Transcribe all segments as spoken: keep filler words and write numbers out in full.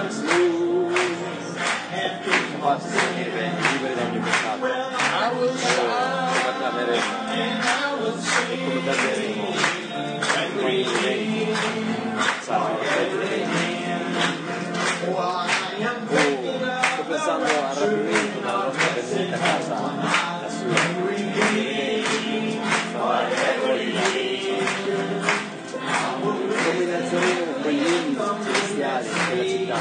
Facci sentire liberi da ogni peccato. Come cameremo e come cameremo ogni evento sarà una festa. Oh, sto pensando al rapimento della nostra benzina a casa lassù. Combinazione con quegli indici celestiali della città.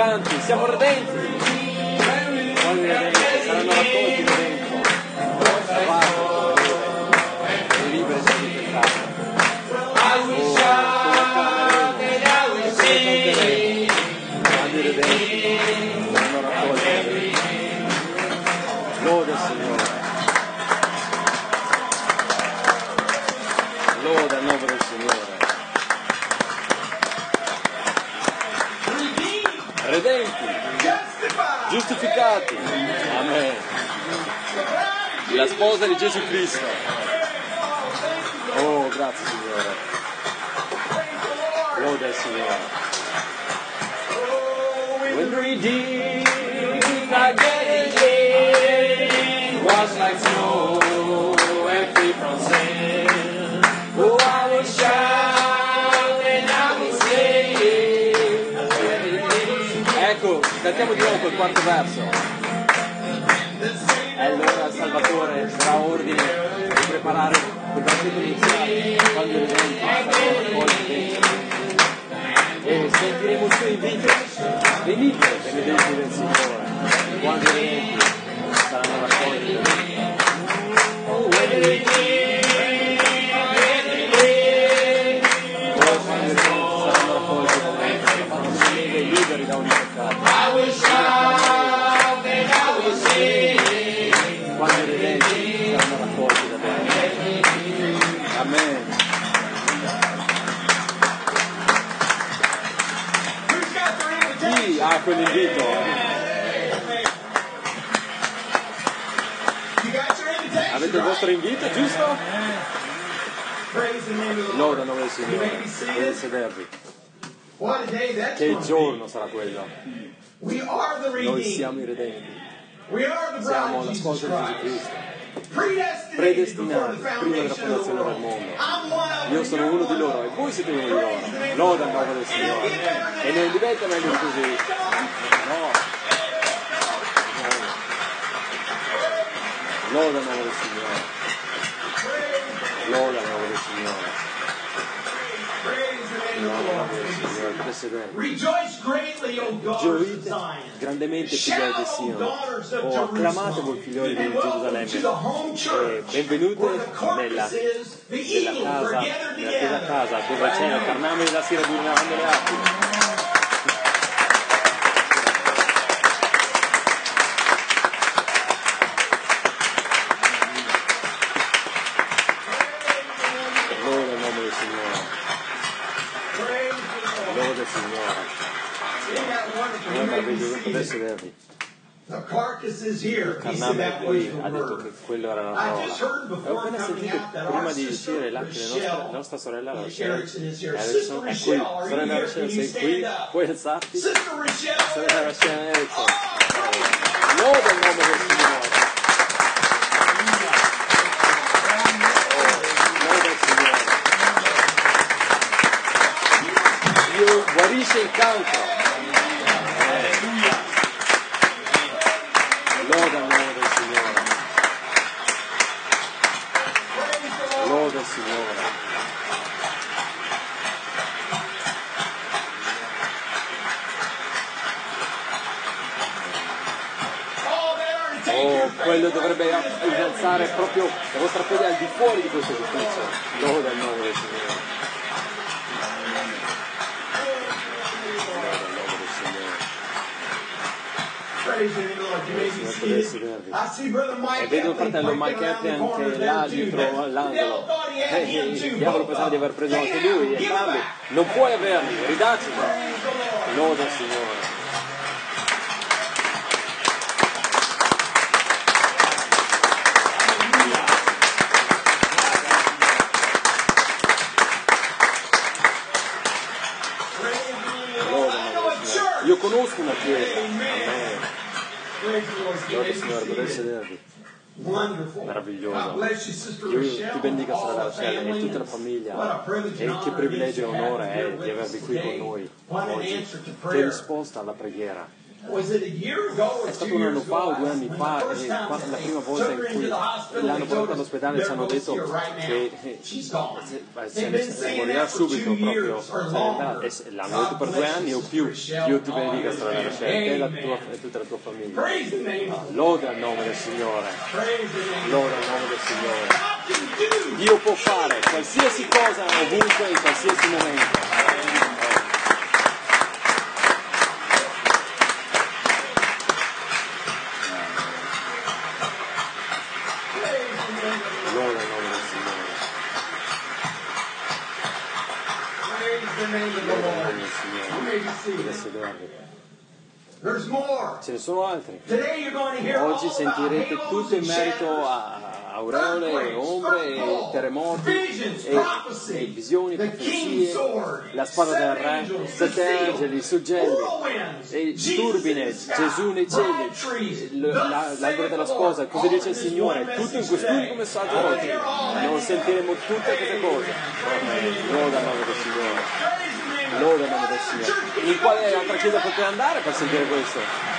giustificanti, siamo redenti. Siamo redenti, saranno raccolti dentro. Salvati, e liberi dal peccato. Oh, come canteremo, quando i redenti saranno raccolti dentro. Lode il Signore. Loda il nome del Signore. Redenti, giustificati. Amen. La sposa di Gesù Cristo. Oh, grazie Signore. Loda il Signore. When redeemed, I get it, was like snow and free from sin. Oh, I will shout and I will sing. Ecco, cantiamo di nuovo il quarto verso. E allora il Salvatore darà ordine di preparare quel versetto iniziale quando i redenti saranno raccolti dentro. E sentiremo il suo invito. Venite per i redenti del Signore quando i redenti saranno raccolti dentro. Oh, when the redeemed, saranno raccolti dentro. Faranno venire liberi da ogni peccato. Quando i redenti saranno raccolti da dentro. Amen. Chi ha quell'invito? Avete il vostro invito, giusto? Loda il nome del Signore. Potete sedervi. Che giorno sarà quello? Noi siamo i redenti. Siamo la sposa di Gesù Cristo. Predestinati prima della fondazione del mondo. Io sono uno di loro e voi siete uno di loro. Loda il nome del Signore. E non diventa meglio di così. No. Loda il nome del Signore. Loda il nome del Signore. Gioite grandemente, figlioli di Sion, o acclamate voi figlioli di Gerusalemme, e benvenute nella, nella casa, nella chiesa casa, dove c'è il carname della sera di una le arti. Poter sedervi. Il carname è qui, ha detto che quello era la parola. Ho appena sentito prima di uscire là che la nostra, nostra sorella Rachel Erickson è qui. Sorella Rachel, sei qui? Puoi alzarti? Sorella Rachel Erickson. Loda il nome del Signore. Loda il Signore. Dio guarisce il cancro. Loda il nome del Signore. Loda il Signore. Oh, quello dovrebbe innalzare proprio la vostra fede al di fuori di questo edificio. Loda il nome del Signore. E vedo il fratello Mike Happy anche là dietro all'angolo. E il diavolo pensava di aver preso anche lui, e Carlo, non puoi averli, ridacci. Loda il Signore. Io conosco una chiesa. Amen. Lode Signore, potete sedervi. Meraviglioso. Io ti bendica, sorella Rachel, e tutta la famiglia. E che privilegio e onore è di avervi qui con noi oggi. Che risposta alla preghiera. È stato un anno fa o due anni fa, e la prima volta in cui l'hanno portato all'ospedale ci hanno detto che eh, se ne, se ne morirà subito proprio, se ne andrà. E l'hanno detto per due anni o più. Dio ti benedica strada scelta e, la tua, e tutta la tua famiglia. Ah, loda il nome del Signore, loda il nome del Signore. Dio può fare qualsiasi cosa, ovunque, in qualsiasi momento. Loda il nome del Signore. Loda il nome del Signore. Deve sedervi. Ce ne sono altri. Oggi sentirete tutto in merito a aureole, ombre, e terremoti, e, e visioni, profezie, la spada del re, sette angeli, suggelli, e turbine, Gesù nei cieli, l'albero della sposa. Cosa dice il Signore? Tutto in quest'unico messaggio oggi. Non sentiremo tutte queste cose. Loda il nome del Signore. Loda il nome del Signore. In quale altra chiesa potete andare per sentire questo?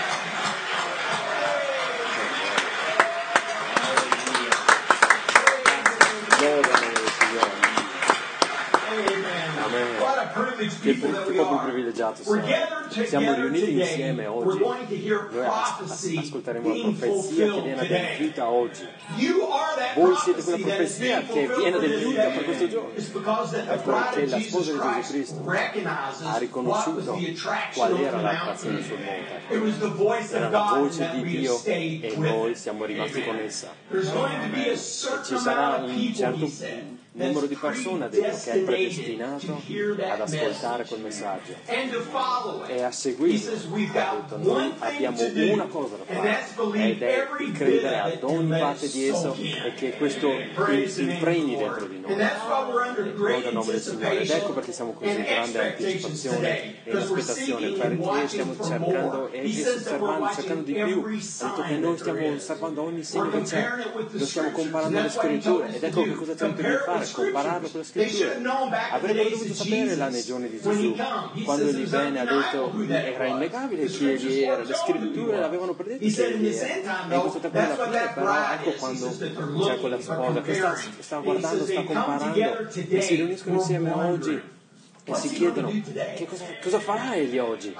Che, che popolo privilegiato siamo. Siamo riuniti insieme oggi. Noi as- ascolteremo la profezia che viene adempiuta oggi. Voi siete quella profezia che viene adempiuta per questo giorno. È perché la sposa di Gesù Cristo ha riconosciuto qual era l'attrazione sul monte. Era la voce di Dio e noi siamo rimasti con essa. E ci sarà un certo numero di persone, ha detto, che è predestinato ad ascoltare quel messaggio e a seguirlo. Ha detto, noi abbiamo una cosa da fare ed è credere ad ogni parte di esso e che questo si impregni dentro di noi. Loda il nome del Signore. Ed ecco perché siamo così in grande anticipazione e in aspettazione, perché stiamo cercando e osservando, cercando di più. Ha detto che noi stiamo osservando ogni segno che c'è, lo stiamo comparando alle scritture ed ecco che cosa cerco di fare, compararlo con le scritture. Avrebbero dovuto sapere là nei giorni di Gesù, quando egli venne, ha detto, era innegabile che egli era, le scritture l'avevano predetto che egli era, e in questo tempo della fine, però ecco quando c'è quella sposa che sta, sta guardando, sta comparando, e si riuniscono insieme oggi e si chiedono che cosa, cosa farà egli oggi.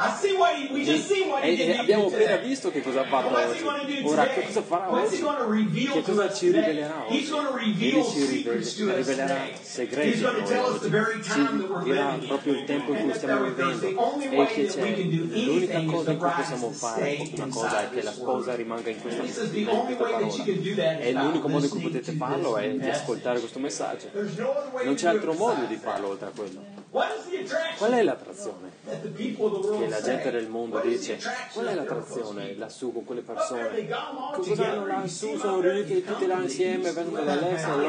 E, e abbiamo appena visto che cosa ha fatto oggi. Ora che cosa farà oggi? Che cosa ci rivelerà oggi? Egli ci rivele, rivelerà segreti a noi oggi. Ci dirà proprio il tempo in cui stiamo vivendo e che c'è l'unica cosa in cui possiamo fare una cosa è che la sposa rimanga in questa, in questa parola, e l'unico modo in cui potete farlo è di ascoltare questo messaggio. Non c'è altro modo di farlo oltre a quello. Qual è l'attrazione? Che la gente del mondo dice, qual è l'attrazione lassù con quelle persone? Che cosa hanno lassù? Sono riuniti tutti là insieme, vengono dall'est e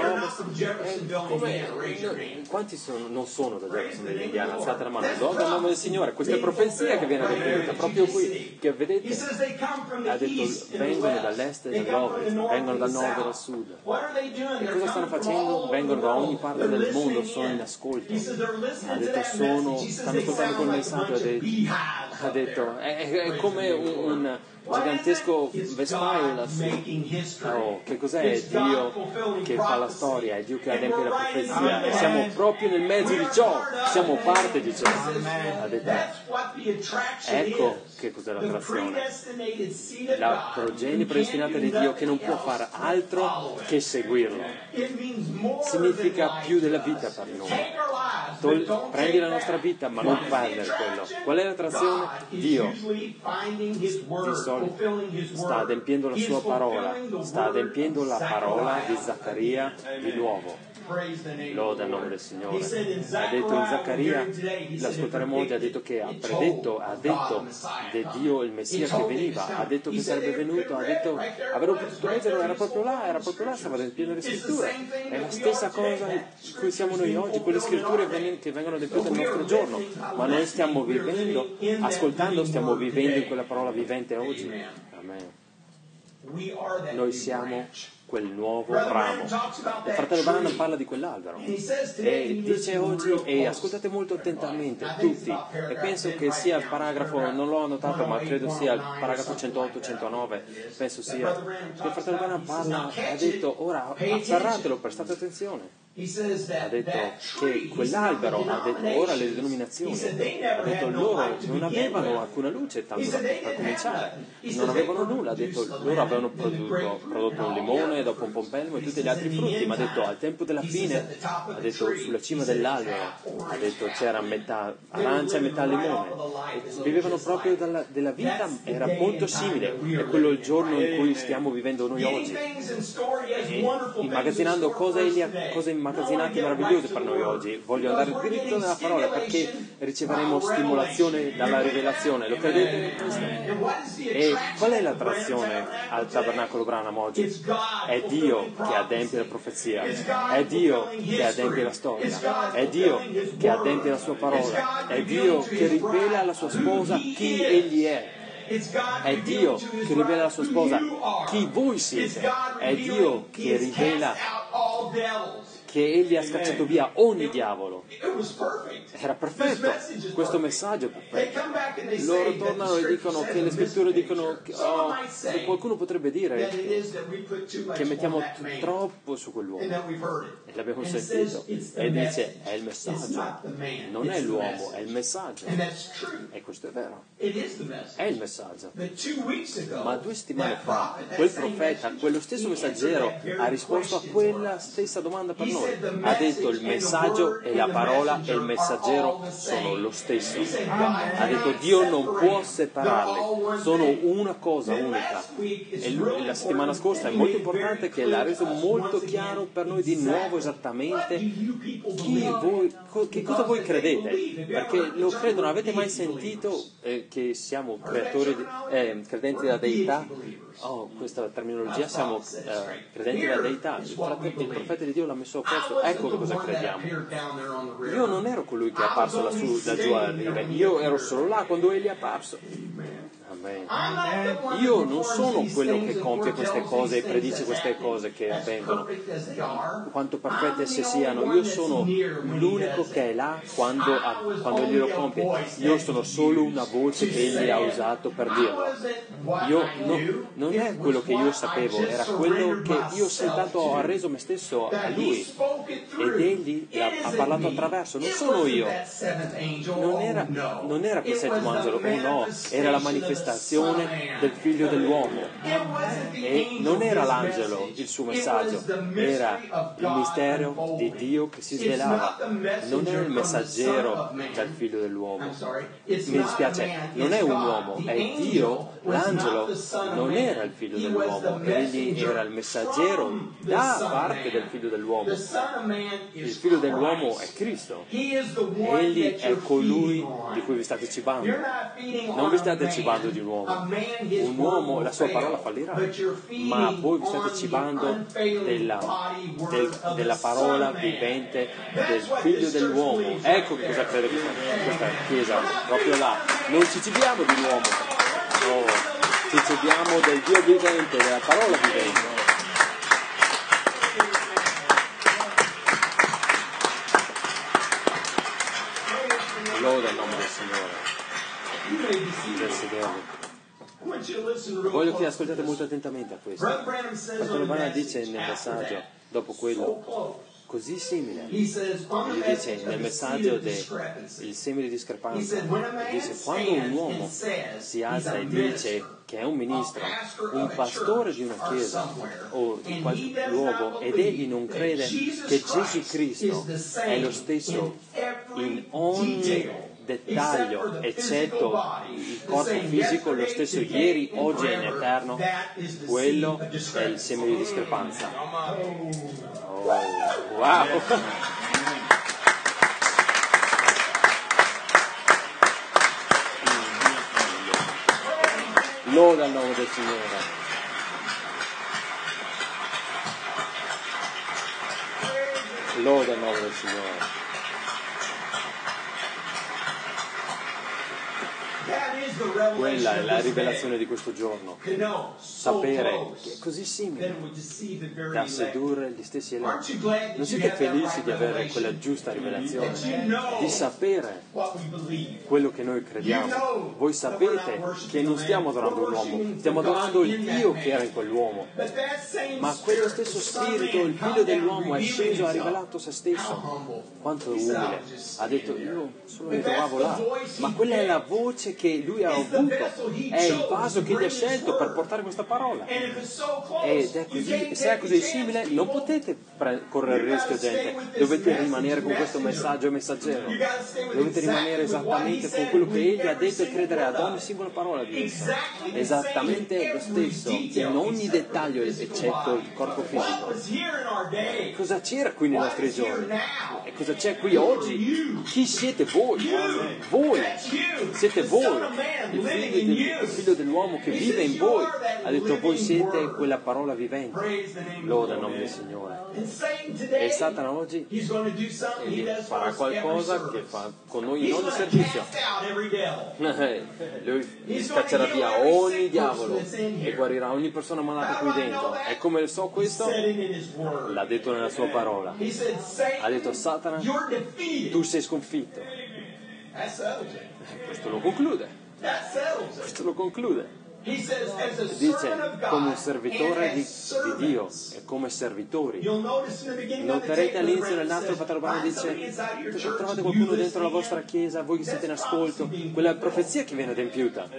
dall'ovest. Quanti sono, non sono da Jefferson dell'Indiana? Alzate la mano, loda il nome del Signore. Questa è profezia che viene adempiuta proprio qui, che vedete. Ha detto, vengono dall'est e dall'ovest, vengono dal nord e dal sud. E cosa stanno facendo? Vengono da ogni parte del mondo, sono in ascolto. Ha detto, sono, stanno ascoltando quel messaggio, ha detto, ha detto è, è come un, un gigantesco vespaio lassù. Oh, che cos'è? È Dio che fa la storia, è Dio che adempie la profezia e siamo proprio nel mezzo di ciò, siamo parte di ciò. Ha detto, ecco che cos'è l'attrazione, la progenie predestinata di Dio che non può fare altro che seguirlo. Significa più della vita per noi. Tol- prendi la nostra vita ma non perdere quello. Qual è l'attrazione? Dio di solito sta adempiendo la sua parola, sta adempiendo la parola di Zaccaria di nuovo. Loda il nome del Signore. Ha detto in Zaccaria, l'ascolteremo oggi, ha detto che ha predetto, ha detto di Dio il Messia che veniva, ha detto che sarebbe venuto, ha detto, avremmo potuto leggere, era proprio là, era proprio là, stava adempiendo le scritture. È la stessa cosa in cui siamo noi oggi, quelle scritture che vengono adempiute nel nostro giorno, ma noi stiamo vivendo, ascoltando, stiamo vivendo in quella parola vivente oggi. Amen. Noi siamo quel nuovo ramo. Il fratello Branham parla di quell'albero e dice oggi, e ascoltate molto attentamente tutti, e penso che sia il paragrafo, non l'ho annotato ma credo sia il paragrafo centootto centonove, penso sia, che il fratello Branham parla, ha detto ora afferratelo, prestate attenzione. Ha detto che quell'albero, ha detto ora le denominazioni, ha detto loro non avevano alcuna luce tanto da, per cominciare, non avevano nulla, ha detto loro avevano prodotto, prodotto un limone, dopo un pompelmo e tutti gli altri frutti, ma ha detto al tempo della fine, ha detto sulla cima dell'albero, ha detto c'era metà arancia e metà limone, e vivevano proprio dalla, della vita, era molto simile, è quello il giorno in cui stiamo vivendo noi oggi, e immagazzinando cose, cose immagazzinate meravigliose per noi oggi. Voglio andare dritto nella parola perché riceveremo stimolazione dalla rivelazione, lo credete in questo? E qual è l'attrazione al tabernacolo Branham oggi? È Dio che adempie la profezia, è Dio che adempie la storia, è Dio che adempie la sua parola, è Dio che rivela alla sua sposa chi egli è. È Dio che rivela alla sua sposa chi voi siete, è Dio che rivela che egli ha scacciato via ogni diavolo. Era perfetto, questo messaggio è perfetto. Loro tornano e dicono che le scritture dicono che oh, qualcuno potrebbe dire che mettiamo troppo su quell'uomo, e l'abbiamo sentito, e dice è il messaggio, non è l'uomo, è il messaggio, e questo è vero, è il messaggio. Ma due settimane fa quel profeta, quello stesso messaggero, ha risposto a quella stessa domanda per noi. Ha detto il messaggio e la parola e il messaggero sono lo stesso. Ha detto Dio non può separarli, sono una cosa unica. E lui, la settimana scorsa è molto importante che l'ha reso molto chiaro per noi di nuovo esattamente chi voi, che cosa voi credete, perché lo credono. Avete mai sentito eh, che siamo creatori di, eh, credenti della deità? Oh, questa terminologia, siamo eh, credenti della deità. Il, fratello, il profeta di Dio l'ha messo a posto. Ecco cosa crediamo. Io non ero colui che è apparso lassù, da giù alla riva, io ero solo là quando egli è apparso. Amen. Io non sono quello che compie queste cose e predice queste cose che avvengono, quanto perfette esse siano. Io sono l'unico che è là quando, quando egli lo compie. Io sono solo una voce che egli ha usato per dirlo. Io no, non è quello che io sapevo, era quello che io soltanto ho arreso me stesso a lui, ed egli ha parlato attraverso. Non sono io, non era, non era quel settimo angelo, oh no, era la manifestazione del figlio dell'uomo, e non era l'angelo il suo messaggio, era il mistero di Dio che si svelava, non è il messaggero del figlio dell'uomo. Mi dispiace, non è un uomo, è Dio. L'angelo non era il figlio dell'uomo, egli era il messaggero da parte del figlio dell'uomo. Il figlio dell'uomo è Cristo, egli è colui di cui vi state cibando. Non vi state cibando di un uomo, un uomo, la sua parola fallirà, ma voi vi state cibando della, del, della parola vivente del figlio dell'uomo. Ecco che cosa crede questa, questa chiesa, proprio là. Non ci cibiamo di un uomo, no, ci cibiamo del Dio vivente, della parola vivente. Loda il nome del Signore. Voglio che ascoltate molto attentamente a questo. Fratello Branham dice nel messaggio, dopo quello, così simile, gli dice nel messaggio del seme di discrepanza, dice quando un uomo si alza e dice che è un ministro, un pastore di una chiesa o di qualche luogo, ed egli non crede che Gesù Cristo è lo stesso in ogni dettaglio, eccetto il corpo fisico, lo stesso ieri, oggi e in eterno, quello è il seme di discrepanza. Oh, wow! Loda il nome del Signore. Loda il nome del Signore. Quella è la rivelazione di questo giorno. Sapere che è così simile da sedurre gli stessi eletti. Non siete felici di avere quella giusta rivelazione, di sapere quello che noi crediamo? Voi sapete che non stiamo adorando un uomo, stiamo adorando il Dio che era in quell'uomo. Ma quello stesso spirito, il figlio dell'uomo, è sceso e ha rivelato se stesso. Quanto è umile. Ha detto, io solo mi trovavo là. Ma quella è la voce che lui ha avuto. È il vaso che gli ha scelto per portare questa parola. Ed è così, se è così simile, non potete pre- correre il rischio, gente. Dovete rimanere con questo messaggio messaggero. Dovete rimanere esattamente con quello che egli ha detto e credere ad ogni singola parola di esso. Esattamente lo stesso, in ogni dettaglio, eccetto il corpo fisico. Cosa c'era qui nei nostri giorni? E cosa c'è qui oggi? Chi siete voi? Voi! Siete voi! Il figlio, del, il figlio dell'uomo che vive in voi. Ha detto, voi siete quella parola vivente. Loda il nome del Signore. E Satana oggi farà qualcosa che fa con noi in ogni servizio. Lui scaccerà via ogni diavolo e guarirà ogni persona malata qui dentro. E come so questo? L'ha detto nella sua parola. Ha detto, Satana, tu sei sconfitto. Questo lo conclude. Questo lo conclude. Dice, come un servitore di, di Dio e come servitori. Noterete all'inizio del nastro Patrobano dice, se trovate qualcuno dentro la vostra chiesa, voi che siete in ascolto, quella profezia che viene adempiuta.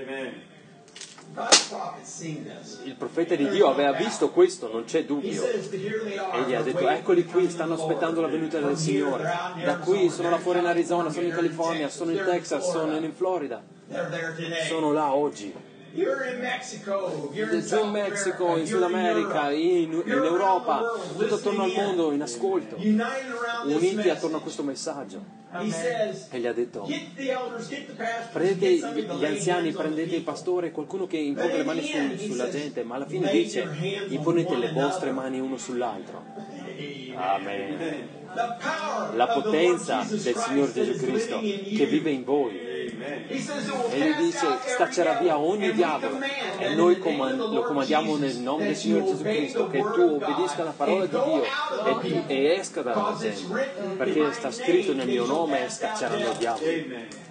Il profeta di Dio aveva visto questo, non c'è dubbio. Egli ha detto, eccoli qui, stanno aspettando la venuta del Signore. Da qui, sono là fuori in Arizona, sono in California, sono in Texas, sono in Florida. Sono là oggi. Giù in Messico, in Sud America, in, in Europa, tutto attorno al mondo, in ascolto, uniti attorno a questo messaggio. E gli ha detto, prendete gli anziani, prendete il pastore, qualcuno che impone le mani su, sulla gente, ma alla fine dice, imponete le vostre mani uno sull'altro. Amen. La potenza del Signore Gesù Cristo che vive in voi. E lui dice, scaccerà via ogni diavolo. E noi comand- lo comandiamo nel nome del Signore Gesù Cristo, che tu obbedisca alla parola di Dio e, e esca dalla gente, perché sta scritto nel mio nome e scacceranno i diavoli.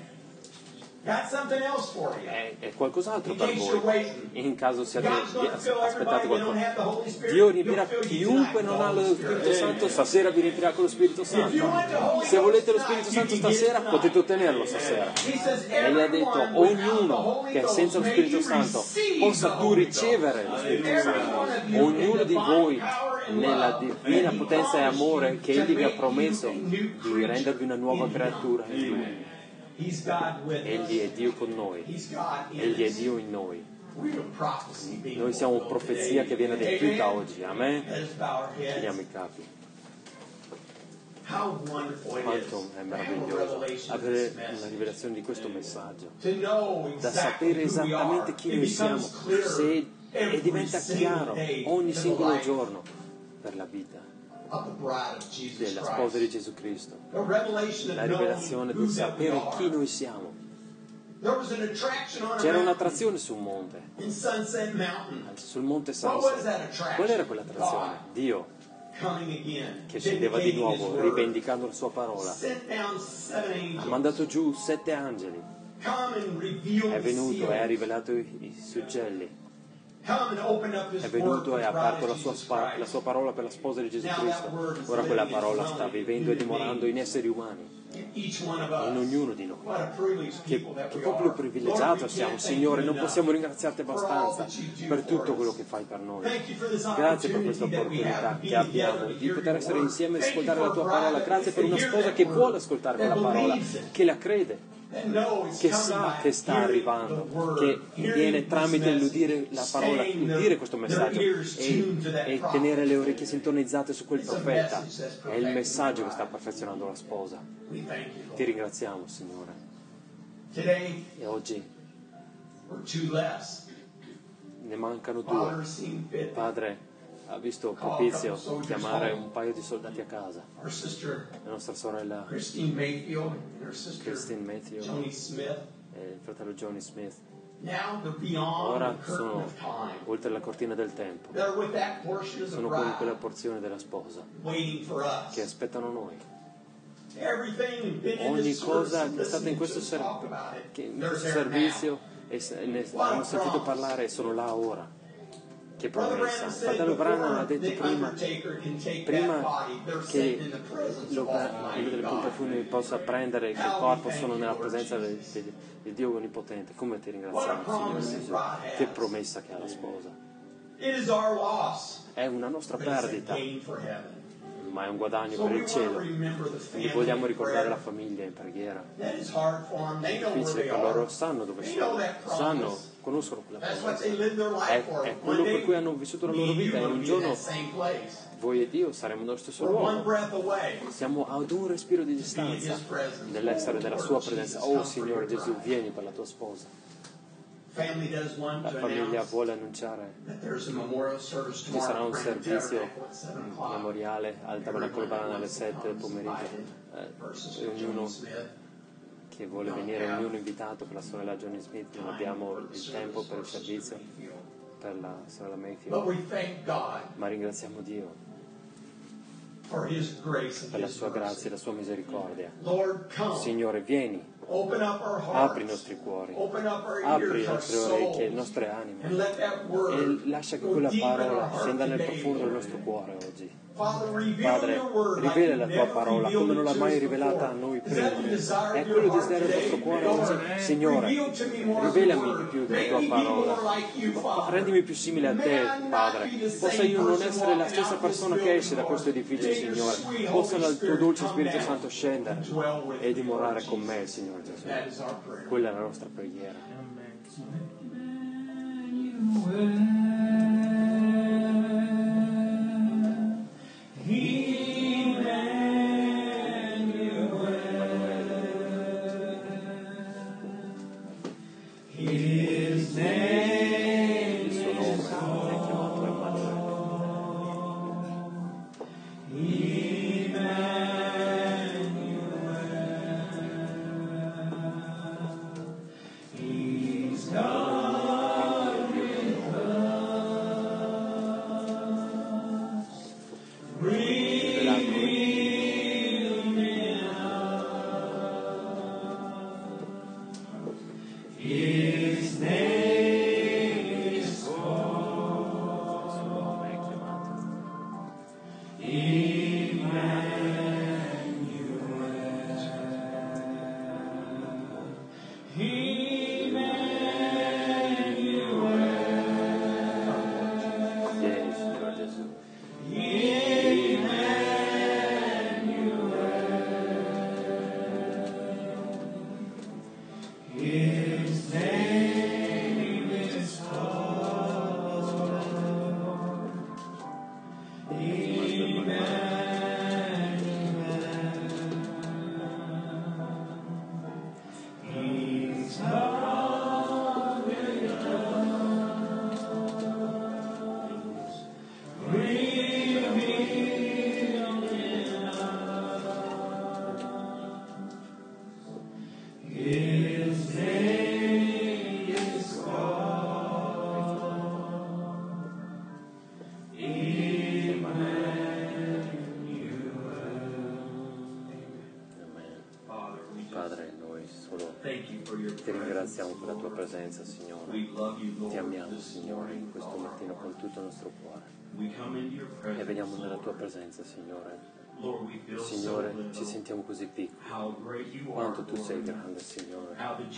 È, è qualcos'altro per voi, in caso siate aspettate qualcosa. Dio riempirà chiunque non ha lo Spirito Santo, stasera vi riempirà con lo Spirito Santo. Se volete lo Spirito Santo stasera, potete ottenerlo stasera. E gli ha detto, ognuno che è senza lo Spirito Santo possa tu ricevere lo Spirito Santo. Ognuno di voi, nella divina potenza e amore che Egli vi ha promesso, di rendervi una nuova creatura in Lui. Egli è Dio con noi, Egli è Dio in noi. Noi siamo profezia che viene adempiuta oggi, amen? Chiniamo i capi. Quanto è meraviglioso avere la rivelazione di questo messaggio, da sapere esattamente chi noi siamo, se, e diventa chiaro ogni singolo giorno per la vita della sposa di Gesù Cristo, la rivelazione di sapere chi noi siamo. C'era un'attrazione sul monte, sul monte Sunset. Qual era quell'attrazione? Dio che scendeva di nuovo rivendicando la sua parola. Ha mandato giù sette angeli, è venuto e ha rivelato i, i suggelli. È venuto e ha aperto la sua, spa, la sua parola per la sposa di Gesù Cristo. Ora quella parola sta vivendo e dimorando in esseri umani, in ognuno di noi. Che, che popolo privilegiato siamo, Signore, non possiamo ringraziarti abbastanza per tutto quello che fai per noi. Grazie per questa opportunità che abbiamo di poter essere insieme e ascoltare la tua parola. Grazie per una sposa che vuole ascoltare quella parola, che la crede, che sa che sta arrivando, che viene tramite l'udire la parola, udire questo messaggio e, e tenere le orecchie sintonizzate su quel profeta. È il messaggio che sta perfezionando la sposa. Ti ringraziamo, Signore. E oggi ne mancano due. Padre ha visto propizio chiamare un paio di soldati a casa. La nostra sorella Christine Matthew e il fratello Johnny Smith Ora sono oltre la cortina del tempo. Sono con quella porzione della sposa che aspettano noi. Ogni cosa che è stata in questo ser- che in questo servizio e ne hanno sentito parlare e sono là ora. Che promessa. Fratello Branham ha detto prima, prima che lo, quello delle pompe funebri possa prendere che il corpo sono nella presenza del, del, del Dio Onnipotente. Come ti ringraziamo, Signore Gesù. Che promessa che ha la sposa. È una nostra perdita, ma è un guadagno per il cielo. Quindi vogliamo ricordare la famiglia in preghiera. È difficile per loro, sanno dove sono, sanno, conoscono quella promessa. È, è quello per cui hanno vissuto la loro vita e un giorno voi e Dio saremo nello stesso luogo. Siamo ad un respiro di distanza dell'essere nella sua presenza. Oh Signore Gesù, vieni per la tua sposa. La famiglia vuole annunciare che ci sarà un servizio memoriale al Tabernacolo Banana alle sette del pomeriggio eh, e ognuno che vuole venire, ognuno invitato per la sorella Johnny Smith. Non abbiamo il tempo per il servizio per la sorella Mayfield, ma ringraziamo Dio per la sua grazia e la sua misericordia. Signore, vieni, apri i nostri cuori, apri le nostre orecchie, le nostre anime e lascia che quella parola scenda nel profondo del nostro cuore oggi. Padre, rivela la tua parola come non l'ha mai rivelata a noi prima. È quello il desiderio del nostro cuore oggi. Signore, rivelami di più della tua parola. Rendimi più simile a te, Padre. Possa io non essere la stessa persona che esce da questo edificio, Signore. Possa il tuo dolce Spirito Santo scendere e dimorare con me, Signore Gesù. Quella è la nostra preghiera. Ti ringraziamo per la tua presenza, Signore. Ti amiamo, Signore, in questo mattino con tutto il nostro cuore. E veniamo nella tua presenza, Signore. Signore, ci sentiamo così piccoli. Quanto tu sei grande, Signore.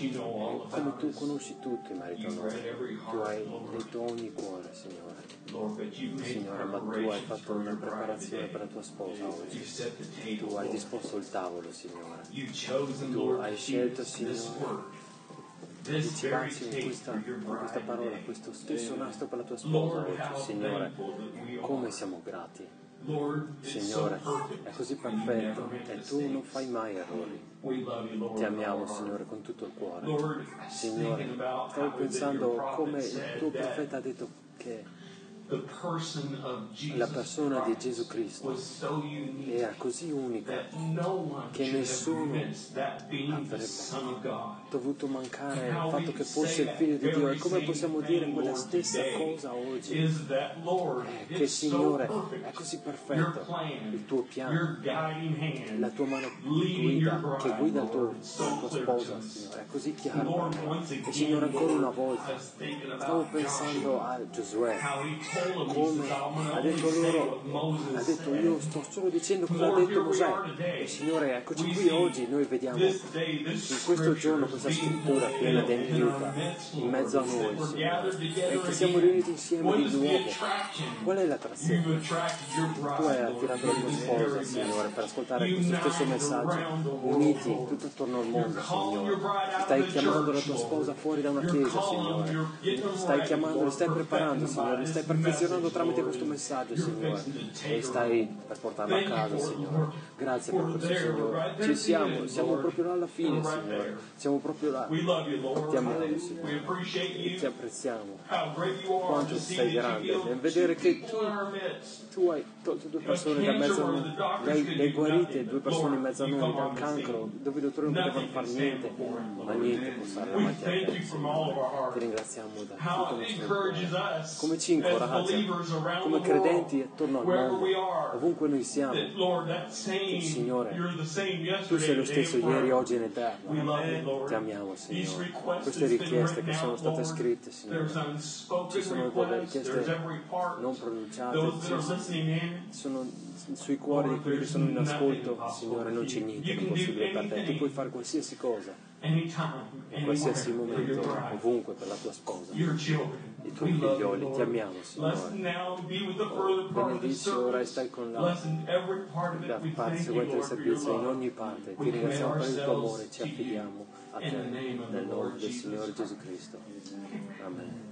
Come tu conosci tutto in merito a noi. Tu hai letto ogni cuore, Signore. Signore, ma tu hai fatto una preparazione per la tua sposa oggi. Tu hai disposto il tavolo, Signore. Tu hai scelto, Signore, di tirarci in questa, in questa parola, questo stesso nastro per la tua sposa oggi, Signore. Come siamo grati. Signore, è così perfetto e tu non fai mai errori. Ti amiamo, Signore, con tutto il cuore. Signore, stavo pensando come il tuo profeta ha detto che La persona di Gesù Cristo era così unica che nessuno avrebbe dovuto mancare il fatto che fosse il Figlio di Dio. E come possiamo dire quella stessa cosa oggi? È che Signore è così perfetto, il tuo piano, la tua mano guida, che guida il tuo, la tua sposa, Signore, è così chiaro. E Signore, ancora una volta stavo pensando a Giosuè, come ha detto loro, ha detto io sto solo dicendo cosa ha detto Mosè. E Signore, eccoci qui oggi, noi vediamo in questo giorno questa scrittura piena di adempiuta in mezzo a noi, Signore, e che siamo riuniti insieme di nuovo. Qual è l'attrazione? Tu hai attirato la tua sposa, Signore, per ascoltare questo stesso messaggio, uniti tutto attorno al mondo, Signore. Stai chiamando la tua sposa fuori da una chiesa, Signore. Stai chiamando, li stai preparando, Signore, li stai perfezionando tramite questo messaggio, Signore, e stai per portarlo a casa, Signore. Grazie per questo, Signore. Ci siamo, siamo proprio là alla fine, Signore. Siamo proprio là. Ti amiamo, Signore, e ti apprezziamo. Quanto sei grande. E vedere che tu, tu hai tolto due persone da mezzo a noi, le hai, le hai guarite due persone in mezzo a noi dal cancro, dove i dottori non potevano fare niente, ma niente può stare davanti a te, Signore. Ti ringraziamo da tutto il nostro cuore. Come ci incoraggia, come credenti attorno al mondo, ovunque noi siamo. Signore, tu sei lo stesso ieri, oggi e in eterno. Ti amiamo, Signore. Queste richieste che sono state scritte, Signore, ci sono delle richieste non pronunciate, sono sui cuori di quelli che sono in ascolto, Signore. Non c'è niente di impossibile per te. Tu puoi fare qualsiasi cosa, in qualsiasi momento, ovunque, per la tua sposa, i tuoi figlioli. Ti amiamo, Signore. Benedici ora e stai con la, la parte seguente del servizio in ogni parte. Ti ringraziamo per il tuo amore, ci affidiamo a te nel nome del Signore Gesù Cristo. Amen.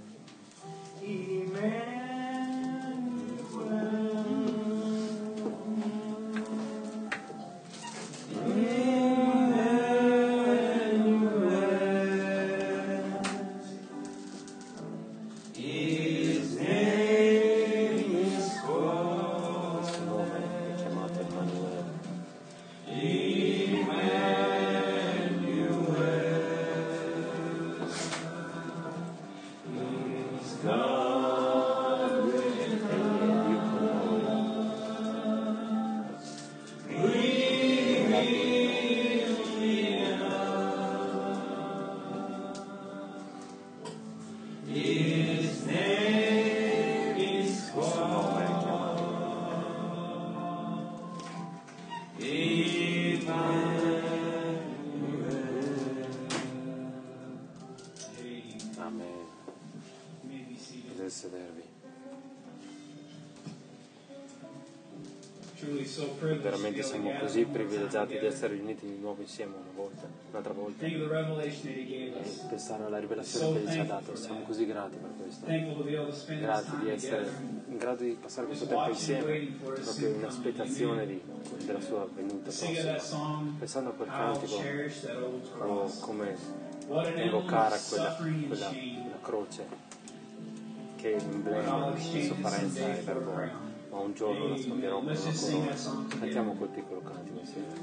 Veramente siamo così privilegiati di essere riuniti di nuovo insieme una volta, un'altra volta, e pensare alla rivelazione che ci ha dato. Siamo così grati per questo, grati di essere in grado di passare questo tempo insieme, proprio in aspettazione di, della sua venuta prossima. Pensando a quel cantico, oh, come tengo cara quella, quella, quella croce che è l'emblema di sofferenza e vergogna, ma un giorno la scambierò con una corona. Cantiamo quel piccolo cantico insieme.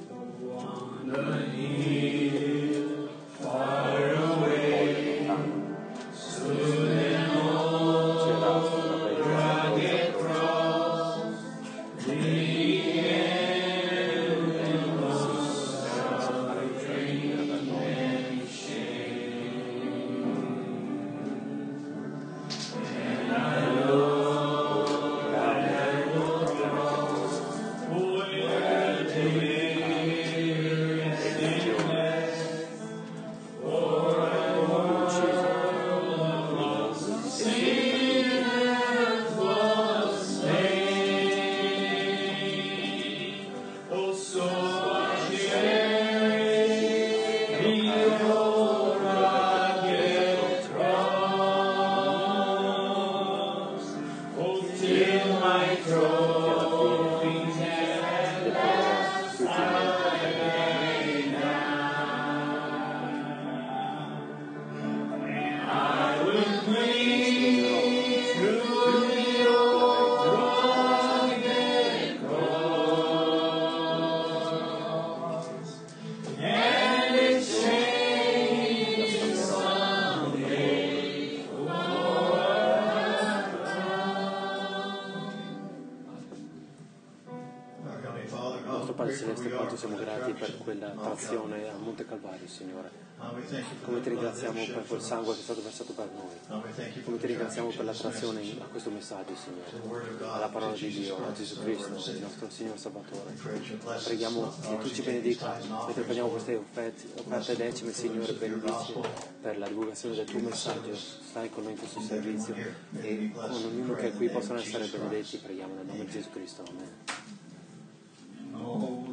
Celeste, quanto siamo grati per quella trazione al Monte Calvario, Signore. Come ti ringraziamo per quel sangue che è stato versato per noi. Come ti ringraziamo per la trazione a questo messaggio, Signore, alla parola di Dio, a Gesù Cristo, il nostro Signore Salvatore. Preghiamo che tu ci benedica mentre prendiamo queste offerte, offerte decime, Signore, benedici per la divulgazione del tuo messaggio. Stai con noi in questo servizio e con ognuno che è qui possono essere benedetti. Preghiamo nel nome di Gesù Cristo. Amen. Oh,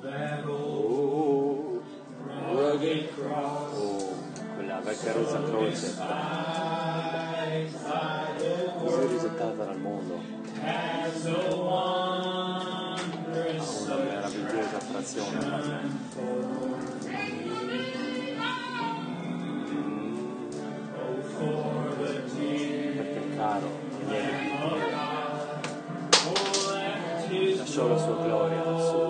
quella vecchia rosa croce così rigettata dal mondo ha una meravigliosa attrazione per me. Perché è caro e viene lasciò la sua gloria su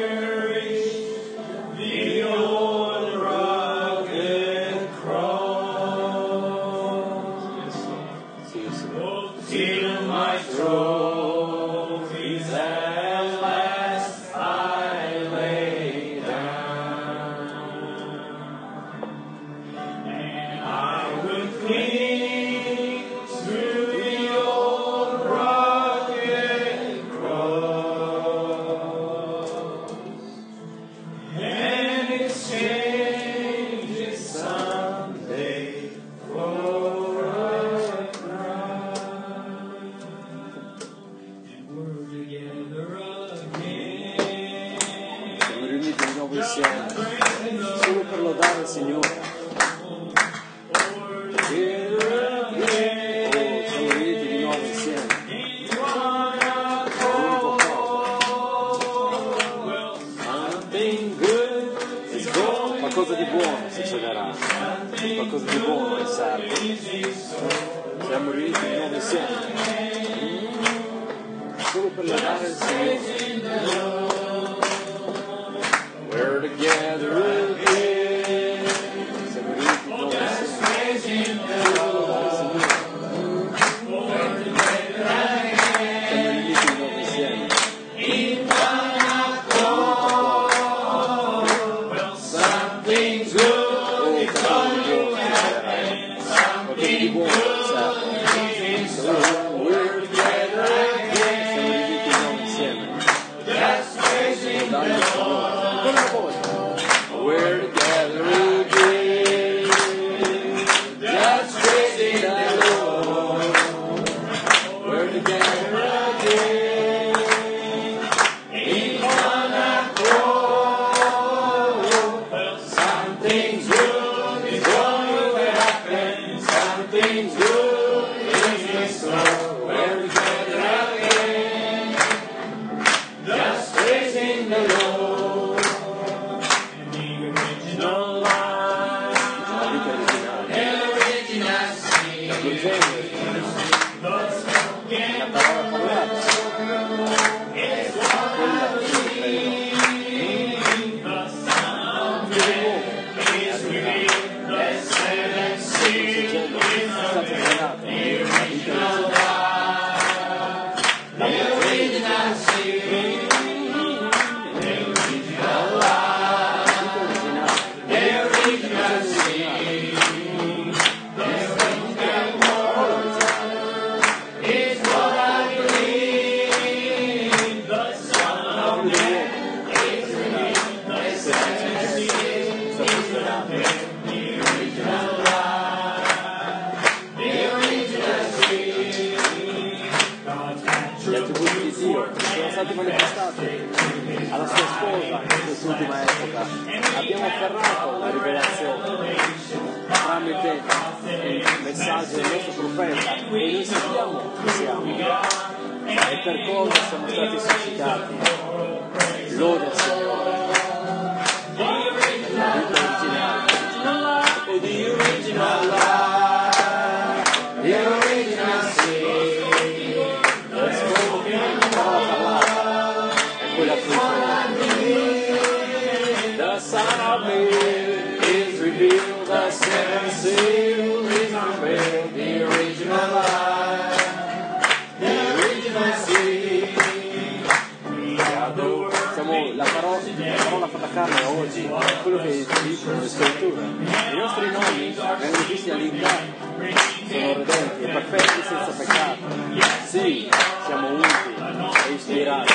The old rugged cross. Altissimo. Till my trophies at last I lay down, and I will cling to the old rugged cross and exchange it someday for a crown, and we're together again. Siamo riuniti di nuovo insieme, solo per lodare il Signore. Siamo riuniti di nuovo insieme. Qualcosa di buono succederà, qualcosa di buono è servo. Siamo riuniti di nuovo insieme, solo per lodare il Signore. We're together again. Siamo riuniti di nuovo insieme, solo per lodare il Signore. Siamo riuniti di nuovo insieme. We're together again, just praising the Lord. We're together again, in one accord. Something's good is going to happen. Something's good is in store. We're together again, just praising the Lord. La parola parlata è quella che credo. Gli attributi di Dio sono stati manifestati alla sua sposa in quest'ultima epoca. Abbiamo afferrato la rivelazione tramite il messaggio del nostro profeta e noi sappiamo chi siamo e per cosa siamo stati suscitati. Lode al Signore. La vita originale. Oh, the original life, the original sin. The Son of Man is revealed, the seventh seal is unveiled, the original life, the original seal. Siamo la parola, la parola fatta carne oggi, quello che dicono le scritture. I nostri nomi vengono visti all'interno, sono redenti e perfetti senza peccato. Sì, siamo uniti e ispirati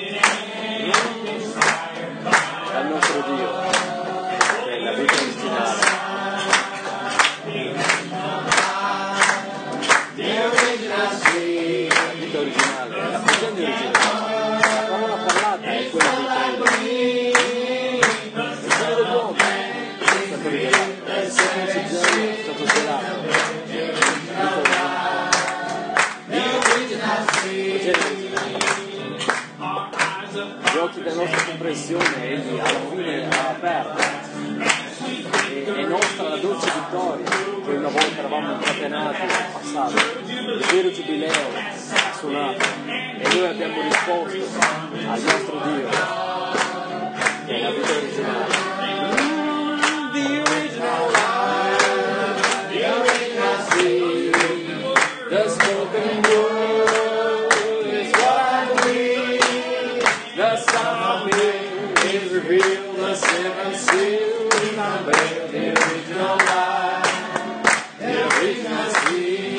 dal nostro Dio, che è la vita originale. La vita originale, la progenie originale. La parola parlata è quella dei credenti. Il Figlio dell'uomo è stato rivelato, il suo consigliere è stato svelato. La vita originale. Gli occhi della nostra comprensione egli alla fine ha aperto. È nostra la dolce vittoria che una volta eravamo incatenati nel passato. Il vero giubileo ha suonato e noi abbiamo risposto al nostro Dio, che è la vita originale. The original life, the original sea, the spoken word is what I believe. The Son of Man is revealed, the seventh seal is unveiled, the original life, the original seed.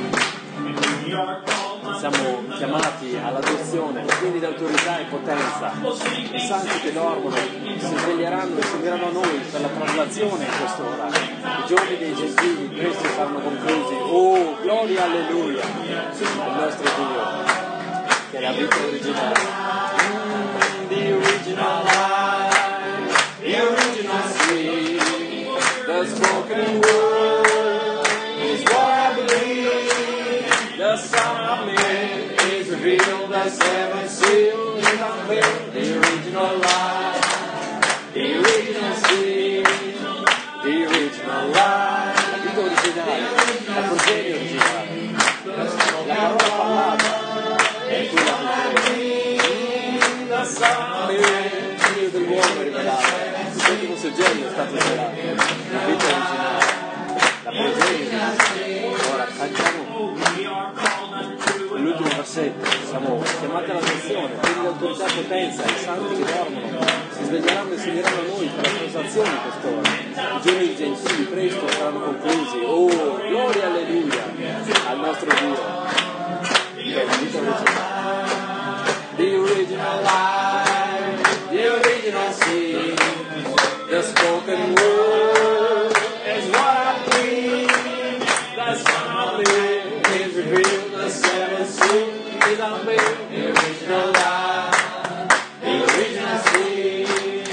Siamo chiamati all'adozione, quindi d'autorità e potenza. I santi che dormono si sveglieranno e si uniranno a noi per la traslazione in quest'ora. I giorni dei gentili presto saranno conclusi. Oh, gloria, alleluia, al nostro Dio, che è la vita originale. Mm, the original life, the original seed, the spoken word is what I believe. The Son of Man is revealed, the seventh seal is unveiled, the original life, the original seed, the original life, la vita originale, la progenie originale, la parola parlata, è quella che la Son of Man, il figlio dell'uomo è rivelato, il settimo soggetto è stato rivelato, la vita originale, la progenie. Ora cantiamo l'ultimo versetto, siamo chiamati all'attenzione, quindi l'autorità e potenza, i santi che dormono, si sveglieranno e si uniranno a noi per la transazione in quest'ora. I giorni gentili presto saranno conclusi. Oh, gloria, alleluia, al nostro Dio, che è la vita originale. The original life, the original seed, the spoken word is what I believe. The Son of Man is revealed, the seventh seal is unveiled, the original life, the original seed.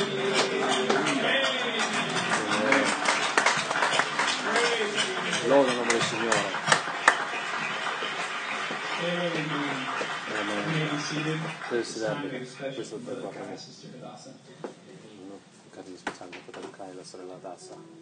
Loda il nome del Signore. Amen. Presidente, questo è qua per me. No, capisco, speciale, per toccare la sorella Tassa.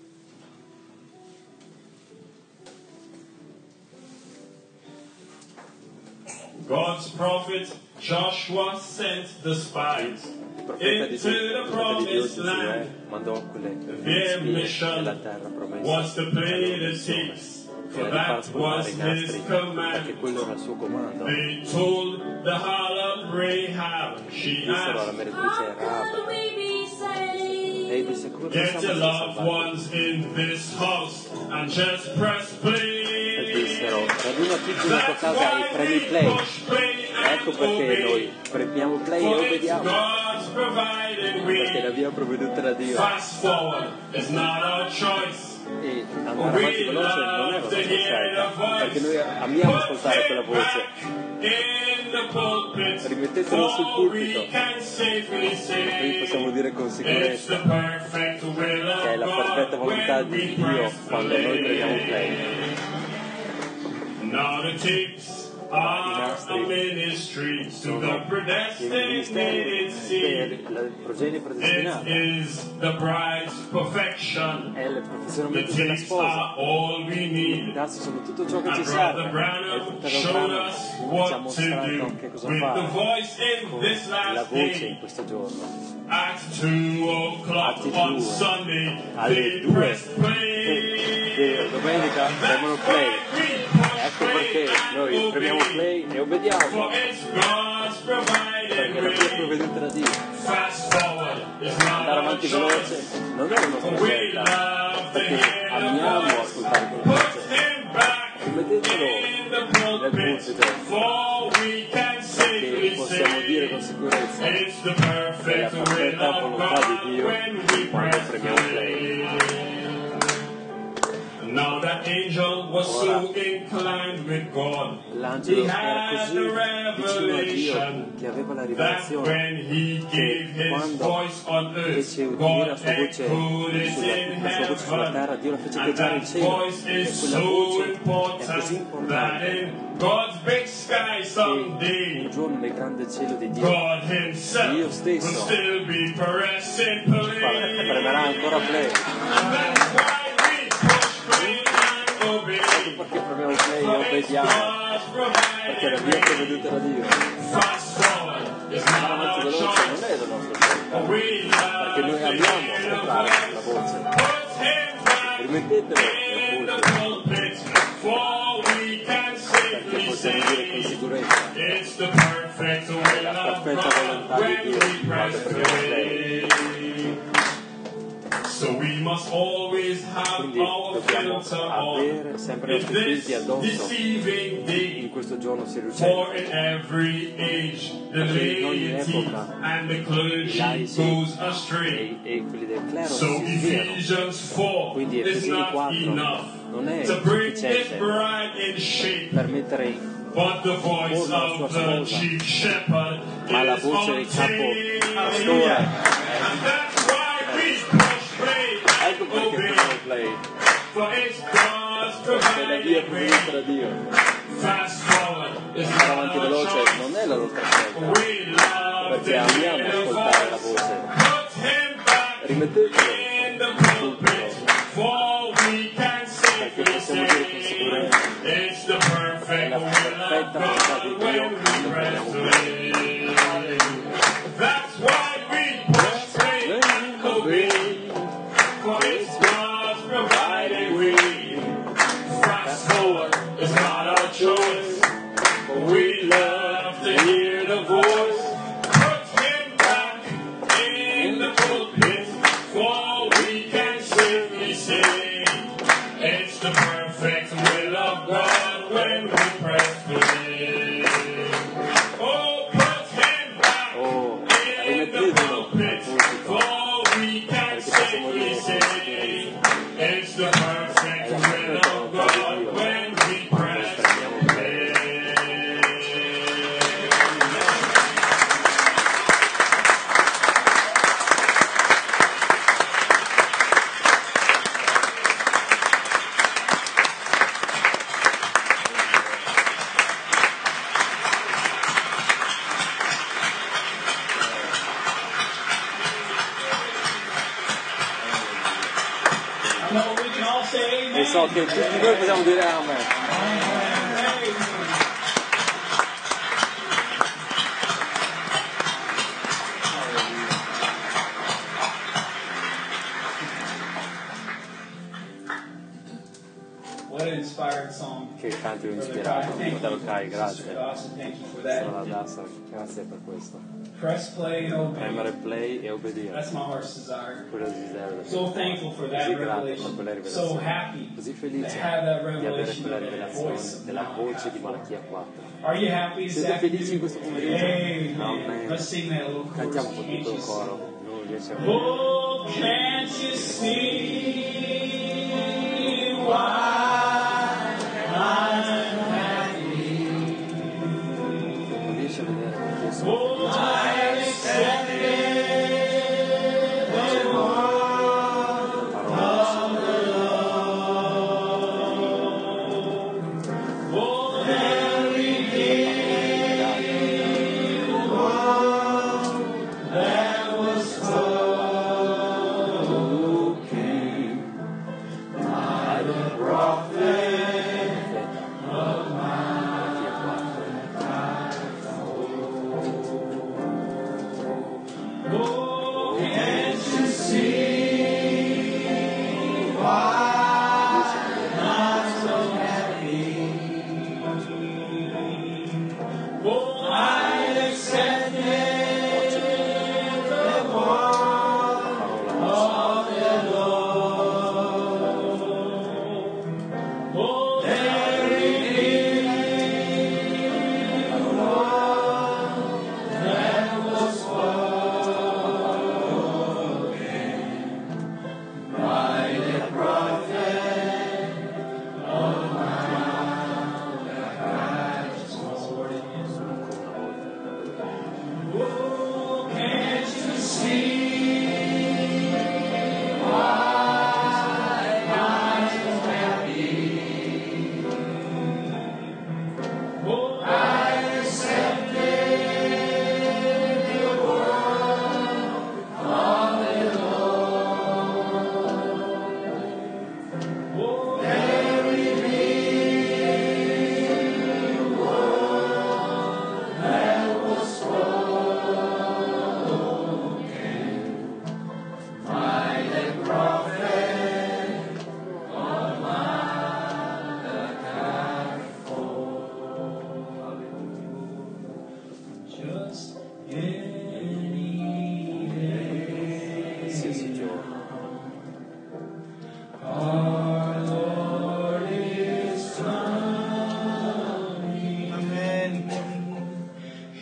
God's prophet Joshua sent the spies into the promised land. Their mission was to play the tapes, for that was his command. They told the harlot Rahab, she asked, "How may we be saved? Get your loved ones in this house and just press play." Dissero, raduna tutti nella tua casa e premi play. Ecco perché noi premiamo play e obbediamo, perché l'abbiamo provveduta da Dio. E andare avanti veloce non è la nostra scelta, perché noi amiamo ascoltare quella voce. Rimettetelo sul pulpito, noi possiamo dire con sicurezza che è la perfetta volontà di Dio quando noi prendiamo play. Now the tapes are a ministry to the predestinated seed. It is the bride's perfection. The tapes are all we need. And Brother Branham showed us what to do with the voice in this last day. At two o'clock on Sunday, they pressed play. Domenica devono play. Ecco perché noi premiamo play e obbediamo, perché la Dio è provveduta da Dio. Andare avanti veloce non è la nostra scelta, perché amiamo ascoltare quella voce. Rimettetelo nel pulpito, perché possiamo dire con sicurezza che è la perfetta volontà di Dio quando premiamo play. Now that angel was so inclined with God, l'angelo era così vicino a Dio che aveva la rivelazione che quando fece udire la sua voce sulla, la sua voce sulla terra, Dio la fece viaggiare in cielo, e quella voce è così importante che un giorno nel grande cielo di Dio Dio stesso premerà ancora play. Ecco perché premiamo play e obbediamo, perché la Dio è provveduta da Dio. Andare avanti veloce non è la nostra scelta, perché noi amiamo ascoltare la voce. Rimettetelo nel culto, perché possiamo dire con sicurezza è la perfetta volontà di Dio quando premiamo play. So we must always have Quindi dobbiamo avere sempre i nostri filtri addosso in questo giorno si riuscì, perché in ogni epoca i laici e, e quelli del clero si sviano. Quindi Efesini quattro non è sufficiente per mettere in forma la sua sposa, ma la voce del capo pastore. Ecco perché premiamo play, perché la via provveduta da Dio. Andare avanti veloce non è la nostra scelta, perché amiamo ascoltare la voce. Rimettetelo sul pulpito, perché possiamo dire con sicurezza è la perfetta volontà di Dio quando premiamo play. It's not our choice, but we love to hear the voice. Put him back in the pulpit, for we can safely say it's the perfect will of God when we press play. Oh, put him back in the pulpit, for we can safely say it's the perfect will of God when e so che tutti noi possiamo dire amen. Che canto ispirato, fratello Kai, grazie. Sarà la Dassa, grazie per questo. Premere play e obbedire. Quello desiderio. Così grato per quella rivelazione. Così felice di avere quella rivelazione della voce di Malachia quattro. Siete felici in questo pomeriggio? Amen. Cantiamo con tutto il coro. Non riesce Oh, can't you see why? Non riesce a vedere perché sono Oh, I accepted the word of the Lord. Oh, every day the world that was spoken by the prophet.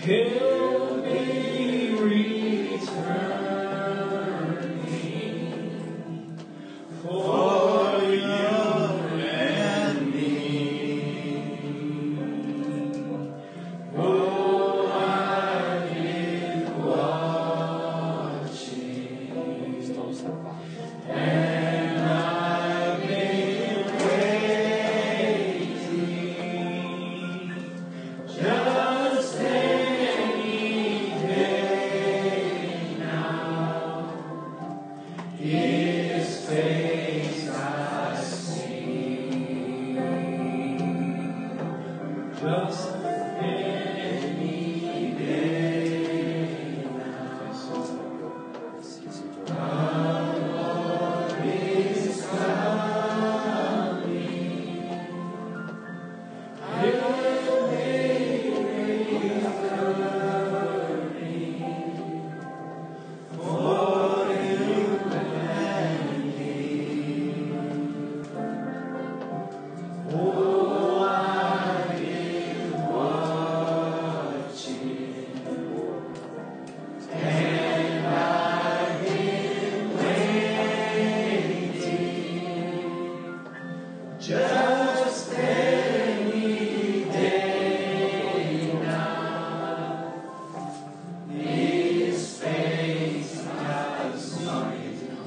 He'll be returning for you and me. Oh, I've been watching, and I've been waiting, just any day now. His face I see, just any day now. Our Lord is coming. He'll be returning for you and me. Oh, I've been watching, and I've been waiting, just any day now. His face I see.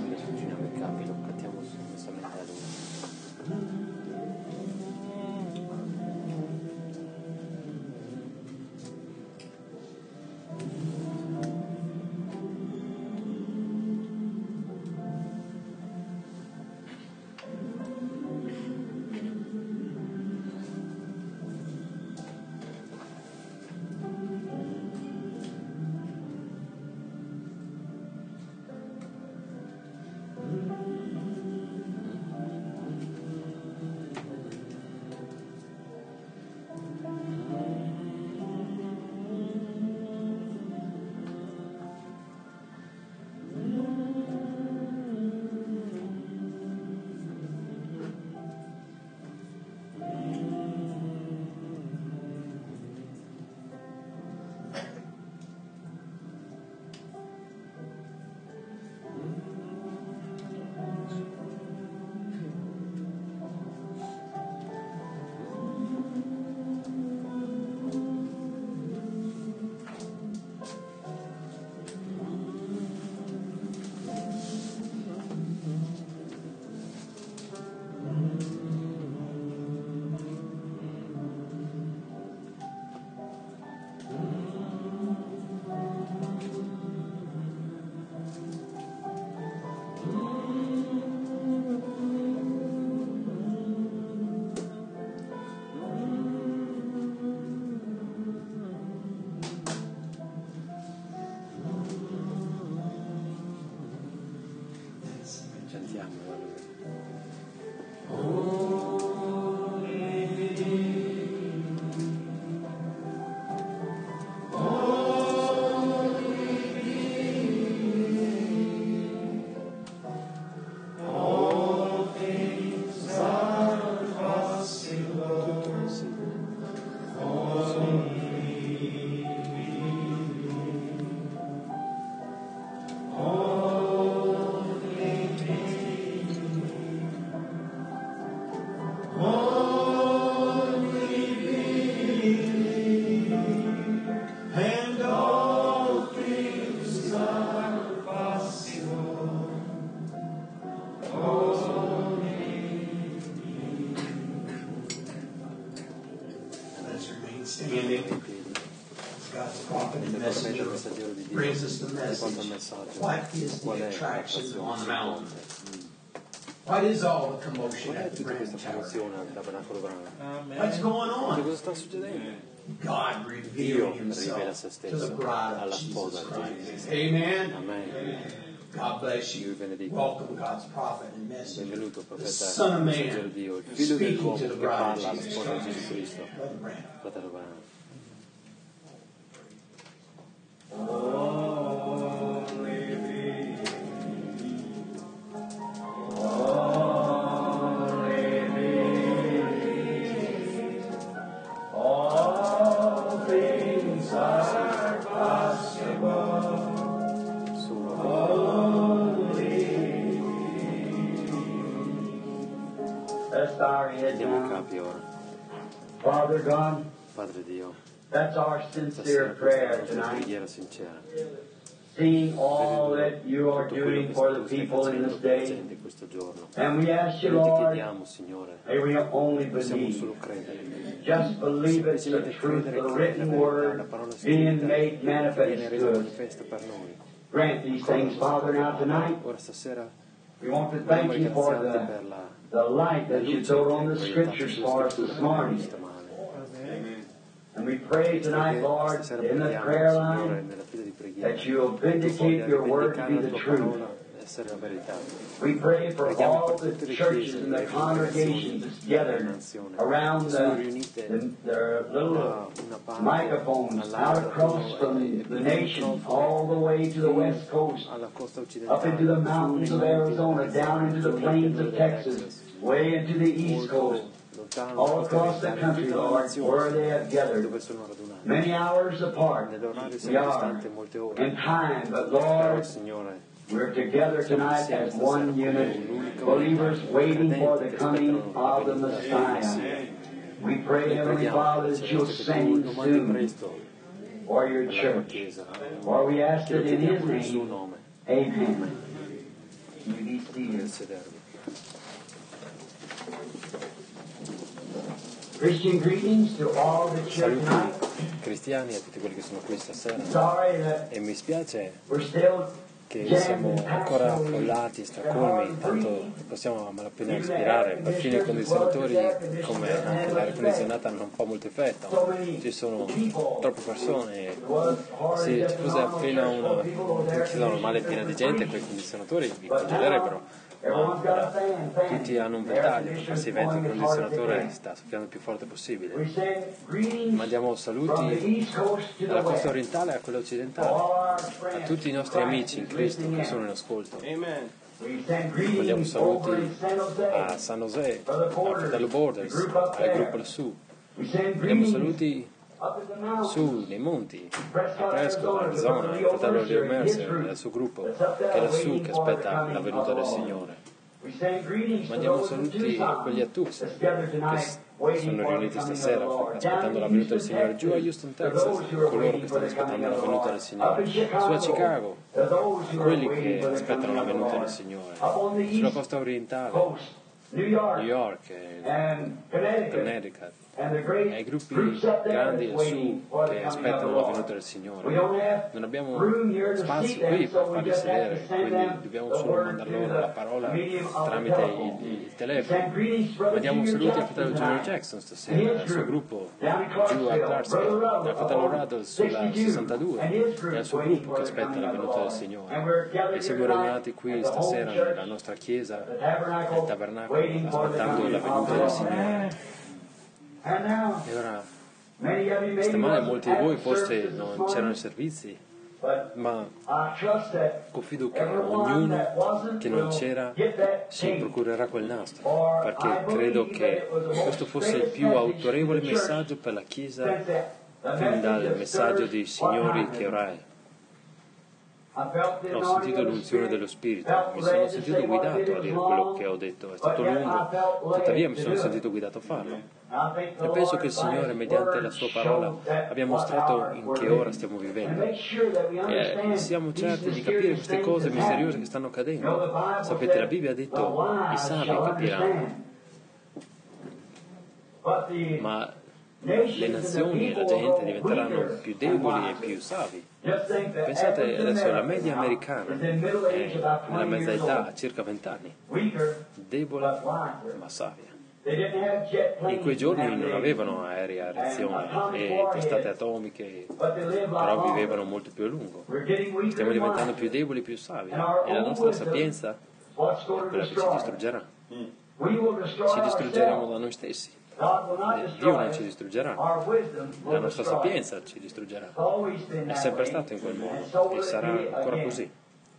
All things are possible for me. Only believe. Only believe. And all things are possible. Let's remain standing. God's prophet and messenger brings us the message. What is the attraction on the mountain? What is all the commotion at the Grand Tower? What's going on? God revealing himself to the bride of Jesus Christ. Amen. God bless you. Welcome God's prophet and messenger, the Son of Man, speaking to the bride of Jesus Christ. Brother Branham. Only believe. Only believe. All things are Andiamo a capi ora. Padre Dio, that's our sincere prayer tonight. preghiera sincera. Seeing all that you are doing for the people in this day. And we ask you, Lord, may we only believe. Just believe it's the truth, the written word being made manifest to us. Grant these things, Father, now tonight. We want to thank you for the, the light that you showed on the Scriptures for us this morning. And we pray tonight, Lord, in the prayer line, that you will vindicate your word to be the truth. We pray for all the churches and the congregations together around the, the, the little microphones out across from the nation all the way to the west coast, up into the mountains of Arizona, down into the plains of Texas, way into the east coast. All across the country, Lord, where they have gathered, many hours apart, we are in time, but Lord, we're together tonight as one unit, believers waiting for the coming of the Messiah. We pray, Heavenly Father, that you'll send soon for your church, for we ask it in His name. Amen. You be seated. Christian greetings to all the church tonight. Cristiani a tutti quelli che sono qui stasera. Sorry that E mi spiace we're still che siamo ancora affollati, stracolmi, tanto possiamo a malapena respirare. Perfino i condizionatori, come anche l'aria condizionata, non fa molto effetto. Ci sono troppe persone. Se ci fosse appena una chiesa normale piena di gente, quei condizionatori vi congelerebbero. Ma eh, tutti hanno un ventaglio per farsi vento, il condizionatore sta soffiando il più forte possibile. Mandiamo saluti dalla costa orientale a quella occidentale, a tutti i nostri amici in Cristo che sono in ascolto. Mandiamo saluti a San José, al fratello Borders, al gruppo lassù. Mandiamo saluti su nei monti, a Prescott, Arizona, il fratello Leo Mercer e il suo gruppo che è lassù, che aspetta la venuta del Signore. Mandiamo saluti a quegli a Tucson che sono riuniti stasera aspettando la venuta del Signore, giù a Houston, Texas, coloro che stanno aspettando la venuta del Signore, su a Chicago, a quelli che aspettano la venuta del Signore, sulla costa orientale, New York e Connecticut, e ai gruppi grandi lassù che aspettano la venuta del Signore. Non abbiamo spazio qui per farli sedere, quindi dobbiamo solo mandare loro la parola tramite il, il telefono. Mandiamo saluti al fratello General Jackson stasera, al suo gruppo giù a Clarksville, al fratello Ruddle sulla sessantadue e al suo gruppo che aspetta la venuta del Signore. E siamo radunati qui stasera nella nostra chiesa, nel tabernacolo, aspettando la venuta del Signore. E ora, stamane molti di voi forse non c'erano i servizi, ma confido che ognuno che non c'era si procurerà quel nastro, perché credo che questo fosse il più autorevole messaggio per la Chiesa fin dal messaggio dei signori che orai. Ho sentito l'unzione dello Spirito, mi sono sentito guidato a dire quello che ho detto, è stato lungo, tuttavia mi sono sentito guidato a farlo. E penso che il Signore, mediante la sua parola, abbia mostrato in che ora stiamo vivendo. E siamo certi di capire queste cose misteriose che stanno accadendo. Sapete, la Bibbia ha detto, i savi capiranno. Ma le nazioni e la gente diventeranno più deboli e più savi. Pensate adesso, la media americana è nella mezza età, a circa vent'anni, debole ma savia. In quei giorni non avevano aerei a reazione e testate atomiche, però vivevano molto più a lungo. Stiamo diventando più deboli e più savi, e la nostra sapienza è quella che ci distruggerà. Ci distruggeremo da noi stessi. Dio non ci distruggerà, la nostra sapienza ci distruggerà. È sempre stato in quel modo e sarà ancora così.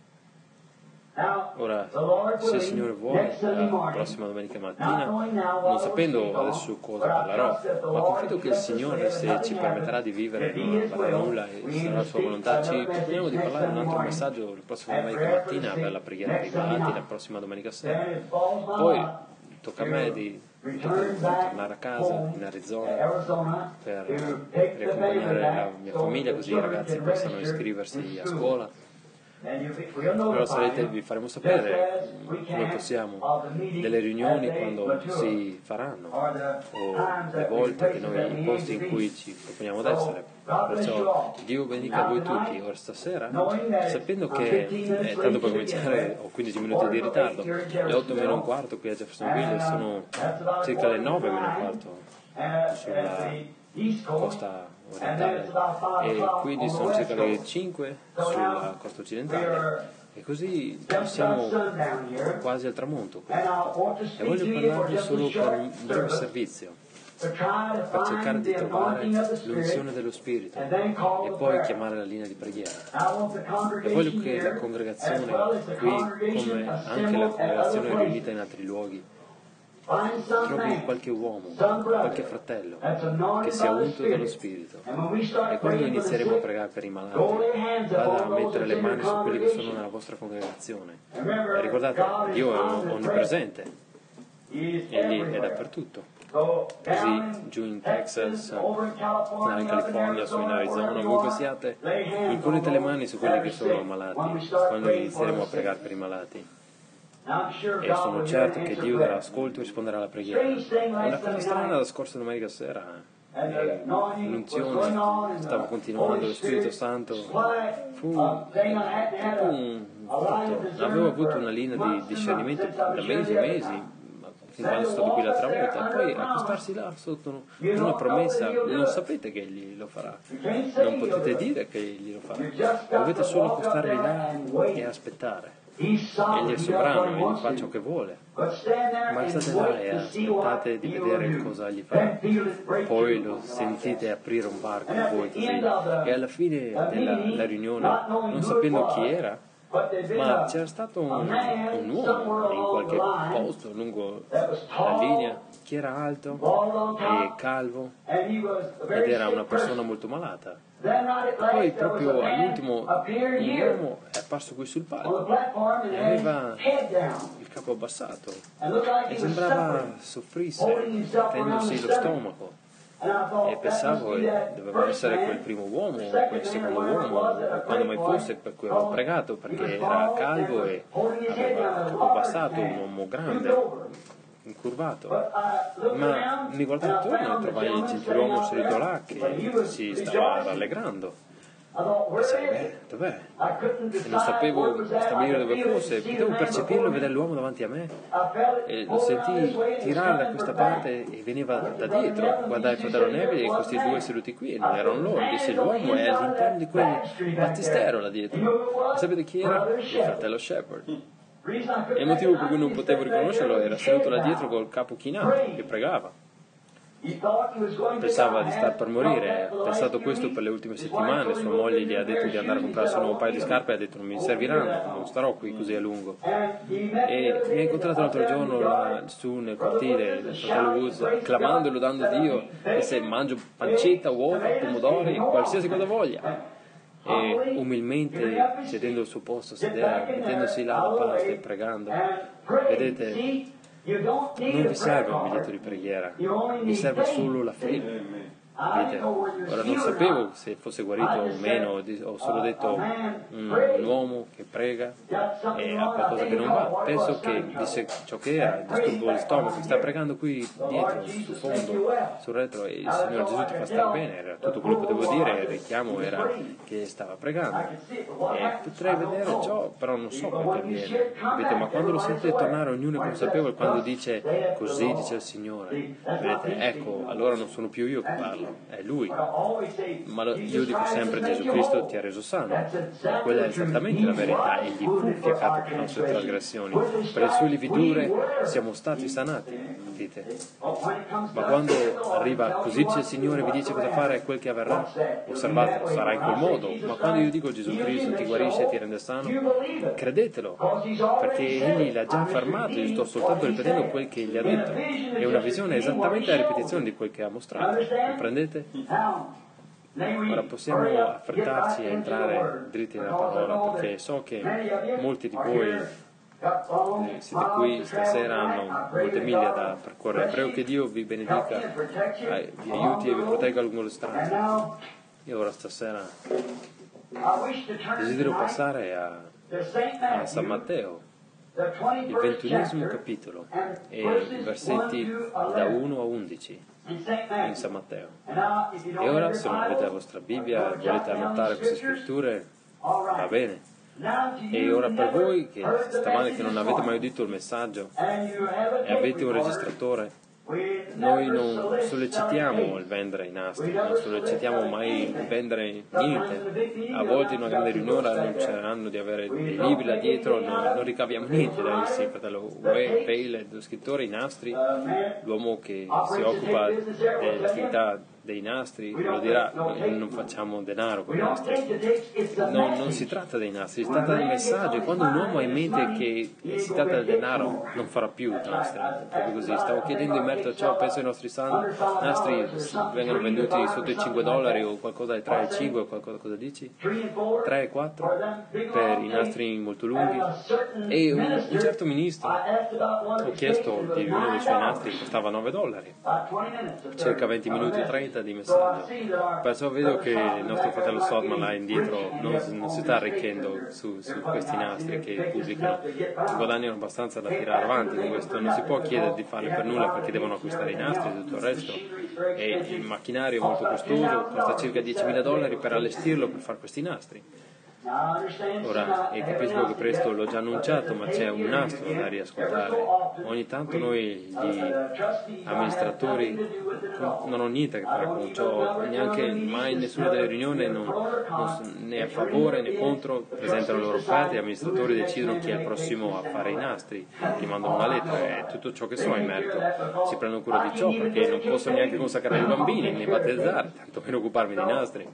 Ora, se il Signore vuole, la prossima domenica mattina, non sapendo adesso cosa parlerò, ma confido che il Signore, se ci permetterà di vivere, non avverrà nulla e sarà la sua volontà, ci proponiamo di parlare un altro messaggio la prossima domenica mattina per la preghiera privata, la prossima domenica sera. Poi tocca a me di tornare a casa in Arizona per riaccompagnare la mia famiglia, così i ragazzi possano iscriversi a scuola. Allora sarete, vi faremo sapere come possiamo delle riunioni quando si faranno o le volte che noi, i posti in cui ci proponiamo di essere. Perciò Dio benedica a voi tutti. Ora stasera, sapendo che eh, tanto per cominciare ho quindici minuti di ritardo, le otto meno un quarto qui a Jeffersonville sono circa le nove meno un quarto sulla costa orientale e quindi sono circa le cinque sulla costa occidentale e così siamo quasi al tramonto qui. E voglio parlarvi solo per un breve servizio per cercare di trovare l'unzione dello Spirito e poi chiamare la linea di preghiera. E voglio che la congregazione qui, come anche la congregazione riunita in altri luoghi, trovi qualche uomo, qualche fratello che sia unto dallo Spirito, e quando inizieremo a pregare per i malati vada a mettere le mani su quelli che sono nella vostra congregazione. E ricordate, Dio è onnipresente, Egli è dappertutto. Così giù in Texas, in California, su in Arizona, ovunque siate, imponete le mani su quelli che sono malati quando inizieremo a pregare per i malati. E sono certo che Dio darà ascolto e risponderà alla preghiera. Una cosa strana la scorsa domenica sera, eh, l'unzione stava continuando, lo Spirito Santo fu un, un frutto. Avevo avuto una linea di discernimento da mesi e mesi, fin quando sono stato qui l'altra volta, poi accostarsi là sotto una promessa, non sapete che Egli lo farà, non potete dire che Egli lo farà, dovete solo accostarvi là e aspettare. Egli è sovrano, Egli fa ciò che vuole, ma state là e aspettate di vedere cosa Egli farà. Poi lo sentite aprire un bar con voi così, e alla fine della riunione, non sapendo chi era, ma c'era stato un, un uomo in qualche posto lungo la linea che era alto e calvo ed era una persona molto malata. Poi proprio all'ultimo un uomo è apparso qui sul palco e aveva il capo abbassato e sembrava soffrisse, tenendosi lo stomaco. E pensavo che doveva essere quel primo uomo, quel secondo uomo, o quando mai fosse, per cui avevo pregato, perché era calvo e aveva il capo abbassato, un uomo grande, incurvato. Ma mi guardai attorno e trovai il gentiluomo seduto là che si stava rallegrando. Pensai, beh, dov'è? E non sapevo stabilire dove fosse, potevo percepirlo e vedere l'uomo davanti a me. E lo sentii tirare da questa parte e veniva da dietro. Guardai il fratello Neville e questi due seduti qui, e non erano loro. Disse, l'uomo è all'interno di quel battistero là dietro. E sapete chi era? Il fratello Shepard. E il motivo per cui non potevo riconoscerlo era seduto là dietro col capo chinato, che pregava. Pensava di star per morire, ha pensato questo per le ultime settimane. Sua moglie gli ha detto di andare a comprarsi un nuovo paio di scarpe e ha detto non mi serviranno, non starò qui così a lungo. E mi ha incontrato l'altro giorno là su nel cortile del fratello Woods, clamandolo, dando Dio, e se mangio pancetta, uova, pomodori, qualsiasi cosa voglia. E umilmente sedendo al suo posto a sedere, mettendosi là da parte e pregando. Vedete, non vi serve un biglietto di preghiera, vi serve solo la fede. Vedete? Ora non sapevo se fosse guarito o meno, ho solo detto un, un uomo che prega e ha qualcosa che non va. Penso che disse ciò che era, disturbo di stomaco, sta pregando qui dietro, sul fondo, sul retro, e il Signore Gesù ti fa stare bene. Era tutto quello che potevo dire, il richiamo era che stava pregando. E potrei vedere ciò, però non so perché avviene. Vedete? Ma quando lo sentite tornare, ognuno è consapevole quando dice così dice il Signore. Vedete? Ecco, allora non sono più io che parlo, è Lui. Ma io dico sempre, Gesù Cristo ti ha reso sano. Quella è esattamente la verità. Egli fu fiaccato per le nostre trasgressioni, per le sue lividure siamo stati sanati. Vedete? Ma quando arriva così dice il Signore, vi dice cosa fare, è quel che avverrà, osservatelo, sarà in quel modo. Ma quando io dico Gesù Cristo ti guarisce e ti rende sano, credetelo, perché Egli l'ha già affermato. Io sto soltanto ripetendo quel che Egli ha detto. È una visione esattamente la ripetizione di quel che ha mostrato. Comprendete? Ora possiamo affrettarci a entrare dritti nella parola, perché so che molti di voi eh, siete qui stasera, hanno molte miglia da percorrere. Prego che Dio vi benedica, eh, vi aiuti e vi protegga lungo le strade. E ora stasera desidero passare a, a San Matteo, il ventunesimo capitolo, e i versetti da uno a undici in San Matteo. E ora, se non avete la vostra Bibbia e volete annotare queste scritture, va bene. E ora per voi che stamane che non avete mai udito il messaggio e avete un registratore, noi non sollecitiamo il vendere i nastri, non sollecitiamo mai il vendere niente. A volte in una grande riunione annunceranno di avere dei libri là dietro, non, non ricaviamo niente da essi. Fratello Vale, lo scrittore, i nastri, l'uomo che si occupa dell'attività dei nastri, lo dirà, noi non facciamo denaro con i nastri. No, non si tratta dei nastri, si tratta del messaggio, e quando un uomo ha in mente che si tratta del denaro non farà più nastri, proprio così. Stavo chiedendo in merito a ciò, penso i nostri san, nastri vengano venduti sotto i cinque dollari o qualcosa di tre e cinque, o qualcosa, cosa dici? tre e quattro per i nastri molto lunghi. E un, un certo ministro, ho chiesto di uno dei suoi nastri, costava nove dollari, circa venti minuti o trenta di messaggio. Perciò vedo che il nostro fratello Sodman là indietro non, non si sta arricchendo su, su questi nastri che pubblicano, guadagnano abbastanza da tirare avanti con questo. Non si può chiedere di farle per nulla perché devono acquistare i nastri e tutto il resto, e il macchinario è molto costoso, costa circa diecimila dollari per allestirlo per fare questi nastri. Ora, e capisco che presto l'ho già annunciato, ma c'è un nastro da riascoltare. Ogni tanto noi, gli amministratori, non ho niente a che fare con ciò, neanche mai in nessuna delle riunioni, non, non, né a favore né contro, presentano le loro offerte, gli amministratori decidono chi è il prossimo a fare i nastri, gli mandano una lettera, è tutto ciò che so in merito. Si prendono cura di ciò perché non posso neanche consacrare i bambini né battezzare, tanto meno occuparmi dei nastri.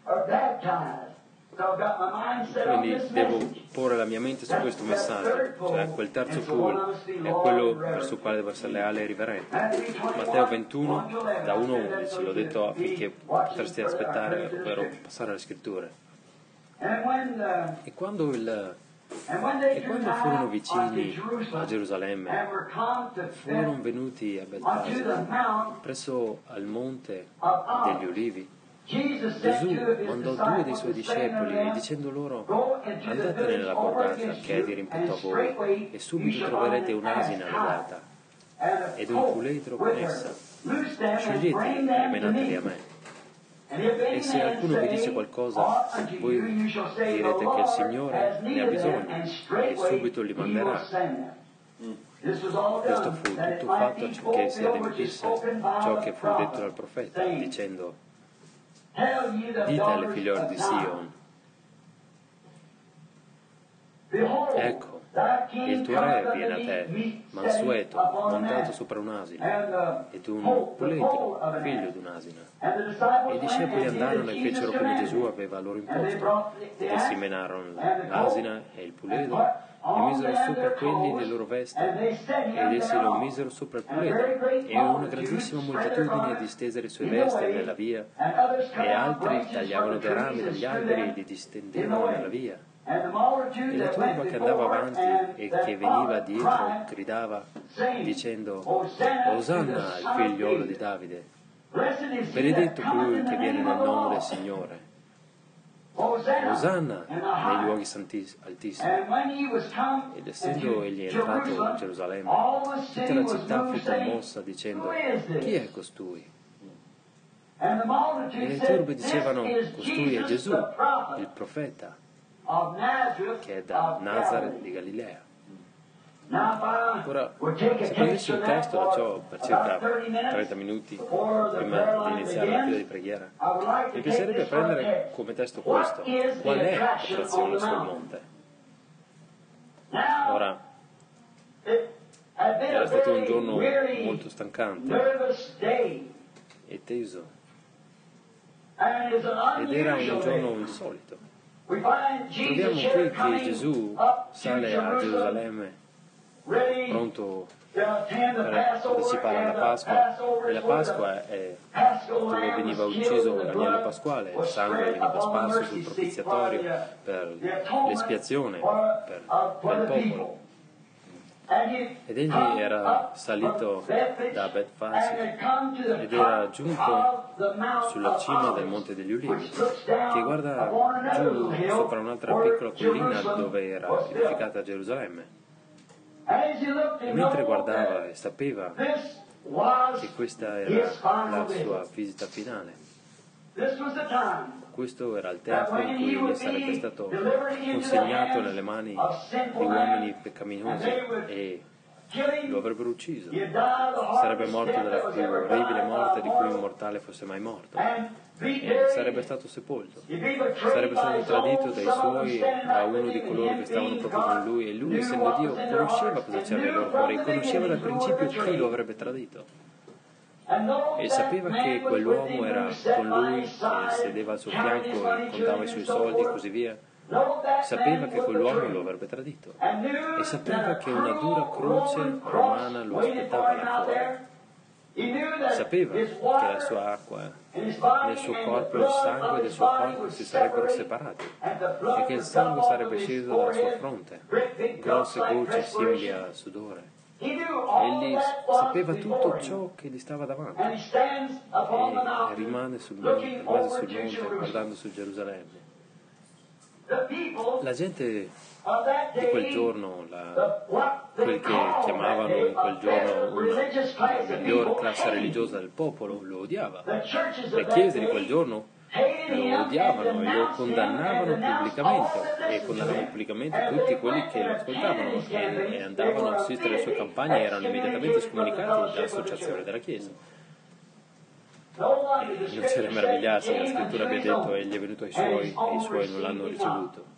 Quindi devo porre la mia mente su questo messaggio, cioè quel terzo pool è quello verso il quale devo essere leale e riverente. Matteo ventuno, da uno a undici, l'ho detto affinché potreste aspettare, ovvero passare alle scritture. E quando, il, e quando furono vicini a Gerusalemme, furono venuti a Betfasi, presso al monte degli Ulivi. Gesù mandò due dei suoi discepoli dicendo loro: andate nella borgata che è dirimpetto a voi, e subito troverete un'asina legata ed un puledro con essa. Scioglieteli e menateli a me. E se qualcuno vi dice qualcosa, voi direte che il Signore ne ha bisogno e subito li manderà. Questo fu tutto fatto affinché si adempisse ciò che fu detto dal profeta, dicendo: dite alle figliole di Sion, ecco, il tuo re viene a te, mansueto, montato sopra un asino, ed un puledro, figlio di un'asina. E i discepoli andarono e fecero come Gesù aveva loro imposto, ed essi menarono l'asina e il puledro, e misero sopra quelli le loro vesti, ed essi lo misero sopra il puledro, e una grandissima moltitudine distese le sue vesti nella via, e altri tagliavano dei rami dagli alberi e li distendevano nella via. E la turba che andava avanti e che veniva dietro gridava, dicendo: Osanna al figliolo di Davide, benedetto colui che viene nel nome del Signore, Osanna nei luoghi altissimi. Ed essendo egli entrato in Gerusalemme, tutta la città fu commossa dicendo: chi è costui? E le turbe dicevano: costui è Gesù, il profeta, che è da Nazareth di Galilea. Ora, se prendessi un testo da ciò per circa trenta minuti prima di iniziare la fila di preghiera, mi piacerebbe prendere come testo questo: qual è l'attrazione sul monte? Ora, era stato un giorno molto stancante e teso, ed era un giorno insolito. Troviamo qui che Gesù sale a Gerusalemme pronto per partecipare alla Pasqua, e la Pasqua è dove veniva ucciso l'agnello pasquale, il sangue veniva sparso sul propiziatorio per l'espiazione per, per il popolo. Ed egli era salito da Betfasi ed era giunto sulla cima del Monte degli Ulivi, che guarda giù sopra un'altra piccola collina dove era edificata Gerusalemme. E mentre guardava e sapeva che questa era la sua visita finale, questo era il tempo in cui egli sarebbe stato consegnato nelle mani di uomini peccaminosi e lo avrebbero ucciso. Sarebbe morto della più orribile morte di cui un mortale fosse mai morto. E sarebbe stato sepolto. Sarebbe stato tradito dai suoi, da uno di coloro che stavano proprio con lui, e lui, essendo Dio, conosceva cosa c'era nel loro cuore, e conosceva dal principio chi lo avrebbe tradito. E sapeva che quell'uomo era con lui, che sedeva al suo fianco e contava i suoi soldi e così via. Sapeva che quell'uomo lo avrebbe tradito e sapeva che una dura croce romana lo aspettava là fuori. Sapeva che la sua acqua nel suo corpo e il sangue del suo corpo si sarebbero separati e che il sangue sarebbe sceso dalla sua fronte, grosse gocce simili a sudore. Egli sapeva tutto ciò che gli stava davanti e rimane sul monte, rimase sul monte guardando su Gerusalemme. La gente di quel giorno, la, quel che chiamavano in quel giorno una, la miglior classe religiosa del popolo, lo odiava. Le chiese di quel giorno lo odiavano e lo condannavano pubblicamente, e condannavano pubblicamente tutti quelli che lo ascoltavano e, e andavano a assistere alle sue campagne e erano immediatamente scomunicati dall'associazione della Chiesa. E non c'è da meravigliarsi, la scrittura abbia detto egli è venuto ai suoi e i suoi non l'hanno ricevuto.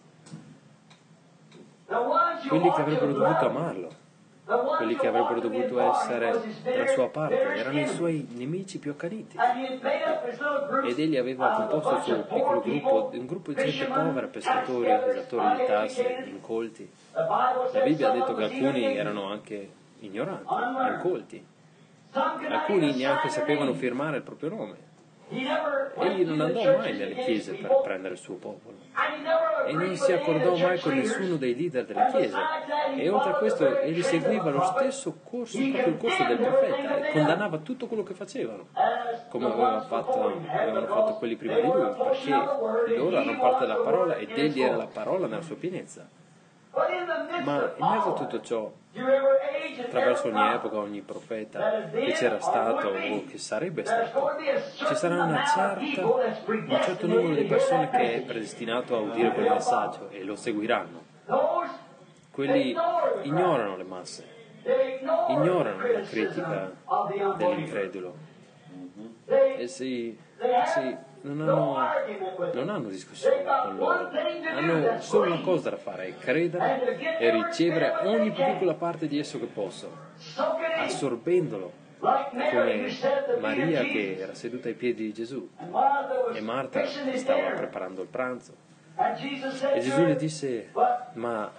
Quelli che avrebbero dovuto amarlo, quelli che avrebbero dovuto essere dalla sua parte, erano i suoi nemici più accaniti. Ed egli aveva composto il suo piccolo gruppo, un gruppo di gente povera, pescatori, esattori di tasse, incolti. La Bibbia ha detto che alcuni erano anche ignoranti, incolti. Alcuni neanche sapevano firmare il proprio nome. Egli non andò mai nelle chiese per prendere il suo popolo e non si accordò mai con nessuno dei leader delle chiese, e oltre a questo egli seguiva lo stesso corso, proprio il corso del profeta, e condannava tutto quello che facevano, come aveva fatto, avevano fatto quelli prima di lui, perché loro erano parte della parola ed egli era la parola nella sua pienezza. Ma in mezzo a tutto ciò, attraverso ogni epoca, ogni profeta che c'era stato o che sarebbe stato, ci sarà una certa, un certo numero di persone che è predestinato a udire quel messaggio e lo seguiranno. Quelli ignorano le masse, ignorano la critica dell'incredulo e si, si non hanno, non hanno discussione con loro, hanno solo una cosa da fare, è credere e ricevere ogni più piccola parte di esso che possono, assorbendolo, come Maria che era seduta ai piedi di Gesù e Marta che stava preparando il pranzo. E Gesù le disse: ma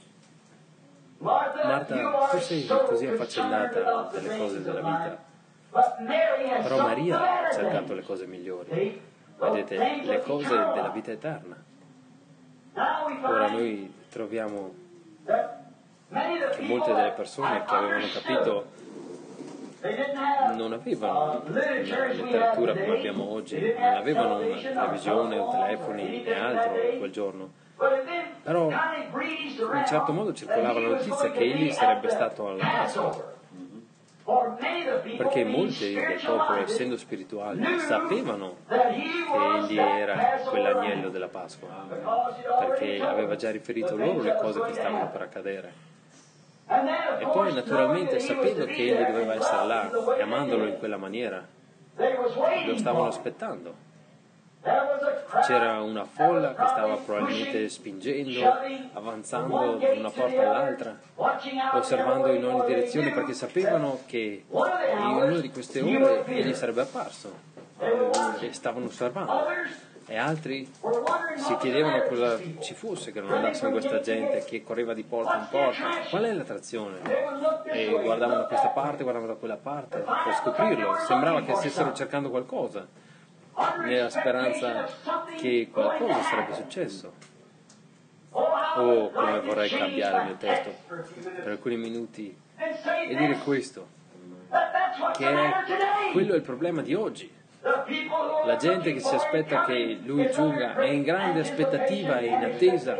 Marta, tu sei così affaccendata delle cose della vita, però Maria ha cercato le cose migliori, vedete, le cose della vita eterna. Ora noi troviamo che molte delle persone che avevano capito non avevano una letteratura come abbiamo oggi, non avevano una televisione o telefoni né altro quel giorno, però in un certo modo circolava la notizia che egli sarebbe stato alla Pasqua, perché molti del popolo, essendo spirituali, sapevano che egli era quell'agnello della Pasqua, perché aveva già riferito loro le cose che stavano per accadere. E poi naturalmente, sapendo che egli doveva essere là e amandolo in quella maniera, lo stavano aspettando. C'era una folla che stava probabilmente spingendo, avanzando da una porta all'altra, osservando in ogni direzione, perché sapevano che in una di queste ore egli sarebbe apparso e stavano osservando. E altri si chiedevano cosa ci fosse che non andasse con questa gente che correva di porta in porta, qual è l'attrazione? E guardavano da questa parte, guardavano da quella parte per scoprirlo. Sembrava che stessero cercando qualcosa, nella speranza che qualcosa sarebbe successo. oh, come vorrei cambiare il mio testo per alcuni minuti e dire questo, che è, quello è il problema di oggi. La gente che si aspetta che lui giunga è in grande aspettativa e in attesa.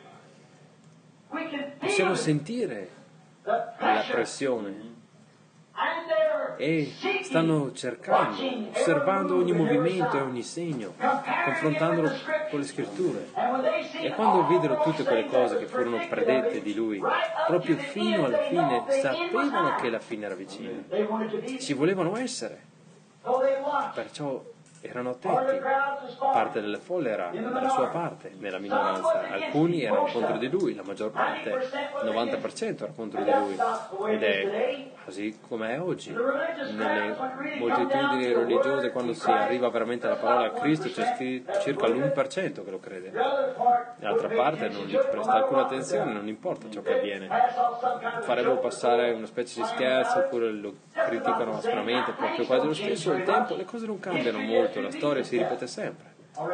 Possiamo sentire la pressione e stanno cercando, osservando ogni movimento e ogni segno, confrontandolo con le scritture. E quando videro tutte quelle cose che furono predette di lui, proprio fino alla fine sapevano che la fine era vicina. Ci volevano essere. Perciò erano attenti. Parte delle folle era dalla sua parte, nella minoranza. Alcuni erano contro di lui, la maggior parte, il novanta per cento era contro di lui. Ed è così come è oggi. Nelle moltitudini religiose, quando si arriva veramente alla parola Cristo, c'è circa l'uno per cento che lo crede. L'altra parte non gli presta alcuna attenzione, non importa ciò che avviene. Farebbero passare una specie di scherzo, oppure lo criticano aspramente, proprio quasi lo stesso. Il tempo, le cose non cambiano molto. La storia si ripete sempre.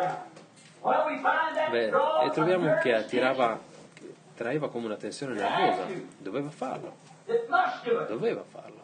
Beh, e troviamo che attirava, che traeva come una tensione nervosa. Doveva farlo. Doveva farlo.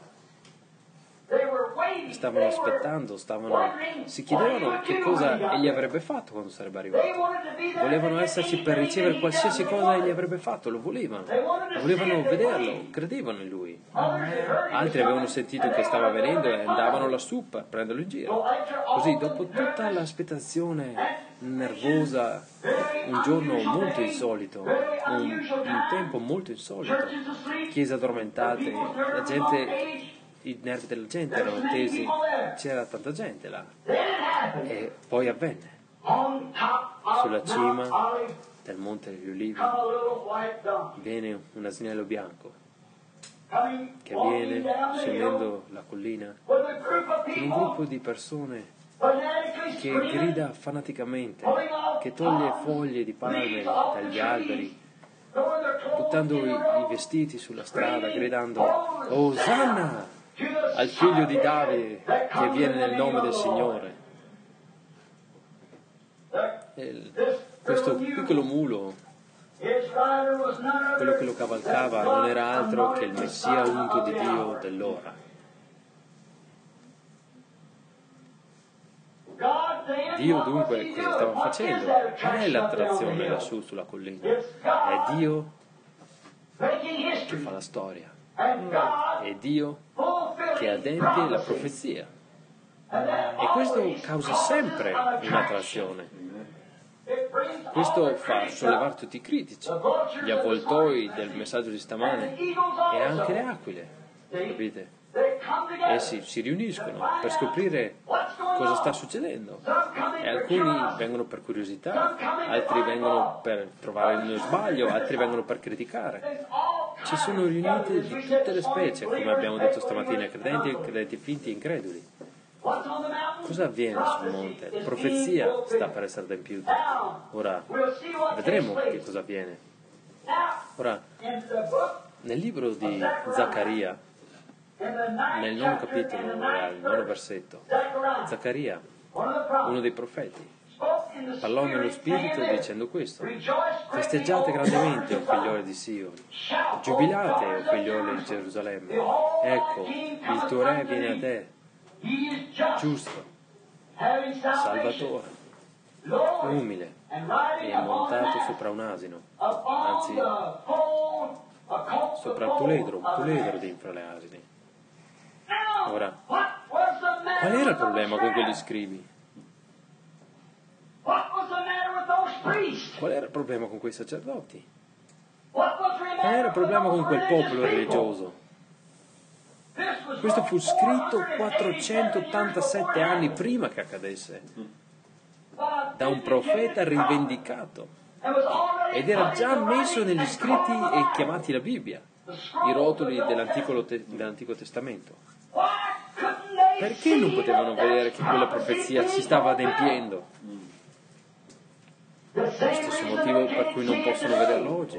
Stavano aspettando, stavano, si chiedevano che cosa egli avrebbe fatto quando sarebbe arrivato. Volevano esserci per ricevere qualsiasi cosa egli avrebbe fatto, lo volevano. Volevano vederlo, credevano in lui. Altri avevano sentito che stava venendo e andavano lassù per prenderlo in giro. Così, dopo tutta l'aspettazione nervosa, un giorno molto insolito, un, un tempo molto insolito, chiese addormentate, la gente, i nervi della gente erano tesi, c'era tanta gente là. E poi avvenne. Sulla cima del Monte degli Ulivi viene un asinello bianco che viene scendendo la collina con un gruppo di persone che grida fanaticamente, che toglie foglie di palme dagli alberi, buttando i, i vestiti sulla strada, gridando Osanna al figlio di Davide che viene nel nome del Signore. E questo piccolo mulo, quello che lo cavalcava, non era altro che il Messia unto di Dio dell'ora. Dio dunque cosa stava facendo? Non è l'attrazione lassù sulla collina, è Dio che fa la storia, è Dio che adempie la profezia, e questo causa sempre un'attrazione. Questo fa sollevare tutti i critici, gli avvoltoi del messaggio di stamane e anche le aquile, capite? Essi si riuniscono per scoprire cosa sta succedendo, e alcuni vengono per curiosità, altri vengono per trovare uno sbaglio, altri vengono per criticare. Ci sono riuniti di tutte le specie, come abbiamo detto stamattina, credenti, credenti finti e increduli. Cosa avviene sul monte? La profezia sta per essere adempiuta. Ora vedremo che cosa avviene. Ora, nel libro di Zaccaria, nel nono capitolo, al nono versetto, Zaccaria, uno dei profeti, parlò nello spirito dicendo questo: festeggiate grandemente, o figlioli di Sion, giubilate, o figlioli di Gerusalemme, ecco, il tuo re viene a te, giusto, salvatore, umile e montato sopra un asino, anzi sopra il puledro, un puledro dinfra le asini. Ora, qual era il problema con quegli scribi? Qual era il problema con quei sacerdoti? Qual era il problema con quel popolo religioso? Questo fu scritto quattrocentottantasette anni prima che accadesse, da un profeta rivendicato, ed era già messo negli scritti e chiamati la Bibbia, i rotoli dell'Antico, dell'Antico Testamento. Perché non potevano vedere che quella profezia si stava adempiendo? Lo stesso motivo per cui non possono vederlo oggi.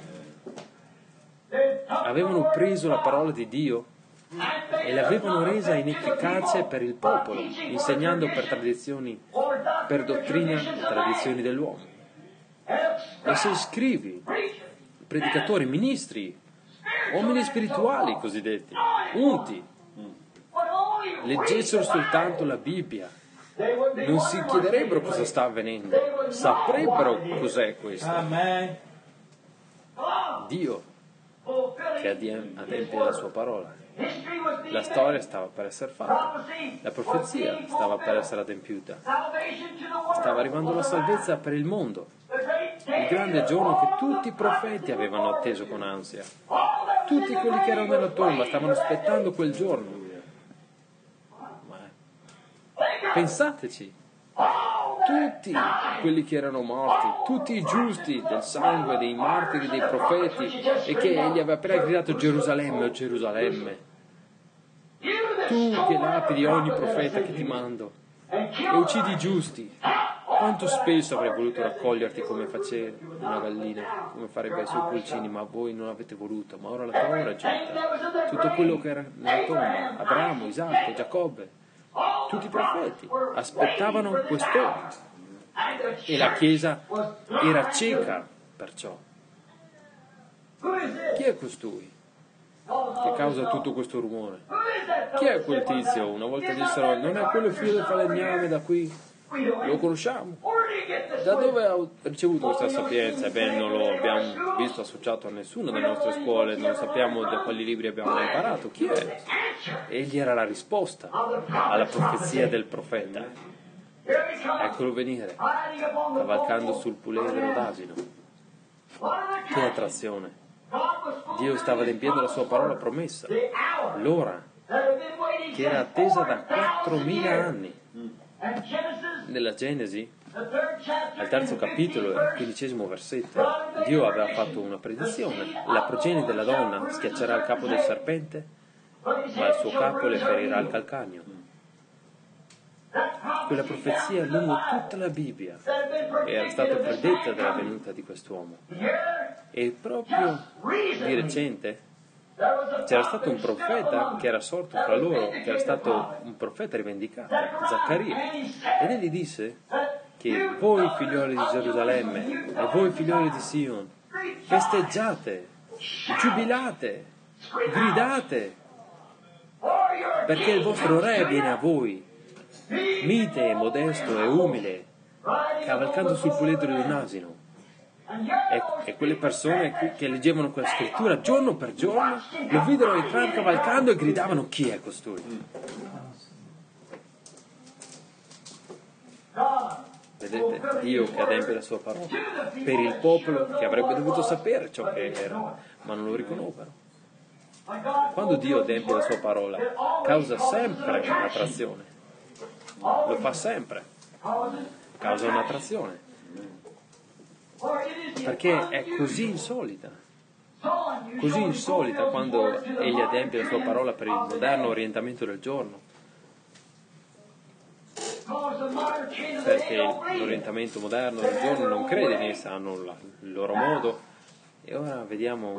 Avevano preso la parola di Dio e l'avevano resa inefficace per il popolo, insegnando per tradizioni, per dottrina le tradizioni dell'uomo. E se scrivi, predicatori, ministri, uomini spirituali cosiddetti, unti, leggessero soltanto la Bibbia, non si chiederebbero cosa sta avvenendo, saprebbero cos'è questo. Dio che adempie la sua parola. La storia stava per essere fatta, la profezia stava per essere adempiuta, stava arrivando la salvezza per il mondo, il grande giorno che tutti i profeti avevano atteso con ansia. Tutti quelli che erano nella tomba stavano aspettando quel giorno. Ma pensateci, tutti quelli che erano morti, tutti i giusti del sangue dei martiri, dei profeti, e che egli aveva appena gridato Gerusalemme, oh Gerusalemme, tu che lapidi ogni profeta che ti mando e uccidi i giusti, quanto spesso avrei voluto raccoglierti come faceva una gallina, come farebbe ai suoi pulcini, ma voi non avete voluto, ma ora la tua ora è giunta. Tutto quello che era nella tomba, Abramo, Isacco, Giacobbe, tutti i profeti aspettavano quest'ora e la Chiesa era cieca perciò. Chi è costui che causa tutto questo rumore? Chi è quel tizio? Una volta dissero, non è quello il figlio del falegname da qui? Lo conosciamo? Da dove ha ricevuto questa sapienza? Ebbene, non lo abbiamo visto associato a nessuna delle nostre scuole, non sappiamo da quali libri abbiamo imparato. Chi è? Egli era la risposta alla profezia del profeta. Eccolo venire, cavalcando sul puledro d'asino. Che attrazione! Dio stava adempiendo la sua parola promessa, l'ora che era attesa da quattromila anni. Nella Genesi, al terzo capitolo, al quindicesimo versetto, Dio aveva fatto una predizione: la progenie della donna schiaccerà il capo del serpente, ma il suo capo le ferirà il calcagno. Quella profezia lungo tutta la Bibbia era stata predetta della venuta di quest'uomo. E proprio di recente c'era stato un profeta che era sorto fra loro, che era stato un profeta rivendicato, Zaccaria, ed egli disse che voi figlioli di Gerusalemme e voi figlioli di Sion festeggiate, giubilate, gridate, perché il vostro re viene a voi, mite, modesto e umile, cavalcando sul puledro di un asino. E, e quelle persone che leggevano quella scrittura giorno per giorno lo videro entrare cavalcando e gridavano: chi è costui? Vedete, Dio che adempie la sua parola per il popolo che avrebbe dovuto sapere ciò che era, ma non lo riconobbero. Quando Dio adempie la sua parola causa sempre un'attrazione, lo fa sempre, causa un'attrazione, perché è così insolita, così insolita quando egli adempie la sua parola per il moderno orientamento del giorno, perché l'orientamento moderno del giorno non crede in essa, hanno la, il loro modo. E ora vediamo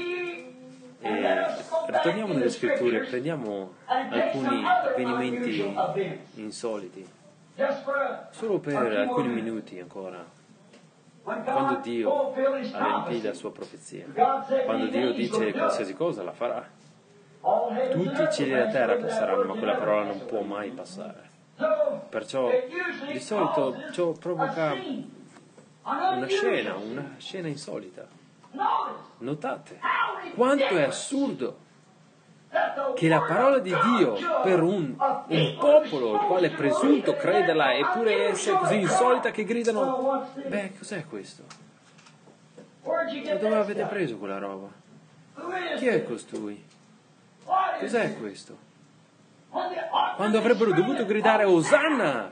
e ritorniamo nelle scritture, prendiamo alcuni avvenimenti insoliti solo per alcuni minuti ancora. Quando Dio adempì la sua profezia, quando Dio dice qualsiasi cosa la farà, tutti i cieli della terra passeranno, ma quella parola non può mai passare. Perciò di solito ciò provoca una scena, una scena insolita. Notate quanto è assurdo che la parola di Dio per un, un popolo il quale è presunto crederla, eppure essere così insolita che gridano: beh, cos'è questo? Da dove avete preso quella roba? Chi è costui? Cos'è questo? Quando avrebbero dovuto gridare Osanna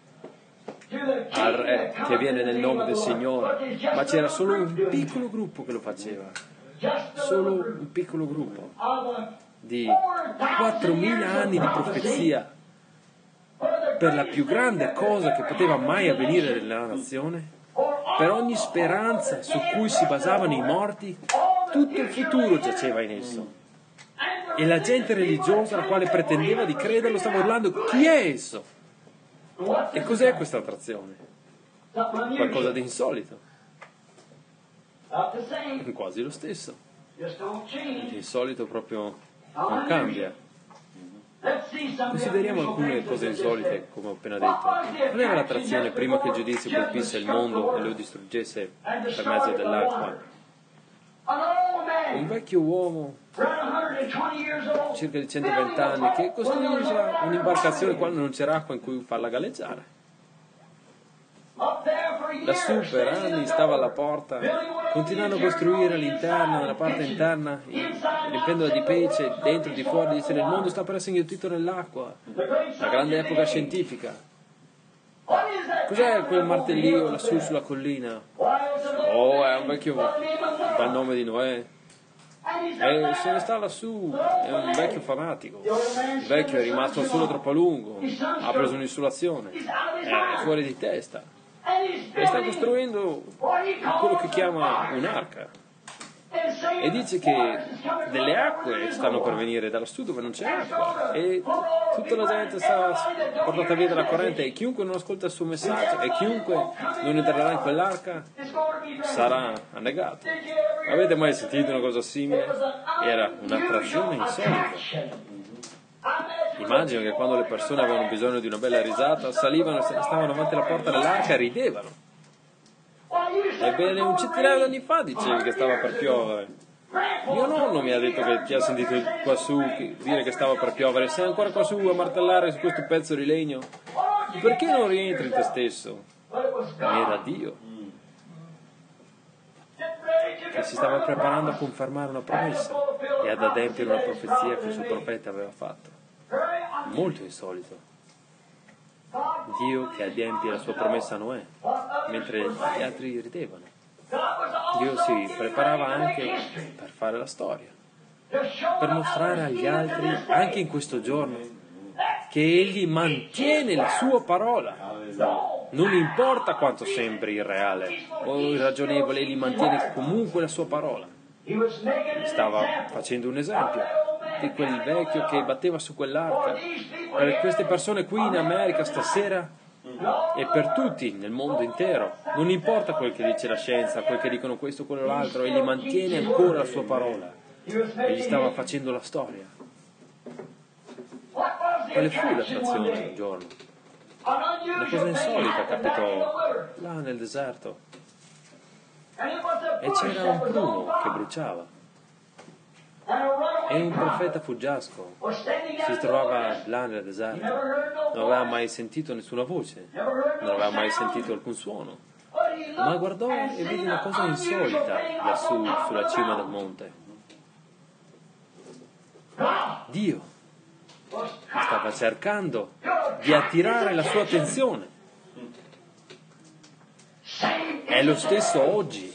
al re che viene nel nome del Signore, ma c'era solo un piccolo gruppo che lo faceva, solo un piccolo gruppo di quattromila anni di profezia per la più grande cosa che poteva mai avvenire nella nazione, per ogni speranza su cui si basavano i morti. Tutto il futuro giaceva in esso, e la gente religiosa, la quale pretendeva di crederlo, stava urlando: chi è esso? E cos'è questa attrazione? Qualcosa di insolito. quasi lo stesso. Di solito proprio non cambia. Consideriamo alcune cose insolite, come ho appena detto. Qual era l'attrazione prima che il giudizio colpisse il mondo e lo distruggesse per mezzo dell'acqua? Un vecchio uomo, circa di centoventi anni, che costruiva un'imbarcazione quando non c'era acqua in cui farla galleggiare. Lassù per anni stava alla porta, continuando a costruire all'interno, nella parte interna, riempiendola di pece, dentro e di fuori, dicendo: il mondo sta per essere inghiottito nell'acqua, la grande epoca scientifica. Cos'è quel martellio lassù sulla collina? Oh, è un vecchio dal nome di Noè. E se ne sta lassù, è un vecchio fanatico. Il vecchio è rimasto solo troppo a lungo, ha preso un'insolazione, è fuori di testa. E sta costruendo quello che chiama un'arca e dice che delle acque stanno per venire dallo sud dove non c'è acqua e tutta la gente sta portata via dalla corrente e chiunque non ascolta il suo messaggio e chiunque non entrerà in quell'arca sarà annegato. Avete mai sentito una cosa simile? Era un'attrazione insolita. Immagino che quando le persone avevano bisogno di una bella risata salivano e se ne stavano davanti alla porta dell'arca e ridevano. Ebbene, un centinaio di anni fa dicevi che stava per piovere. Mio nonno mi ha detto che ti ha sentito quassù dire che stava per piovere. Sei ancora quassù a martellare su questo pezzo di legno? Perché non rientri in te stesso? Era Dio che si stava preparando a confermare una promessa e ad adempiere una profezia che il suo profeta aveva fatto. Molto insolito. Dio che adempie la sua promessa a Noè, mentre gli altri ridevano. Dio si preparava anche per fare la storia, per mostrare agli altri, anche in questo giorno, che Egli mantiene la sua parola. Non importa quanto sembri irreale o irragionevole, Egli mantiene comunque la sua parola. Stava facendo un esempio di quel vecchio che batteva su quell'arca. Per queste persone qui in America stasera e per tutti nel mondo intero, non importa quel che dice la scienza, quel che dicono questo o quello o l'altro, Egli mantiene ancora la sua parola. Egli stava facendo la storia. Quale fu l'attrazione quel giorno? Una cosa insolita capitò là nel deserto e c'era un pruno che bruciava e un profeta fuggiasco si trovava là nel deserto. Non aveva mai sentito nessuna voce, non aveva mai sentito alcun suono, ma guardò e vide una cosa insolita lassù sulla cima del monte. Dio stava cercando di attirare la sua attenzione. È lo stesso oggi.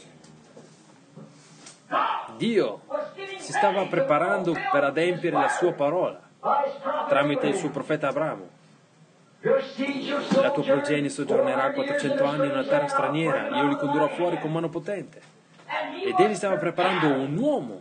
Dio si stava preparando per adempiere la sua parola tramite il suo profeta Abramo. La tua progenie soggiornerà quattrocento anni in una terra straniera, io li condurrò fuori con mano potente. Ed egli stava preparando un uomo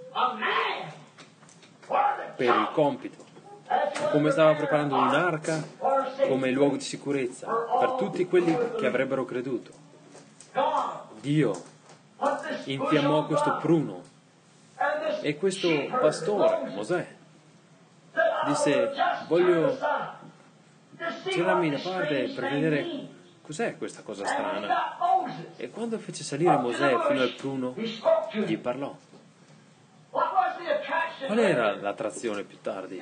per il compito, come stava preparando un'arca come luogo di sicurezza per tutti quelli che avrebbero creduto. Dio infiammò questo pruno e questo pastore, Mosè, disse: voglio girarmi da parte per vedere cos'è questa cosa strana. E quando fece salire Mosè fino al pruno, gli parlò. Qual era l'attrazione più tardi?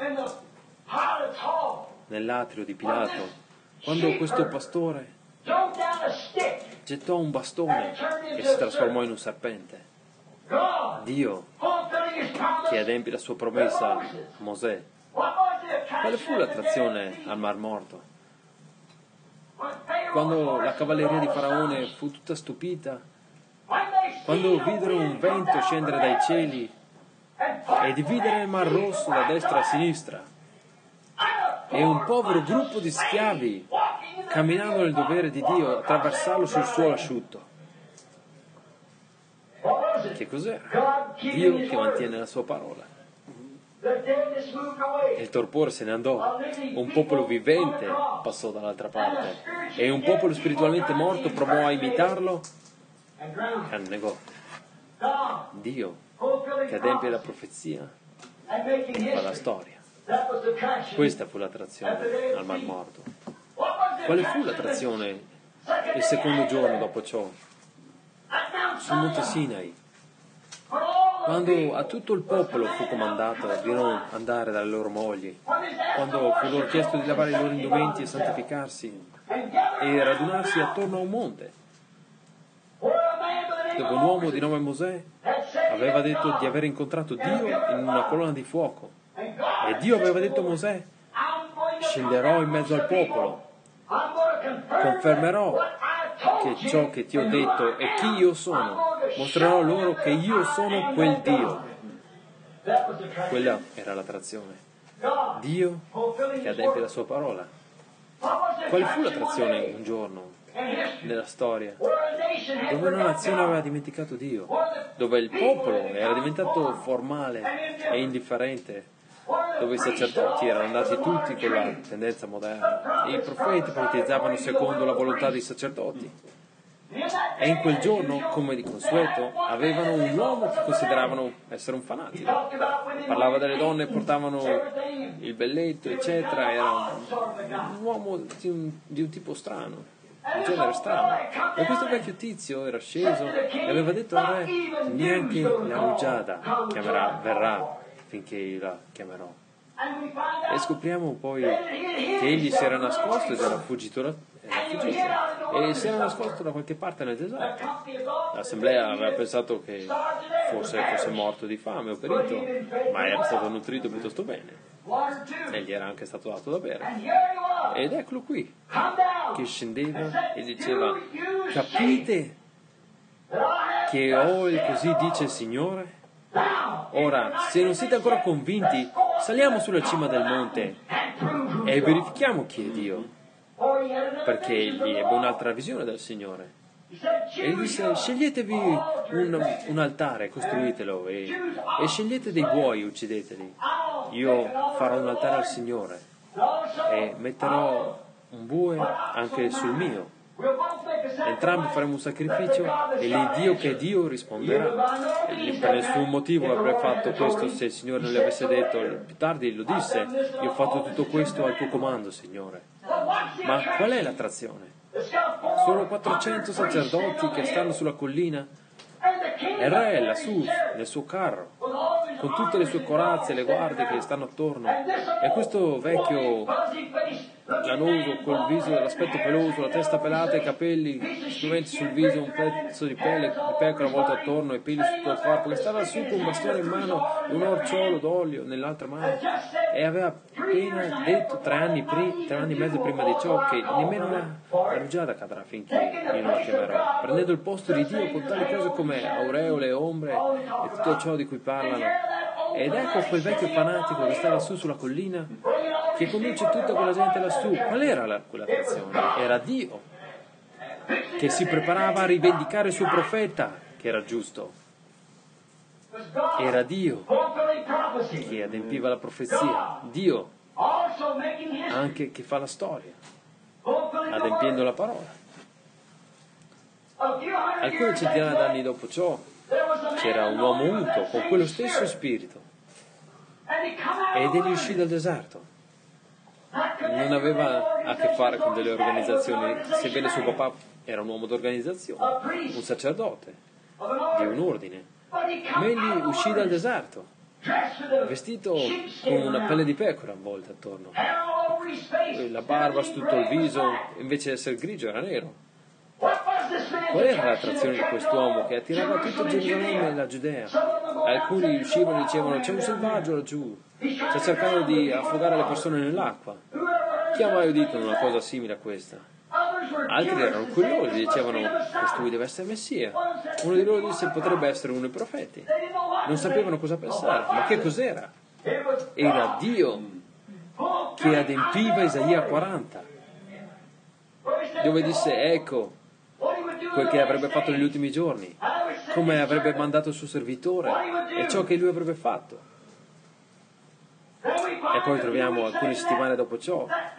Nell'atrio di Pilato, quando questo pastore gettò un bastone che si trasformò in un serpente. Dio che adempì la sua promessa a Mosè. Quale fu l'attrazione al Mar Morto? Quando la cavalleria di Faraone fu tutta stupita, quando videro un vento scendere dai cieli e dividere il Mar Rosso da destra a sinistra e un povero gruppo di schiavi camminavano nel dovere di Dio attraversarlo sul suolo asciutto. Che cos'era? Dio che mantiene la sua parola. Il torpore se ne andò, un popolo vivente passò dall'altra parte e un popolo spiritualmente morto provò a imitarlo e annegò. Dio che adempie la profezia e fa la storia. Questa fu l'attrazione al Mar Morto. Quale fu l'attrazione il secondo giorno dopo ciò? Sul Monte Sinai, quando a tutto il popolo fu comandato di non andare dalle loro mogli, quando fu loro chiesto di lavare i loro indumenti e santificarsi e radunarsi attorno a un monte, dove un uomo di nome Mosè aveva detto di aver incontrato Dio in una colonna di fuoco, e Dio aveva detto a Mosè: scenderò in mezzo al popolo, confermerò che ciò che ti ho detto e chi io sono, mostrerò loro che io sono quel Dio. Quella era l'attrazione. Dio che adempie la sua parola. Quale fu l'attrazione un giorno nella storia dove una nazione aveva dimenticato Dio, dove il popolo era diventato formale e indifferente, dove i sacerdoti erano andati tutti con la tendenza moderna e i profeti profetizzavano secondo la volontà dei sacerdoti. E in quel giorno, come di consueto, avevano un uomo che consideravano essere un fanatico. Parlava delle donne, portavano il belletto, eccetera. Era un, un uomo di un, di un tipo strano, un genere strano. E questo vecchio tizio era sceso e aveva detto al re: neanche la rugiada chiamerà, verrà finché io la chiamerò. E scopriamo poi che egli si era nascosto ed era fuggito, era fuggito e si era nascosto da qualche parte nel deserto. L'assemblea aveva pensato che forse fosse morto di fame o perito, ma era stato nutrito piuttosto bene e gli era anche stato dato da bere. Ed eccolo qui che scendeva e diceva: capite che ho il così dice il Signore? Ora, se non siete ancora convinti, saliamo sulla cima del monte e verifichiamo chi è Dio, perché egli ebbe un'altra visione del Signore. E gli disse: sceglietevi un, un altare, costruitelo, e, e scegliete dei buoi, uccideteli. Io farò un altare al Signore e metterò un bue anche sul mio. Entrambi faremo un sacrificio e l'Iddio che è Dio risponderà. E per nessun motivo avrebbe fatto questo se il Signore non le avesse detto. Più tardi lo disse: io ho fatto tutto questo al tuo comando, Signore. Ma qual è l'attrazione? Sono quattrocento sacerdoti che stanno sulla collina e il re lassù nel suo carro con tutte le sue corazze e le guardie che gli stanno attorno, e questo vecchio lanoso col viso, l'aspetto peloso, la testa pelata, i capelli spioventi sul viso, un pezzo di pelle di pecora avvolto attorno, i peli su tutto il corpo, che stava su con un bastone in mano e un orciolo d'olio nell'altra mano, e aveva appena detto tre anni, pri- tre anni e mezzo prima di ciò che nemmeno la, la rugiada cadrà finché io non la chiamerò, prendendo il posto di Dio con tali cose come aureole, ombre e tutto ciò di cui parlano. Ed ecco quel vecchio fanatico che sta lassù sulla collina, che conduce tutta quella gente lassù. Qual era la, quell'attrazione? Era Dio, che si preparava a rivendicare il suo profeta, che era giusto. Era Dio che adempiva la profezia. Dio anche che fa la storia, adempiendo la parola. Alcune centinaia d'anni dopo ciò c'era un uomo unto con quello stesso spirito, ed egli uscì dal deserto. Non aveva a che fare con delle organizzazioni, sebbene suo papà era un uomo d'organizzazione, un sacerdote di un ordine, ma egli uscì dal deserto vestito con una pelle di pecora avvolta attorno, la barba su tutto il viso, invece di essere grigio era nero. Qual era l'attrazione di quest'uomo che attirava tutto Gerusalemme e la Giudea? Alcuni uscivano e dicevano: c'è un selvaggio laggiù, sta cercando di affogare le persone nell'acqua. Chi ha mai udito una cosa simile a questa? Altri erano curiosi, dicevano: costui deve essere Messia. Uno di loro disse: potrebbe essere uno dei profeti. Non sapevano cosa pensare. Ma che cos'era? Era Dio che adempiva Isaia quaranta, dove disse: ecco quel che avrebbe fatto negli ultimi giorni, come avrebbe mandato il suo servitore e ciò che lui avrebbe fatto. E poi troviamo alcune settimane dopo ciò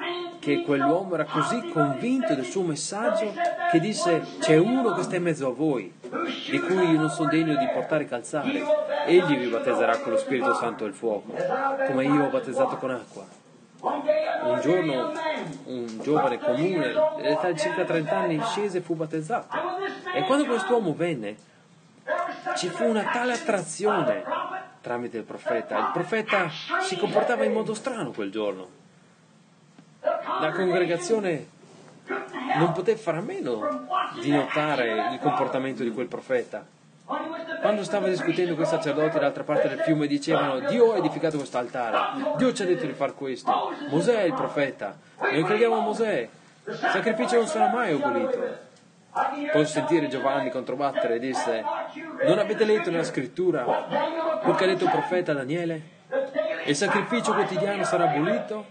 che quell'uomo era così convinto del suo messaggio che disse: c'è uno che sta in mezzo a voi, di cui io non sono degno di portare calzare. Egli vi battezzerà con lo Spirito Santo e il fuoco, come io ho battezzato con acqua. Un giorno un giovane comune, all'età di circa trenta anni, scese e fu battezzato. E quando quest'uomo venne, ci fu una tale attrazione tramite il profeta. Il profeta si comportava in modo strano quel giorno. La congregazione non poté fare a meno di notare il comportamento di quel profeta. Quando stava discutendo con i sacerdoti dall'altra parte del fiume, dicevano: Dio ha edificato questo altare, Dio ci ha detto di fare questo, Mosè è il profeta, noi crediamo a Mosè, il sacrificio non sarà mai abolito. Poi sentire Giovanni controbattere e disse: non avete letto nella scrittura quel che ha detto il profeta Daniele? Il sacrificio quotidiano sarà abolito?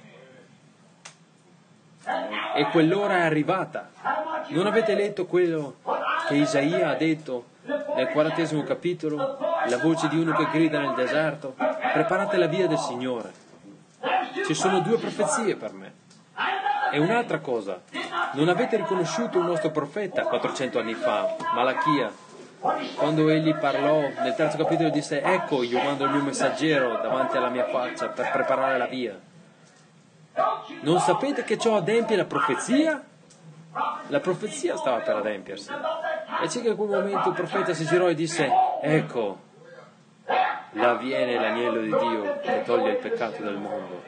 E quell'ora è arrivata. Non avete letto quello che Isaia ha detto nel quarantesimo capitolo? La voce di uno che grida nel deserto: preparate la via del Signore. Ci sono due profezie per me. E un'altra cosa, non avete riconosciuto il nostro profeta quattrocento anni fa, Malachia, quando egli parlò nel terzo capitolo disse: ecco, io mando il mio messaggero davanti alla mia faccia per preparare la via. Non sapete che ciò adempie la profezia? La profezia stava per adempiersi. E c'è che in quel momento il profeta si girò e disse: ecco, là viene l'agnello di Dio che toglie il peccato del mondo.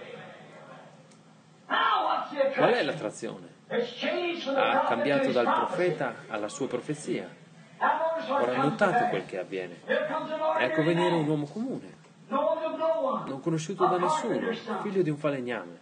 Qual è l'attrazione? Ha cambiato dal profeta alla sua profezia. Ora notate quel che avviene. Ecco venire un uomo comune, non conosciuto da nessuno, figlio di un falegname.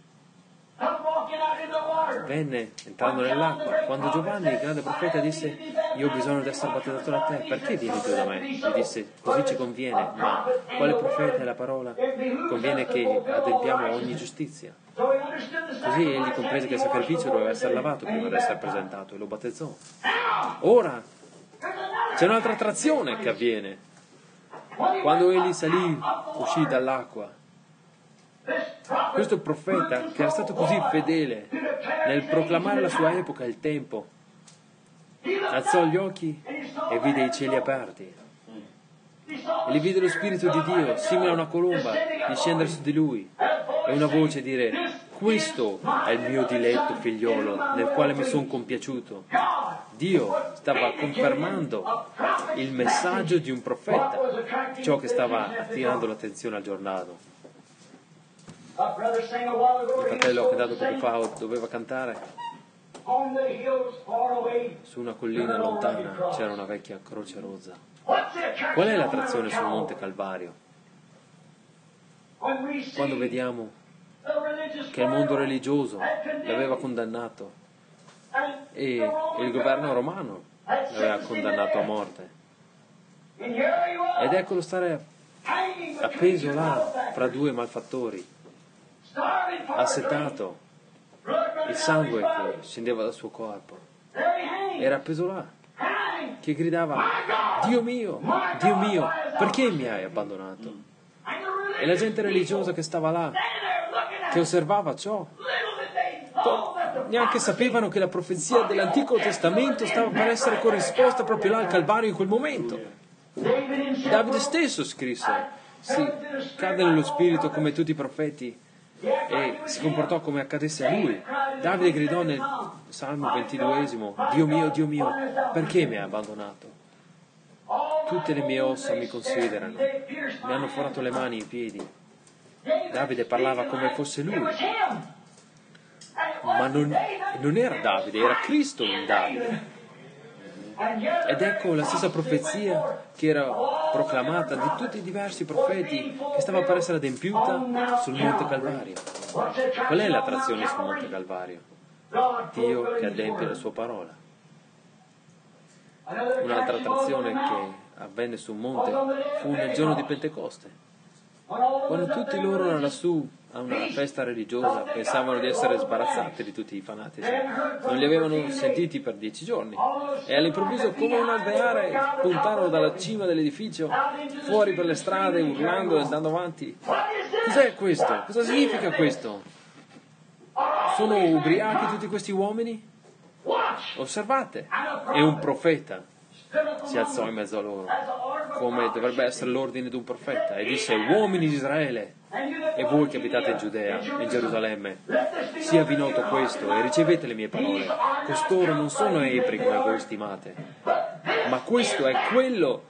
Venne entrando nell'acqua. Quando Giovanni, il grande profeta, disse: io ho bisogno di essere battezzato da te, perché vieni tu da me? Gli disse: così ci conviene. Ma quale profeta è la parola? Conviene che adempiamo ogni giustizia. Così egli comprese che il sacrificio doveva essere lavato prima di essere presentato e lo battezzò. Ora c'è un'altra attrazione che avviene. Quando egli salì, uscì dall'acqua, questo profeta, che era stato così fedele nel proclamare la sua epoca e il tempo, alzò gli occhi e vide i cieli aperti. E li vide lo Spirito di Dio, simile a una colomba, discendere su di lui, e una voce dire: questo è il mio diletto figliolo, nel quale mi sono compiaciuto. Dio stava confermando il messaggio di un profeta, ciò che stava attirando l'attenzione al giornale. Il fratello che dato poco fa doveva cantare: su una collina lontana c'era una vecchia croce rozza. Qual è l'attrazione sul Monte Calvario? Quando vediamo che il mondo religioso l'aveva condannato e il governo romano l'aveva condannato a morte, ed eccolo stare appeso là fra due malfattori, assetato, il sangue che scendeva dal suo corpo, era appeso là, che gridava: Dio mio, Dio mio, perché mi hai abbandonato? E la gente religiosa che stava là, che osservava ciò, neanche sapevano che la profezia dell'Antico Testamento stava per essere corrisposta proprio là al Calvario in quel momento. Davide stesso scrisse, si cadde nello spirito come tutti i profeti e si comportò come accadesse a lui. Davide gridò nel Salmo ventiduesimo: Dio mio, Dio mio, perché mi hai abbandonato? Tutte le mie ossa mi considerano, mi hanno forato le mani e i piedi. Davide parlava come fosse lui, ma non, non era Davide, era Cristo in Davide. Ed ecco la stessa profezia che era proclamata di tutti i diversi profeti, che stava per essere adempiuta sul Monte Calvario. Qual è l'attrazione sul Monte Calvario? Dio che adempie la sua parola. Un'altra attrazione che avvenne sul monte fu nel giorno di Pentecoste, quando tutti loro erano lassù a una festa religiosa, pensavano di essere sbarazzati di tutti i fanatici, non li avevano sentiti per dieci giorni, e all'improvviso, come un alveare, puntarono dalla cima dell'edificio fuori per le strade, urlando e andando avanti. Cos'è questo? Cosa significa questo? Sono ubriachi tutti questi uomini? Osservate. E un profeta si alzò in mezzo a loro, come dovrebbe essere l'ordine di un profeta, e disse: uomini di Israele, e voi che abitate in Giudea, in Gerusalemme, siavi noto questo, e ricevete le mie parole. Costoro non sono ebri come voi stimate, ma questo è quello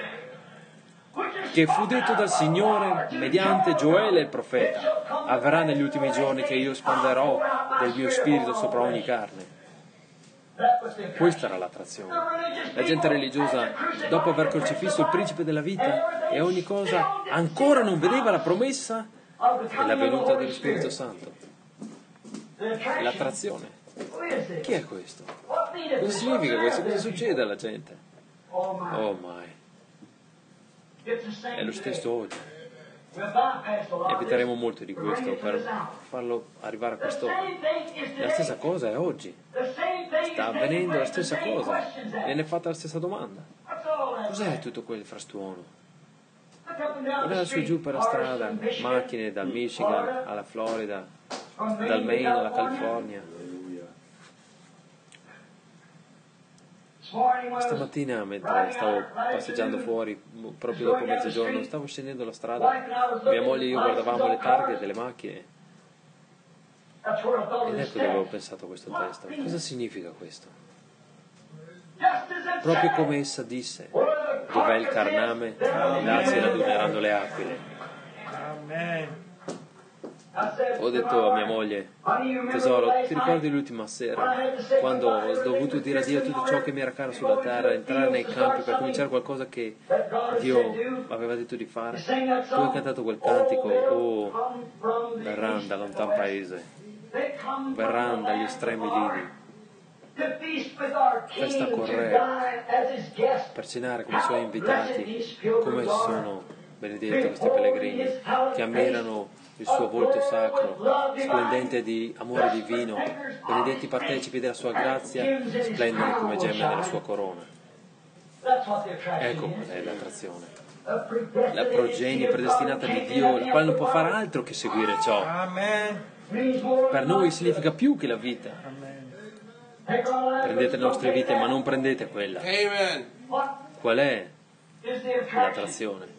che fu detto dal Signore mediante Gioele il profeta: avverrà negli ultimi giorni che io spanderò del mio spirito sopra ogni carne. Questa era l'attrazione. La gente religiosa, dopo aver crocifisso il principe della vita e ogni cosa, ancora non vedeva la promessa della venuta dello Spirito Santo. L'attrazione. Chi è questo? Cosa significa questo? Cosa succede alla gente? Oh my. È lo stesso oggi. Eviteremo molto di questo per farlo arrivare a quest'ora. La stessa cosa è oggi. Sta avvenendo la stessa cosa. Viene fatta la stessa domanda. Cos'è tutto quel frastuono? Guardate su e giù per la strada, macchine dal Michigan alla Florida, dal Maine alla California. Stamattina, mentre stavo passeggiando fuori, proprio dopo mezzogiorno, stavo scendendo la strada, mia moglie e io guardavamo le targhe delle macchine, ed ecco dove ho pensato a questo testo. Cosa significa questo? Proprio come essa disse: dov'è il carname, là si raduneranno le aquile. Amen. Ho detto a mia moglie: tesoro, ti ricordi l'ultima sera quando ho dovuto dire addio a tutto ciò che mi era caro sulla terra, entrare nei campi per cominciare qualcosa che Dio aveva detto di fare? Tu hai cantato quel cantico: oh, verranno da lontano paese, verranno dagli estremi lidi, festa con re, per cenare come i suoi invitati. Come sono benedetti questi pellegrini che ammirano il suo volto sacro, splendente di amore divino, benedetti partecipi della sua grazia, splendono come gemme della sua corona. Ecco qual è l'attrazione. La progenie predestinata di Dio, la quale non può fare altro che seguire ciò. Per noi significa più che la vita. Prendete le nostre vite, ma non prendete quella. Qual è l'attrazione?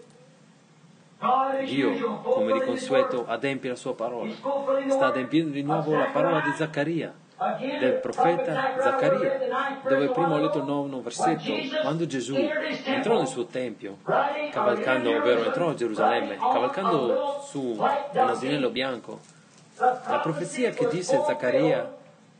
Dio, come di consueto, adempie la sua parola. Sta adempiendo di nuovo la parola di Zaccaria, del profeta Zaccaria, dove prima ho letto il nono versetto: quando Gesù entrò nel suo tempio, cavalcando, ovvero entrò a Gerusalemme, cavalcando su un asinello bianco, la profezia che disse Zaccaria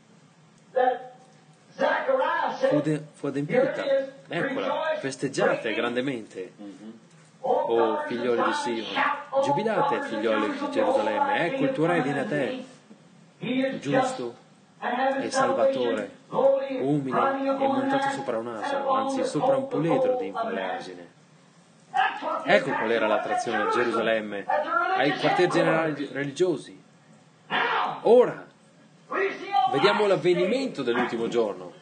fu, de- fu adempiuta. Eccola, festeggiate grandemente, oh figlioli di Sion, giubilate figlioli di Gerusalemme, ecco il tuo re viene a te, giusto e salvatore, umile e montato sopra un asino, anzi sopra un puledro di le asine. Ecco qual era l'attrazione a Gerusalemme, ai quartieri generali religiosi. Ora vediamo l'avvenimento dell'ultimo giorno.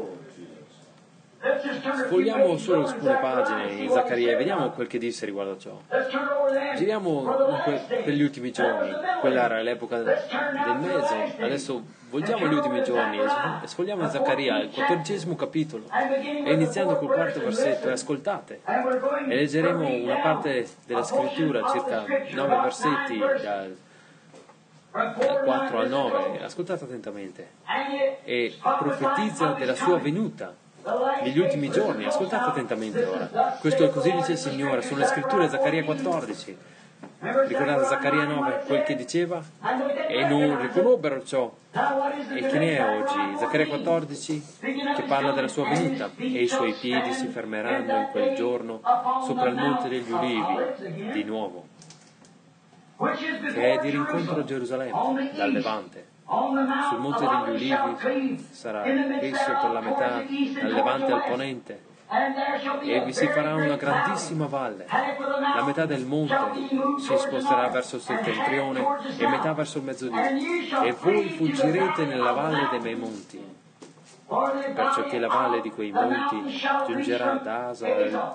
Sfogliamo solo alcune pagine in Zaccaria e vediamo quel che disse riguardo a ciò. Giriamo dunque per gli ultimi giorni. Quella era l'epoca del mezzo. Adesso volgiamo gli ultimi giorni e sfogliamo in Zaccaria, il quattordicesimo capitolo, e iniziando col quarto versetto, e ascoltate. E leggeremo una parte della scrittura, circa nove versetti dal quattro al nove. Ascoltate attentamente. E profetizza della sua venuta negli ultimi giorni. Ascoltate attentamente ora. Questo è così dice il Signore, sono le scritture, Zaccaria quattordici. Ricordate Zaccaria nove, quel che diceva? E non riconobbero ciò. E che ne è oggi? Zaccaria quattordici, che parla della sua venuta. E i suoi piedi si fermeranno in quel giorno sopra il monte degli ulivi, di nuovo, che è di rincontro a Gerusalemme, dal Levante. Sul monte degli ulivi sarà esso per la metà, dal levante al ponente, e vi si farà una grandissima valle. La metà del monte si sposterà verso il settentrione e metà verso il mezzodio, e voi fuggirete nella valle dei miei monti, perciò che la valle di quei monti giungerà da Asal,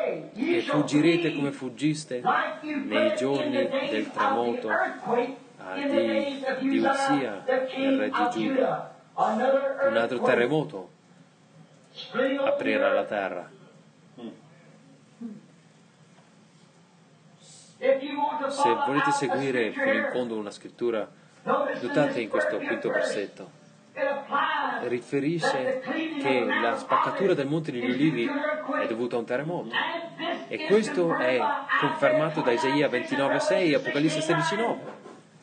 e fuggirete come fuggiste nei giorni del terremoto a di, di Uzia, il re di Giuda. Un altro terremoto aprirà la terra. Se volete seguire fino in fondo una scrittura, notate in questo quinto versetto, riferisce che la spaccatura del Monte degli Ulivi è dovuta a un terremoto. E questo è confermato da Isaia ventinove sei e Apocalisse sedici nove.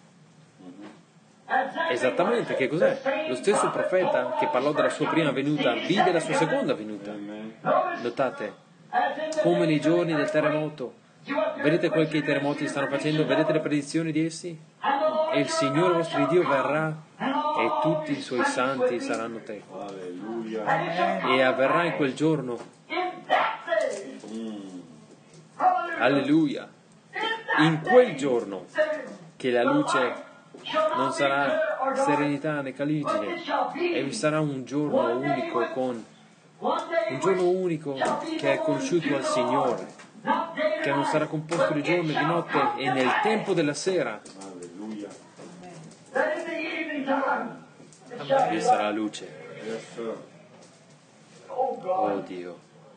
Esattamente, che cos'è? Lo stesso profeta che parlò della sua prima venuta vide la sua seconda venuta. Notate, come nei giorni del terremoto, vedete quel che i terremoti stanno facendo? Vedete le predizioni di essi? E il Signore vostro Dio verrà e tutti i suoi santi saranno te. E avverrà in quel giorno. Alleluia! In quel giorno che la luce non sarà serenità né caligine, e vi sarà un giorno unico con un giorno unico che è conosciuto al Signore, che non sarà composto di giorno e di notte, e nel tempo della sera vi sarà luce. Oh Dio,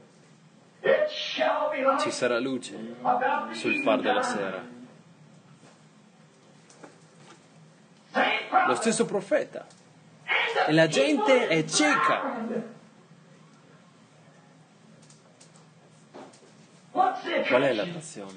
ci sarà luce sul far della sera. Lo stesso profeta, e la gente è cieca. Qual è l'attrazione?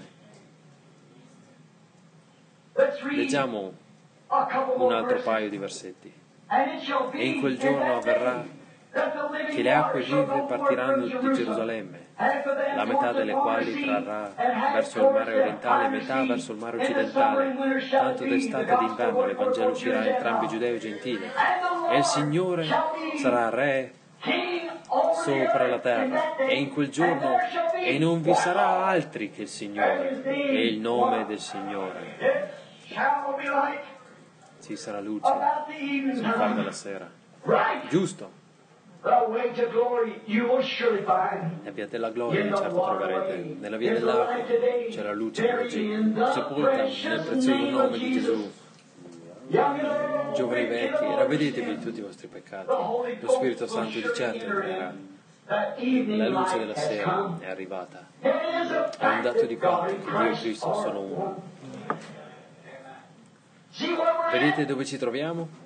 Leggiamo un altro paio di versetti. E in quel giorno avverrà che le acque vive partiranno di Gerusalemme, la metà delle quali trarrà verso il mare orientale e metà verso il mare occidentale. Tanto d'estate e d'inverno l'Evangelo uscirà a entrambi giudei e gentili. E il Signore sarà re sopra la terra, e in quel giorno e non vi sarà altri che il Signore e il nome del Signore. Ci sarà luce sul far della sera. Giusto? E abbiate la gloria, certo troverete. Nella via dell'acqua c'è la luce, sepolta nel prezioso nome di Gesù. Giovani vecchi, ravvedetevi di tutti i vostri peccati. Lo Spirito Santo di certo entrerà. La luce della sera è arrivata. È un dato di fatto che Dio e Cristo sono uno. Vedete dove ci troviamo?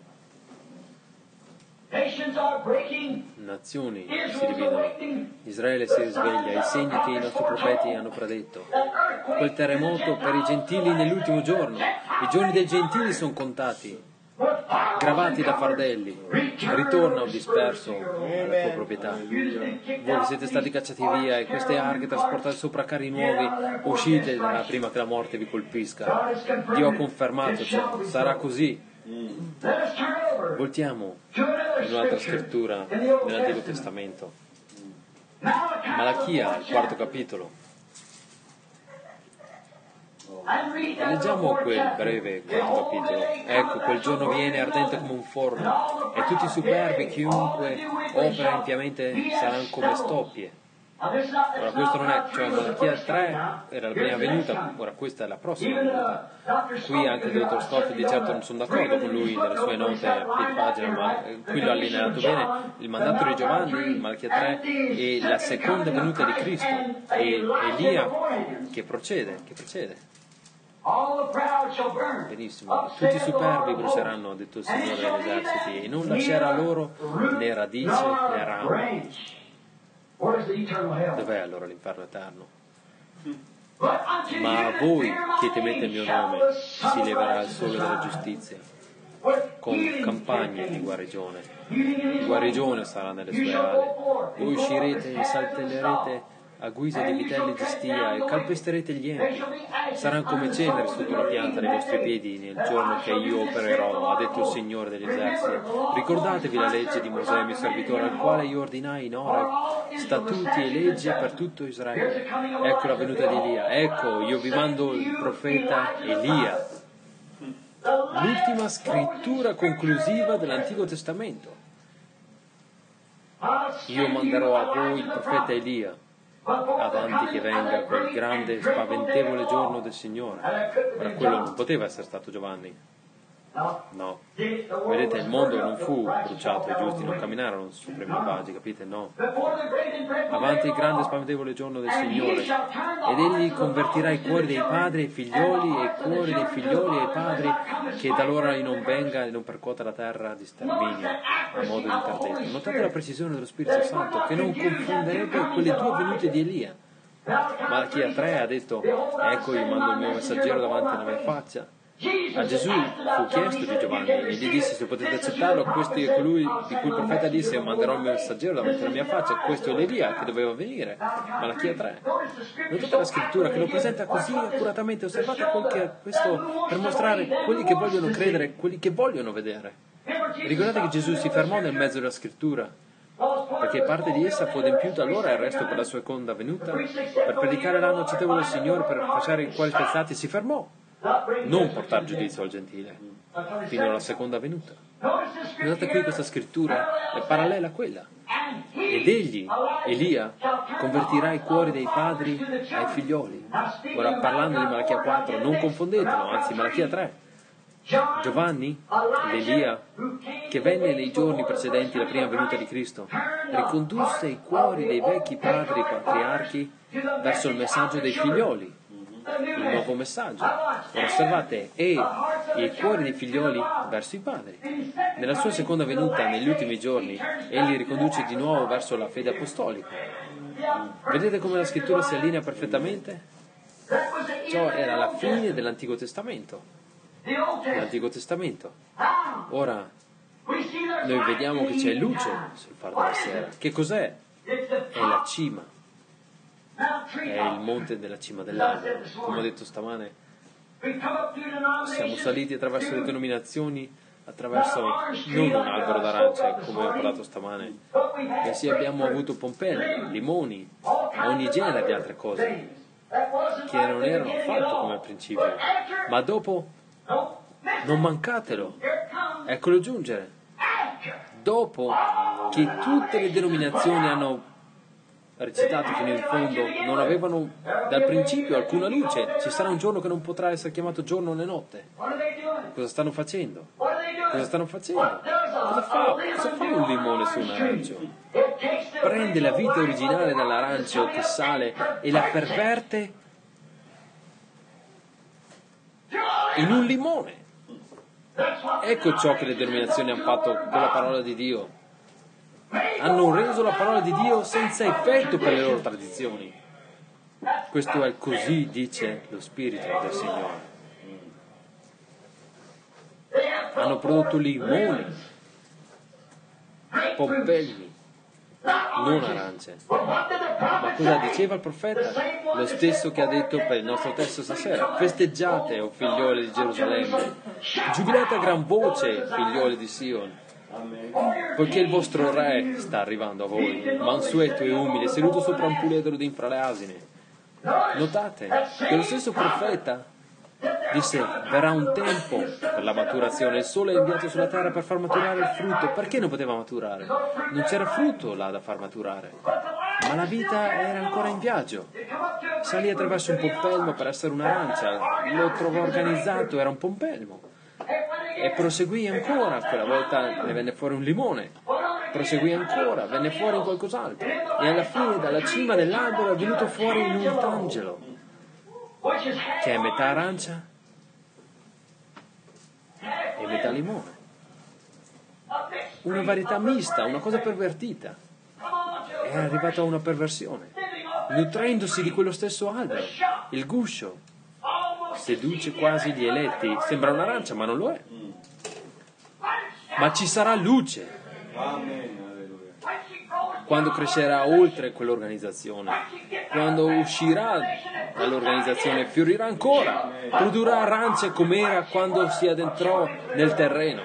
Nazioni si dividono, Israele si risveglia, i segni che i nostri profeti hanno predetto. Quel terremoto per i gentili nell'ultimo giorno. I giorni dei gentili sono contati, gravati da fardelli. Ritorna, o disperso, alla tua proprietà. Voi siete stati cacciati via, e queste arche trasportate sopra carri nuovi, uscite da prima che la morte vi colpisca. Dio ha confermato ciò, sarà così. Voltiamo in un'altra scrittura nell'Antico Testamento, Malachia, il quarto capitolo, e leggiamo quel breve quarto capitolo. Ecco, quel giorno viene ardente come un forno, e tutti i superbi, chiunque opera impiamente, saranno come stoppie. Ora questo non è, cioè Malachia tre era la prima venuta, ora questa è la prossima venuta. Qui anche il dottor Scott di certo non sono d'accordo con lui nelle sue note a piedi pagina, ma qui l'ha allineato bene. Il mandato di Giovanni, Malachia tre, e la seconda venuta di Cristo, e Elia che procede, che procede. Benissimo, tutti i superbi bruceranno, ha detto il Signore degli eserciti, e non lascerà loro né radice né ramo. Dov'è allora l'inferno eterno? Ma a voi che temete il mio nome si leverà il sole della giustizia, con campagne di guarigione. Guarigione sarà nelle sue ali. Voi uscirete e saltellerete a guisa di vitelli di stia, e calpesterete gli empi. Saranno come cenere sotto la pianta dei vostri piedi nel giorno che io opererò, ha detto il Signore degli eserciti. Ricordatevi la legge di Mosè, mio servitore, al quale io ordinai in Oreb statuti e leggi per tutto Israele. Ecco la venuta di Elia. Ecco, io vi mando il profeta Elia. L'ultima scrittura conclusiva dell'Antico Testamento. Io manderò a voi il profeta Elia, avanti che venga quel grande spaventevole giorno del Signore. Ora quello non poteva essere stato Giovanni, No. Vedete, il mondo non fu bruciato, i giusti non camminarono sui primi paggi, capite? No. Avanti il grande e spaventevole giorno del Signore, ed Egli convertirà i cuori dei padri ai figlioli e i cuori dei figlioli ai padri, che da loro non venga e non percuota la terra di sterminio a modo di interdetto. Notate la precisione dello Spirito Santo, che non confonderebbe quelle due venute di Elia. Malachia tre ha detto: ecco, io mando il mio messaggero davanti alla mia faccia. A Gesù fu chiesto di Giovanni e gli disse: se potete accettarlo, questo è colui di cui il profeta disse: io manderò il mio messaggero davanti alla mia faccia. Questo è l'Elia che doveva venire. Malachia tre. Notate la scrittura che lo presenta così accuratamente. Osservate quel che questo per mostrare quelli che vogliono credere, quelli che vogliono vedere. Ricordate che Gesù si fermò nel mezzo della scrittura, perché parte di essa fu adempiuta allora e il resto per la sua seconda venuta, per predicare l'anno accettevole del Signore, per facere i cuori spezzati, si fermò. Non portare giudizio al gentile fino alla seconda venuta. Guardate qui, questa scrittura è parallela a quella. Ed egli, Elia, convertirà i cuori dei padri ai figlioli. Ora, parlando di Malachia quattro, non confondetelo, anzi Malachia tre. Giovanni, l'Elia, che venne nei giorni precedenti la prima venuta di Cristo, ricondusse i cuori dei vecchi padri patriarchi verso il messaggio dei figlioli, il nuovo messaggio. Ora osservate, e i cuori dei figlioli verso i padri. Nella sua seconda venuta, negli ultimi giorni, egli riconduce di nuovo verso la fede apostolica. Vedete come la scrittura si allinea perfettamente? Ciò era la fine dell'Antico Testamento. L'Antico Testamento. Ora noi vediamo che c'è luce sul far della sera. Che cos'è? È la cima. È il monte della cima dell'albero. Come ho detto stamane, siamo saliti attraverso le denominazioni, attraverso non un albero d'arance, come ho parlato stamane, bensì abbiamo avuto pompelmi, limoni, ogni genere di altre cose, che non erano affatto come al principio. Ma dopo, non mancatelo, eccolo giungere. Dopo che tutte le denominazioni hanno recitato fino in fondo, non avevano dal principio alcuna luce, ci sarà un giorno che non potrà essere chiamato giorno né notte. Cosa stanno facendo? Cosa stanno facendo? Cosa fa? Cosa fa un limone su un arancio? Prende la vita originale dall'arancio che sale e la perverte in un limone. Ecco ciò che le denominazioni hanno fatto con la parola di Dio. Hanno reso la parola di Dio senza effetto per le loro tradizioni. Questo è così, dice lo Spirito del Signore. Hanno prodotto limoni, pompelmi, non arance. Ma cosa diceva il profeta? Lo stesso che ha detto per il nostro testo stasera: festeggiate, o figlioli di Gerusalemme, giubilate a gran voce, figlioli di Sion, poiché il vostro re sta arrivando a voi, mansueto e umile, seduto sopra un puledro di infra le asine. Notate che lo stesso profeta disse: verrà un tempo per la maturazione, il sole è inviato sulla terra per far maturare il frutto. Perché non poteva maturare? Non c'era frutto là da far maturare, ma la vita era ancora in viaggio. Salì attraverso un pompelmo per essere un'arancia, lo trovò organizzato, era un pompelmo, e proseguì ancora. Quella volta ne venne fuori un limone, proseguì ancora, venne fuori qualcos'altro, e alla fine dalla cima dell'albero è venuto fuori un tangelo, che è metà arancia e metà limone. Una varietà mista, una cosa pervertita. È arrivata a una perversione, nutrendosi di quello stesso albero. Il guscio seduce quasi gli eletti. Sembra un'arancia, ma non lo è. Ma ci sarà luce quando crescerà oltre quell'organizzazione, quando uscirà dall'organizzazione, fiorirà ancora, produrrà arance come era quando si addentrò nel terreno,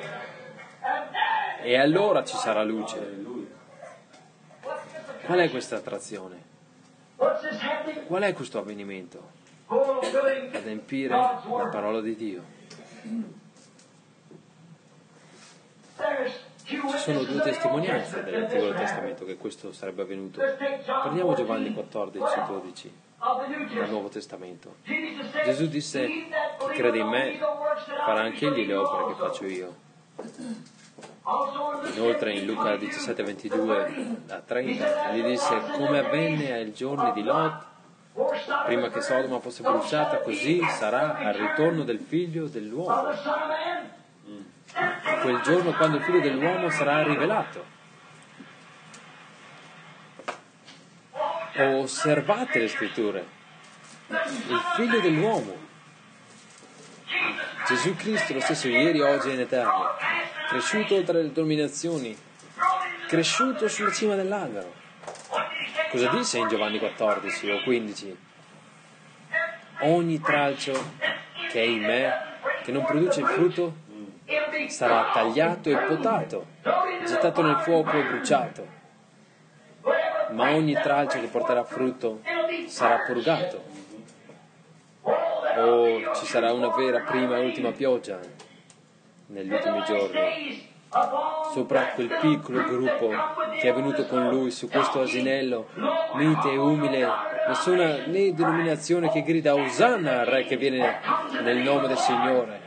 e allora ci sarà luce. Qual è questa attrazione? Qual è questo avvenimento? Adempiere la parola di Dio. Ci sono due testimonianze dell'Antico Testamento che questo sarebbe avvenuto. Prendiamo Giovanni quattordici dodici, del Nuovo Testamento. Gesù disse: chi crede in me farà anche egli le opere che faccio io. Inoltre in Luca diciassette ventidue a trenta gli disse: come avvenne ai giorni di Lot, prima che Sodoma fosse bruciata, così sarà al ritorno del figlio dell'uomo. Quel giorno quando il figlio dell'uomo sarà rivelato. Osservate le scritture. Il figlio dell'uomo, Gesù Cristo, lo stesso ieri, oggi e in eterno, cresciuto oltre le dominazioni, cresciuto sulla cima dell'albero. Cosa disse in Giovanni quattordici o quindici? Ogni tralcio che è in me, che non produce il frutto, sarà tagliato e potato, gettato nel fuoco e bruciato. Ma ogni tralcio che porterà frutto sarà purgato. Oh, ci sarà una vera prima e ultima pioggia negli ultimi giorni sopra quel piccolo gruppo che è venuto con lui su questo asinello mite e umile. Nessuna né denominazione che grida Osanna al Re che viene nel nome del Signore.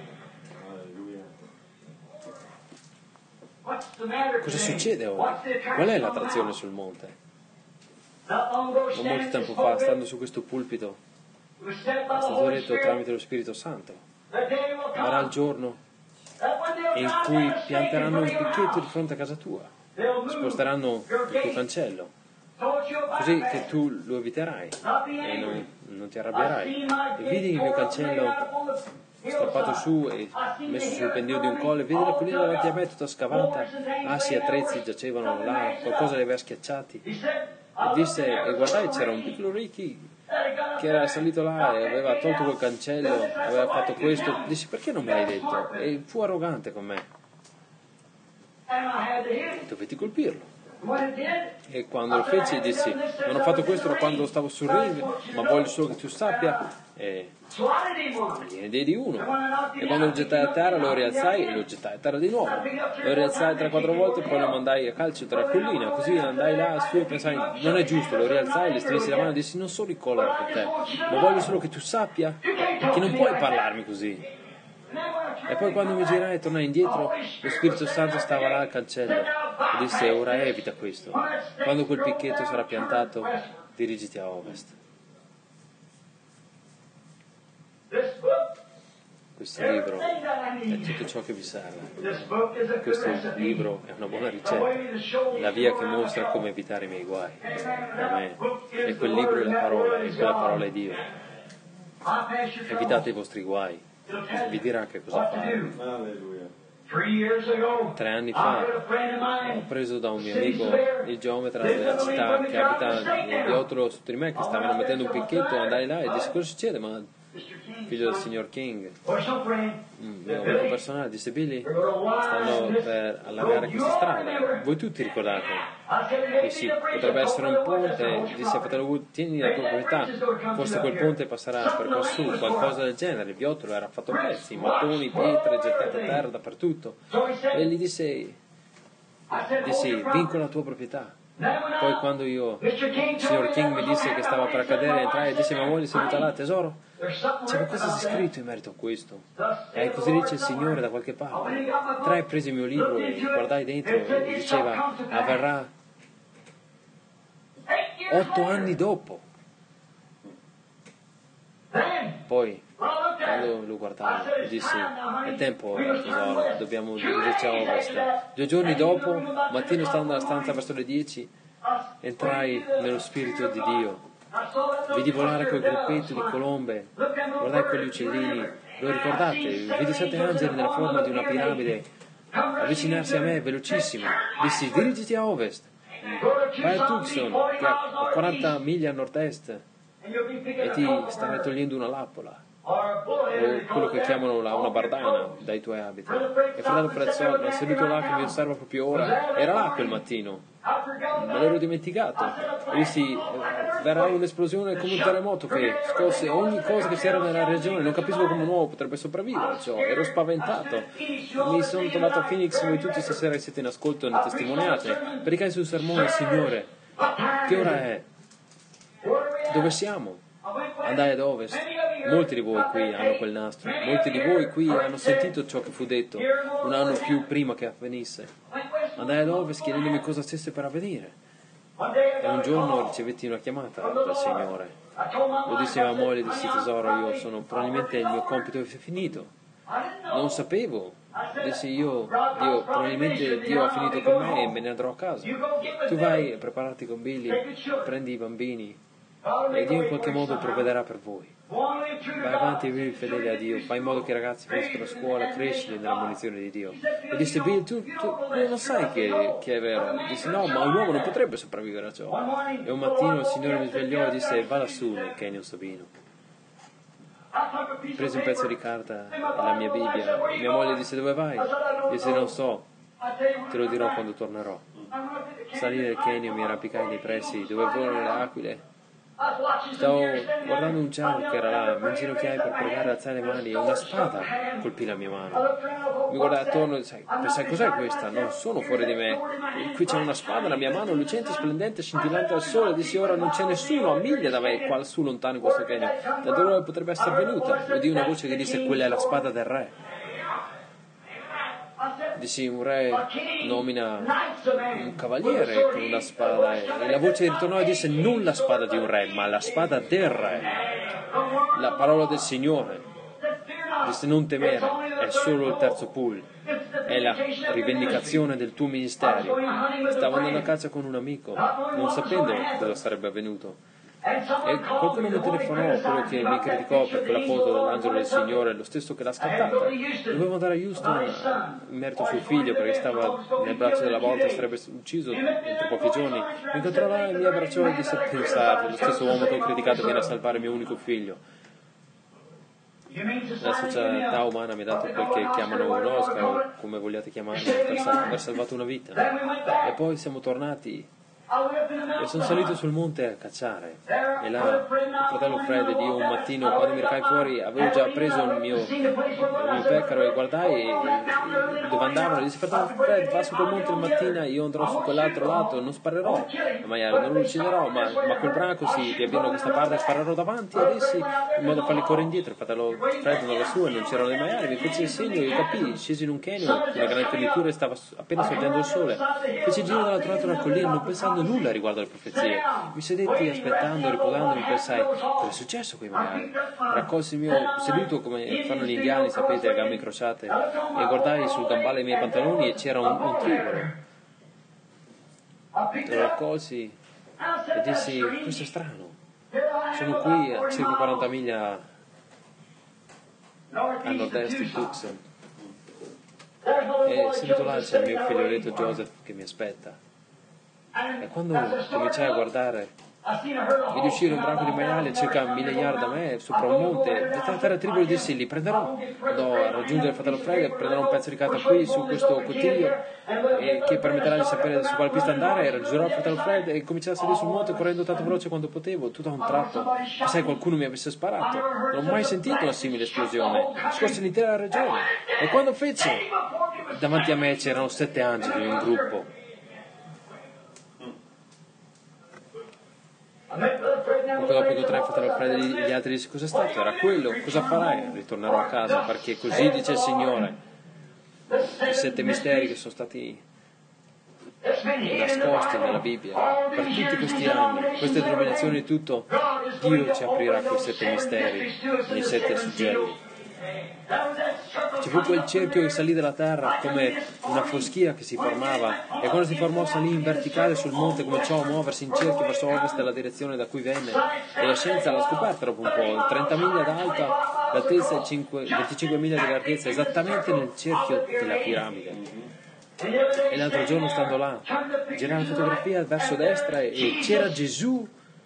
Cosa succede ora? Qual è l'attrazione sul monte? Non molto tempo fa, stando su questo pulpito, è stato detto tramite lo Spirito Santo: verrà il giorno in cui pianteranno un picchetto di fronte a casa tua, sposteranno il tuo cancello, così che tu lo eviterai e non, non ti arrabbierai. E vidi il mio cancello strappato su e messo sul pendio di un colle, vedi la collina davanti a me tutta scavata, assi e attrezzi giacevano là, qualcosa li aveva schiacciati. E disse, e guardai, c'era un piccolo Ricky che era salito là e aveva tolto quel cancello, aveva fatto questo. Dissi: perché non me l'hai detto? E fu arrogante con me. Dovetti colpirlo. E quando lo feci dissi: non ho fatto questo da quando stavo sul ring, ma voglio solo che tu sappia. E gliene diedi uno. E quando lo gettai a terra lo rialzai e lo gettai a terra di nuovo. Lo rialzai tre quattro volte e poi lo mandai a calcio tra la collina. Così andai là su e pensai: non è giusto. Lo rialzai, le strinsi la mano e dissi: non sono in collera con te, ma voglio solo che tu sappia che non puoi parlarmi così. E poi quando mi girai e tornai indietro, lo Spirito Santo stava là al cancello e disse: ora evita questo. Quando quel picchetto sarà piantato, dirigiti a ovest. Questo libro è tutto ciò che vi serve. Questo libro è una buona ricetta, la via che mostra come evitare i miei guai. Amen. E quel libro è la parola, e quella parola è Dio. Evitate i vostri guai, vi dirà che cosa fare. Tre anni fa ho preso da un mio amico, il geometra della città che abita nel viottolo sotto di me, che stavano mettendo un picchetto, andai là e disse: cosa succede? Ma figlio del signor King, il mio amico personale, disse: Billy, stanno per allargare questa strada, voi tutti ricordate? Dissi: potrebbe essere un ponte. Disse: fratello, tieni la tua proprietà, forse quel ponte passerà per qua su, qualcosa del genere. Il viottolo era fatto a pezzi, mattoni, pietre gettate a terra dappertutto. E gli disse: dissi, vincola la tua proprietà. Poi quando io, il signor King mi disse che stava per accadere, entrai e disse: mia moglie è seduta là, tesoro, c'è qualcosa di scritto in merito a questo. E così dice il Signore da qualche parte. Entrai, presi il mio libro e guardai dentro e diceva: avverrà otto anni dopo. Poi quando lo guardai dissi: è tempo ora, tesoro, dobbiamo dirigerci a ovest. Due giorni dopo, mattino, stando nella stanza verso le dieci, entrai nello spirito di Dio. Vidi volare quel gruppetto di colombe, guardai quegli uccellini, lo ricordate? Vidi sette angeli nella forma di una piramide avvicinarsi a me velocissimi. Dissi: dirigiti a ovest, vai a Tucson, che a quaranta miglia a nord-est, e ti starai togliendo una lappola, o quello che chiamano la, una bardana, dai tuoi abiti. E fratello prezioso, ma seduto là che mi osserva proprio ora, era là quel mattino, me l'ero dimenticato. E dissi: verrà un'esplosione come un terremoto che scosse ogni cosa che c'era nella regione. Non capisco come un uomo potrebbe sopravvivere, cioè, ero spaventato. Mi sono trovato a Phoenix, voi tutti stasera siete in ascolto e ne testimoniate. Predicai sul sermone, Signore, che ora è? Dove siamo? Andai ad ovest. Molti di voi qui hanno quel nastro. Molti di voi qui hanno sentito ciò che fu detto un anno più prima che avvenisse. Andai ad ovest chiedendomi cosa stesse per avvenire. E un giorno ricevetti una chiamata dal Signore. Lo dissi a mia moglie, dissi tesoro, io sono probabilmente il mio compito è finito. Non sapevo. Dissi io, Dio, probabilmente Dio ha finito con me e me ne andrò a casa. Tu vai a prepararti con Billy, prendi i bambini e Dio in qualche modo provvederà per voi. Vai avanti e vivi fedele a Dio, fai in modo che i ragazzi finiscano a scuola, crescili nella munizione di Dio. E disse Bill, tu, tu non sai che, che è vero. Disse no, ma un uomo non potrebbe sopravvivere a ciò. E un mattino il Signore mi svegliò e disse va lassù nel Canyon Sabino. Presi un pezzo di carta e la mia Bibbia. Mia moglie disse dove vai? Disse non so, te lo dirò quando tornerò. Salì nel Canyon, mi arrampicai nei pressi dove volano le aquile. Stavo guardando un ciao che era là, mi inginocchiai per pregare, alzare le mani e una spada colpì la mia mano. Mi guardai attorno e sai, pensai cos'è questa? Non sono fuori di me. E qui c'è una spada nella mia mano, lucente, splendente, scintillante al sole. Dissi ora non c'è nessuno a miglia da me, qua su lontano in questo canyon. Da dove potrebbe essere venuta? Udì una voce che disse quella è la spada del re. Dissi un re nomina un cavaliere con una spada e la voce ritornò e disse non la spada di un re ma la spada del re, la parola del Signore. Disse non temere, è solo il terzo pool, è la rivendicazione del tuo ministero. Stavo andando a caccia con un amico non sapendo cosa sarebbe avvenuto e qualcuno mi telefonò, quello che mi criticò perché la foto dell'angelo del Signore è lo stesso che l'ha scattata. Dovevo andare a Houston in merito a suo figlio perché stava nel braccio della volta, sarebbe ucciso entro pochi giorni. Mi incontrò là e mi abbracciò e disse pensate, lo stesso uomo che ho criticato viene a salvare il mio unico figlio. La società umana mi ha dato quel che chiamano un Oscar o come vogliate chiamarlo per aver salvato una vita. E poi siamo tornati e sono salito sul monte a cacciare e là il fratello Fred ed io un mattino quando mi recai fuori avevo già preso il mio, il mio peccaro e guardai e, e dove andavano e dissi fratello Fred va su quel monte mattina io andrò su quell'altro lato non sparerò il maiale non lo ucciderò ma, ma quel branco si riavviano da questa parte sparerò davanti ad essi in modo da farli correre indietro. Il fratello Fred andava su e non c'erano dei maiali, mi fece il segno io capii, scesi in un canyon una grande fioritura e stava appena sorgendo il sole, feci il giro dall'altro lato della collina non pensando nulla riguardo alle profezie. Mi sedetti aspettando, riposandomi, pensai cosa è successo qui magari. Raccolsi il mio seduto come fanno gli indiani, sapete, a gambe incrociate e guardai sul gambale dei miei pantaloni e c'era un, un trigolo. Lo raccolsi e dissi questo è strano, sono qui a circa quaranta miglia a nord-est di Tucson e seduto là c'è il mio figlioletto Joseph che mi aspetta. E quando cominciai a guardare vidi uscire un branco di maiali a circa mille yard da me sopra un monte da terra triboli dissi li prenderò, andò a raggiungere il fratello Fred, prenderò un pezzo di carta qui su questo cottiglio e che permetterà di sapere su quale pista andare e raggiungerò il fratello Fred e cominciai a salire sul monte correndo tanto veloce quanto potevo. Tutto a un tratto sai qualcuno mi avesse sparato, non ho mai sentito una simile esplosione, scosse l'intera regione e quando fece davanti a me c'erano sette angeli in un gruppo. Poco dopo incontrai il fratello Fred e gli altri disse cosa è stato? Era quello, cosa farai? Ritornerò a casa perché così dice il Signore. I sette misteri che sono stati nascosti nella Bibbia per tutti questi anni, queste denominazioni e tutto, Dio ci aprirà quei sette misteri nei sette suggelli. Ci fu quel cerchio che salì dalla terra come una foschia che si formava e quando si formò salì in verticale sul monte cominciò a muoversi in cerchio verso ovest della direzione da cui venne e la scienza l'ha scoperta dopo un po', trenta miglia d'alta l'altezza e venticinque miglia di larghezza esattamente nel cerchio della piramide. E l'altro giorno stando là girai la fotografia verso destra e c'era Gesù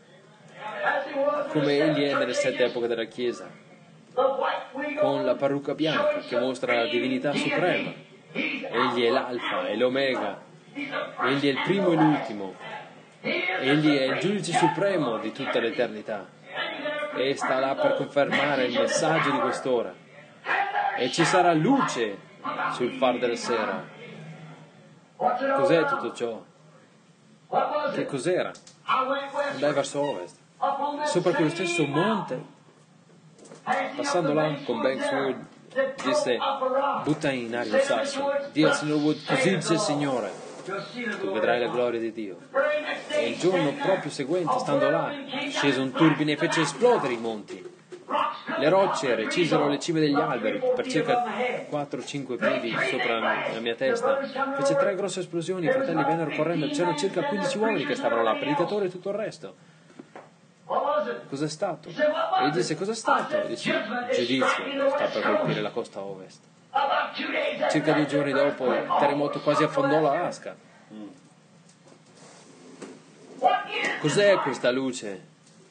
come egli è nelle sette epoche della Chiesa con la parrucca bianca che mostra la divinità suprema. Egli è l'alfa e l'omega, egli è il primo e l'ultimo, Egli è il giudice supremo di tutta l'eternità e sta là per confermare il messaggio di quest'ora. E ci sarà luce sul far della sera. Cos'è tutto ciò? Che cos'era? Andai verso ovest, sopra quello stesso monte, passando là con Banks Wood, disse: butta in aria un sasso, dì al signor Wood, così dice il Signore, tu vedrai la gloria di Dio. E il giorno proprio seguente, stando là, scese un turbine e fece esplodere i monti. Le rocce recisero le cime degli alberi per circa quattro cinque piedi sopra la mia testa. Fece tre grosse esplosioni, i fratelli vennero correndo, c'erano circa quindici uomini che stavano là, predicatori e tutto il resto. Cos'è stato? E gli disse: cos'è stato? E disse: giudizio sta per colpire la costa ovest. Circa due giorni dopo il terremoto quasi affondò l'Alaska. Cos'è questa luce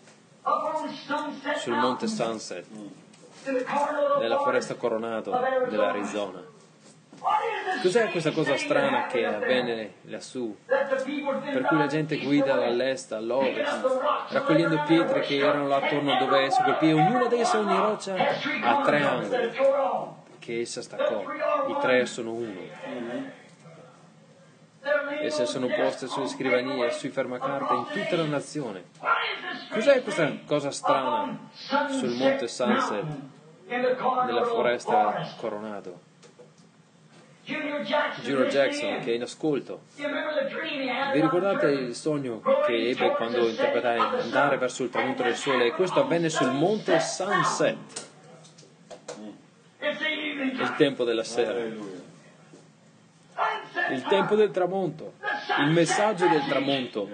sul monte Sunset, nella foresta Coronado dell'Arizona? Cos'è questa cosa strana che avvenne lassù, per cui la gente guida dall'est all'ovest, raccogliendo pietre che erano là attorno dove esso colpì, e ognuna di esse, ogni roccia, ha tre angoli che essa staccò. I tre sono uno. Esse sono poste sulle scrivanie e sui fermacarte in tutta la nazione. Cos'è questa cosa strana sul monte Sunset, nella foresta Coronado? Junior Jackson, che è in ascolto, vi ricordate il sogno che ebbe quando interpretai andare verso il tramonto del sole? E questo avvenne sul monte Sunset, il tempo della sera, il tempo del tramonto, il messaggio del tramonto,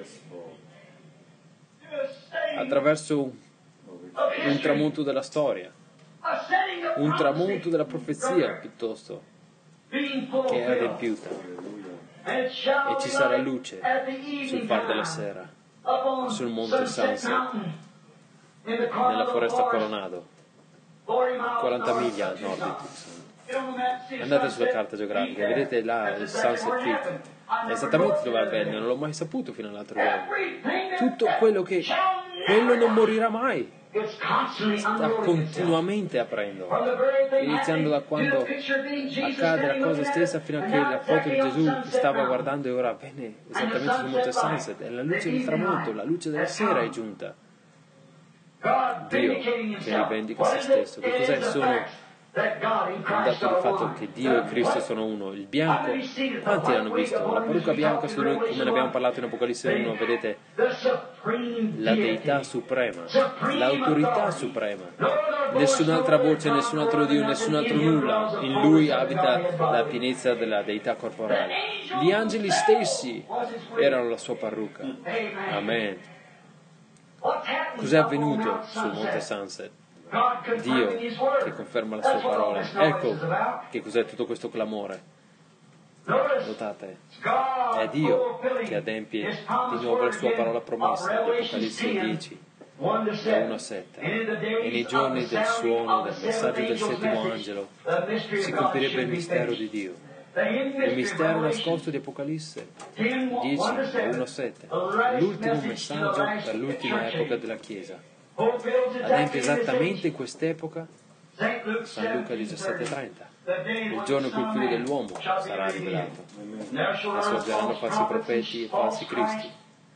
attraverso un tramonto della storia, un tramonto della profezia piuttosto, che è adempiuta. E ci sarà luce sul far della sera, sul monte Sunset, nella foresta Coronado, quaranta miglia a nord di Tucson. Andate sulla carta geografica, vedete là il Sunset Creek, è esattamente dove avvenne, non l'ho mai saputo fino all'altro giorno. Tutto quello che, quello non morirà mai, sta continuamente aprendo, iniziando da quando accade la cosa stessa fino a che la foto di Gesù che stava guardando e ora avvenne esattamente sul monte Sunset, e la luce del tramonto, la luce della sera è giunta. Dio che rivendica se stesso. Che cos'è? Sono un dato di fatto che Dio e Cristo sono uno. Il bianco, quanti l'hanno visto? La parrucca bianca su lui, come ne abbiamo parlato in Apocalisse uno, vedete? La deità suprema, l'autorità suprema. Nessun'altra voce, nessun altro Dio, nessun altro nulla. In lui abita la pienezza della deità corporale. Gli angeli stessi erano la sua parrucca. Amen. Cos'è avvenuto sul monte Sunset? Dio che conferma la sua parola. Ecco che cos'è tutto questo clamore. Notate, è Dio che adempie di nuovo la sua parola promessa, Apocalisse dieci, da uno a sette. E nei giorni del suono del messaggio del settimo angelo si compirebbe il mistero di Dio, il mistero nascosto di Apocalisse dieci, da uno a sette, l'ultimo messaggio per l'ultima epoca della Chiesa. Adempie esattamente in quest'epoca San Luca diciassette trenta, il giorno in cui il figlio dell'uomo sarà rivelato, e sorgeranno falsi profeti e falsi cristi,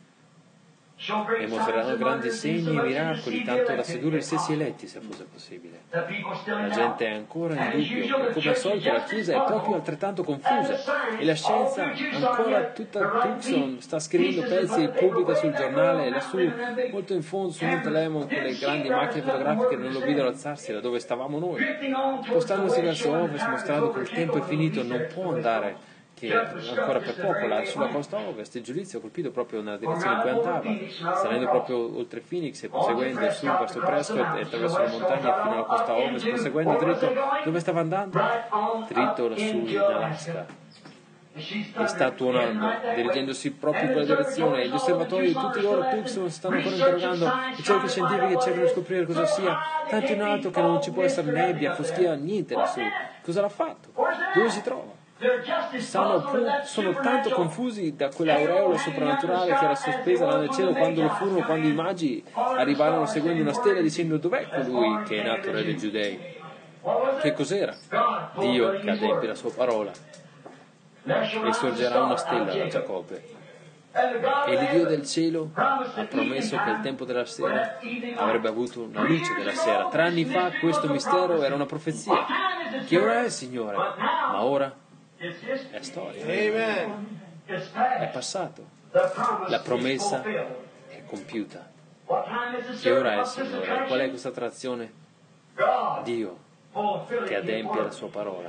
e mostreranno grandi segni e miracoli, tanto da sedurre gli stessi eletti, se fosse possibile. La gente è ancora in dubbio, e come al solito la Chiesa è proprio altrettanto confusa, e la scienza ancora tutta Tucson sta scrivendo pezzi e pubblica sul giornale, lassù molto in fondo su Monte Lemon, con le grandi macchine fotografiche non lo videro alzarsi da dove stavamo noi, spostandosi verso ovest, mostrando che il tempo è finito, non può andare che ancora per poco là sulla costa ovest. Il giudizio ha colpito proprio nella direzione in cui andava, salendo proprio oltre Phoenix e proseguendo su verso Prescott e attraverso le montagne fino alla costa ovest, proseguendo dritto dove stava andando? Dritto lassù in Alaska. E sta tuonando, dirigendosi proprio in quella direzione, e gli osservatori di tutti loro Tucson stanno ancora interrogando, ricerche scientifiche cercano di scoprire cosa sia, tanto in alto che non ci può essere nebbia, foschia, niente lassù. Cosa l'ha fatto? Dove si trova? stanno pu- sono tanto confusi da quell'aureola soprannaturale che era sospesa là nel cielo quando lo furono, quando i magi arrivarono seguendo una stella dicendo: dov'è colui che è nato re dei Giudei? Che cos'era? Dio che adempie la sua parola. E sorgerà una stella da Giacobbe. E l'Iddio del cielo ha promesso che il tempo della sera avrebbe avuto una luce della sera. Tre anni fa questo mistero era una profezia. Che ora è, Signore? Ma ora è storia. È passato. La promessa è compiuta. Che ora è, Signore? Qual è questa trazione? Dio che adempie la sua parola.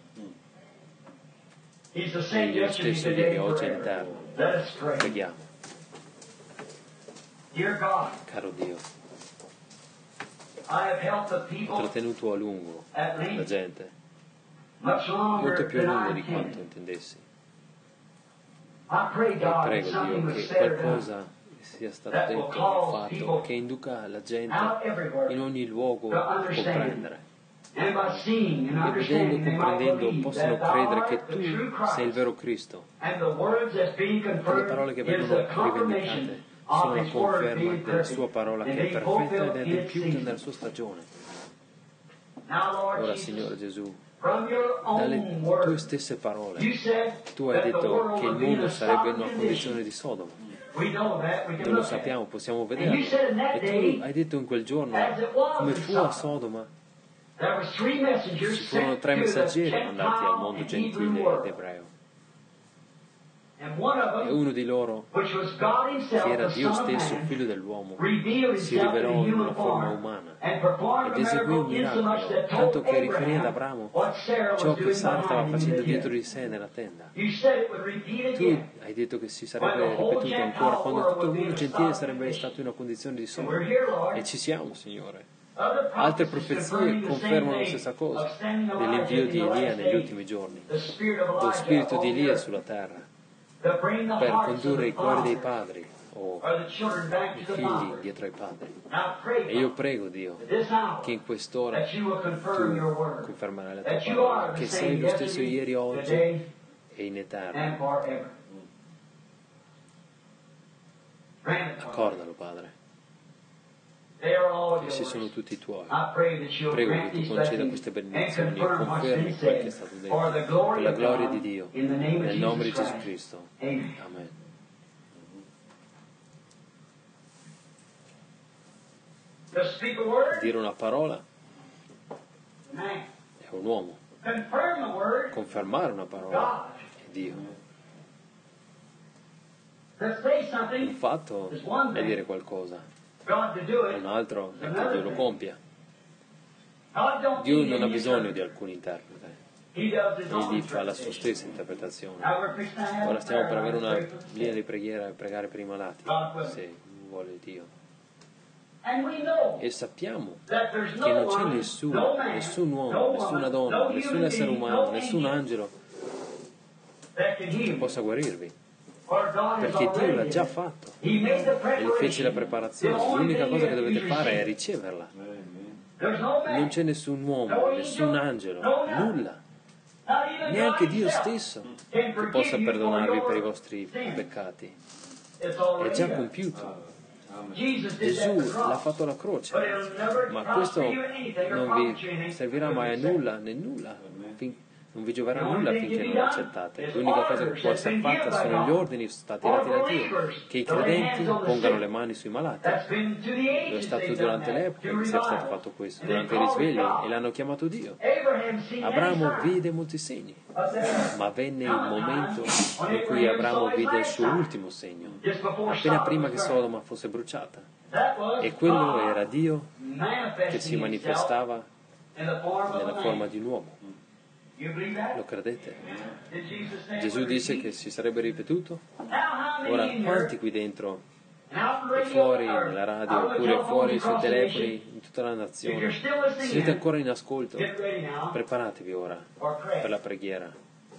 Egli è lo stesso ieri, oggi e in eterno. Preghiamo. Caro Dio, ho trattenuto a lungo la gente, molto più a lungo di quanto intendessi. E prego Dio che qualcosa sia stato detto o fatto che induca la gente in ogni luogo a comprendere. E vedendo e comprendendo possano credere che tu sei il vero Cristo. E le parole che vengono rivendicate sono la conferma della sua parola che è perfetta ed è adempiuta nella sua stagione. Ora, Signore Gesù, dalle tue stesse parole, tu hai detto che il mondo sarebbe in una condizione di Sodoma. Noi lo sappiamo, possiamo vederlo. E tu hai detto in quel giorno, come fu a Sodoma, ci furono tre messaggeri mandati al mondo gentile ed ebreo. E uno di loro, che era Dio stesso, figlio dell'uomo, si rivelò in una forma umana ed eseguì un miracolo, tanto che riferì ad Abramo ciò che Sara stava facendo dietro di sé nella tenda. Tu hai detto che si sarebbe ripetuto ancora quando tutto il mondo gentile sarebbe stato in una condizione di sonno. E ci siamo, Signore. Altre profezie confermano la stessa cosa, dell'invio di Elia negli ultimi giorni, lo spirito di Elia sulla terra, per condurre i cuori dei padri o i figli dietro ai padri. E io prego, Dio, che in quest'ora tu confermerai la tua parola, che sei lo stesso ieri, oggi e in eterno. Accordalo, Padre. Essi sono tutti tuoi. Prego che tu conceda queste benedizioni e confermi quel che è stato detto per la gloria di Dio, nel nome di Gesù Cristo. Amen. Dire una parola è un uomo. Confermare una parola è Dio. Un fatto è dire qualcosa. Un altro è che Dio lo compia. Dio non ha bisogno di alcun interprete. Egli fa la sua stessa interpretazione. Ora stiamo per avere una linea di preghiera e pregare per i malati, se vuole Dio. E sappiamo che non c'è nessuno, nessun uomo, nessuna donna, nessun essere umano, nessun angelo che possa guarirvi. Perché Dio l'ha già fatto e gli fece la preparazione. L'unica cosa che dovete fare è riceverla. Non c'è nessun uomo, nessun angelo, nulla, neanche Dio stesso che possa perdonarvi per i vostri peccati. È già compiuto. Gesù l'ha fatto alla croce, ma questo non vi servirà mai a nulla, né nulla, fin- non vi gioverà nulla finché non lo accettate. L'unica cosa che può essere fatta sono gli ordini stati dati da Dio, che i credenti pongano le mani sui malati. Lo è stato durante l'epoca che sia stato fatto questo, durante i risvegli, e l'hanno chiamato Dio. Abramo vide molti segni, ma venne il momento in cui Abramo vide il suo ultimo segno, appena prima che Sodoma fosse bruciata. E quello era Dio che si manifestava nella forma di un uomo. Lo credete? Gesù disse che si sarebbe ripetuto? Ora, quanti qui dentro e fuori nella radio, oppure fuori sui telefoni, in tutta la nazione, siete ancora in ascolto? Preparatevi ora per la preghiera.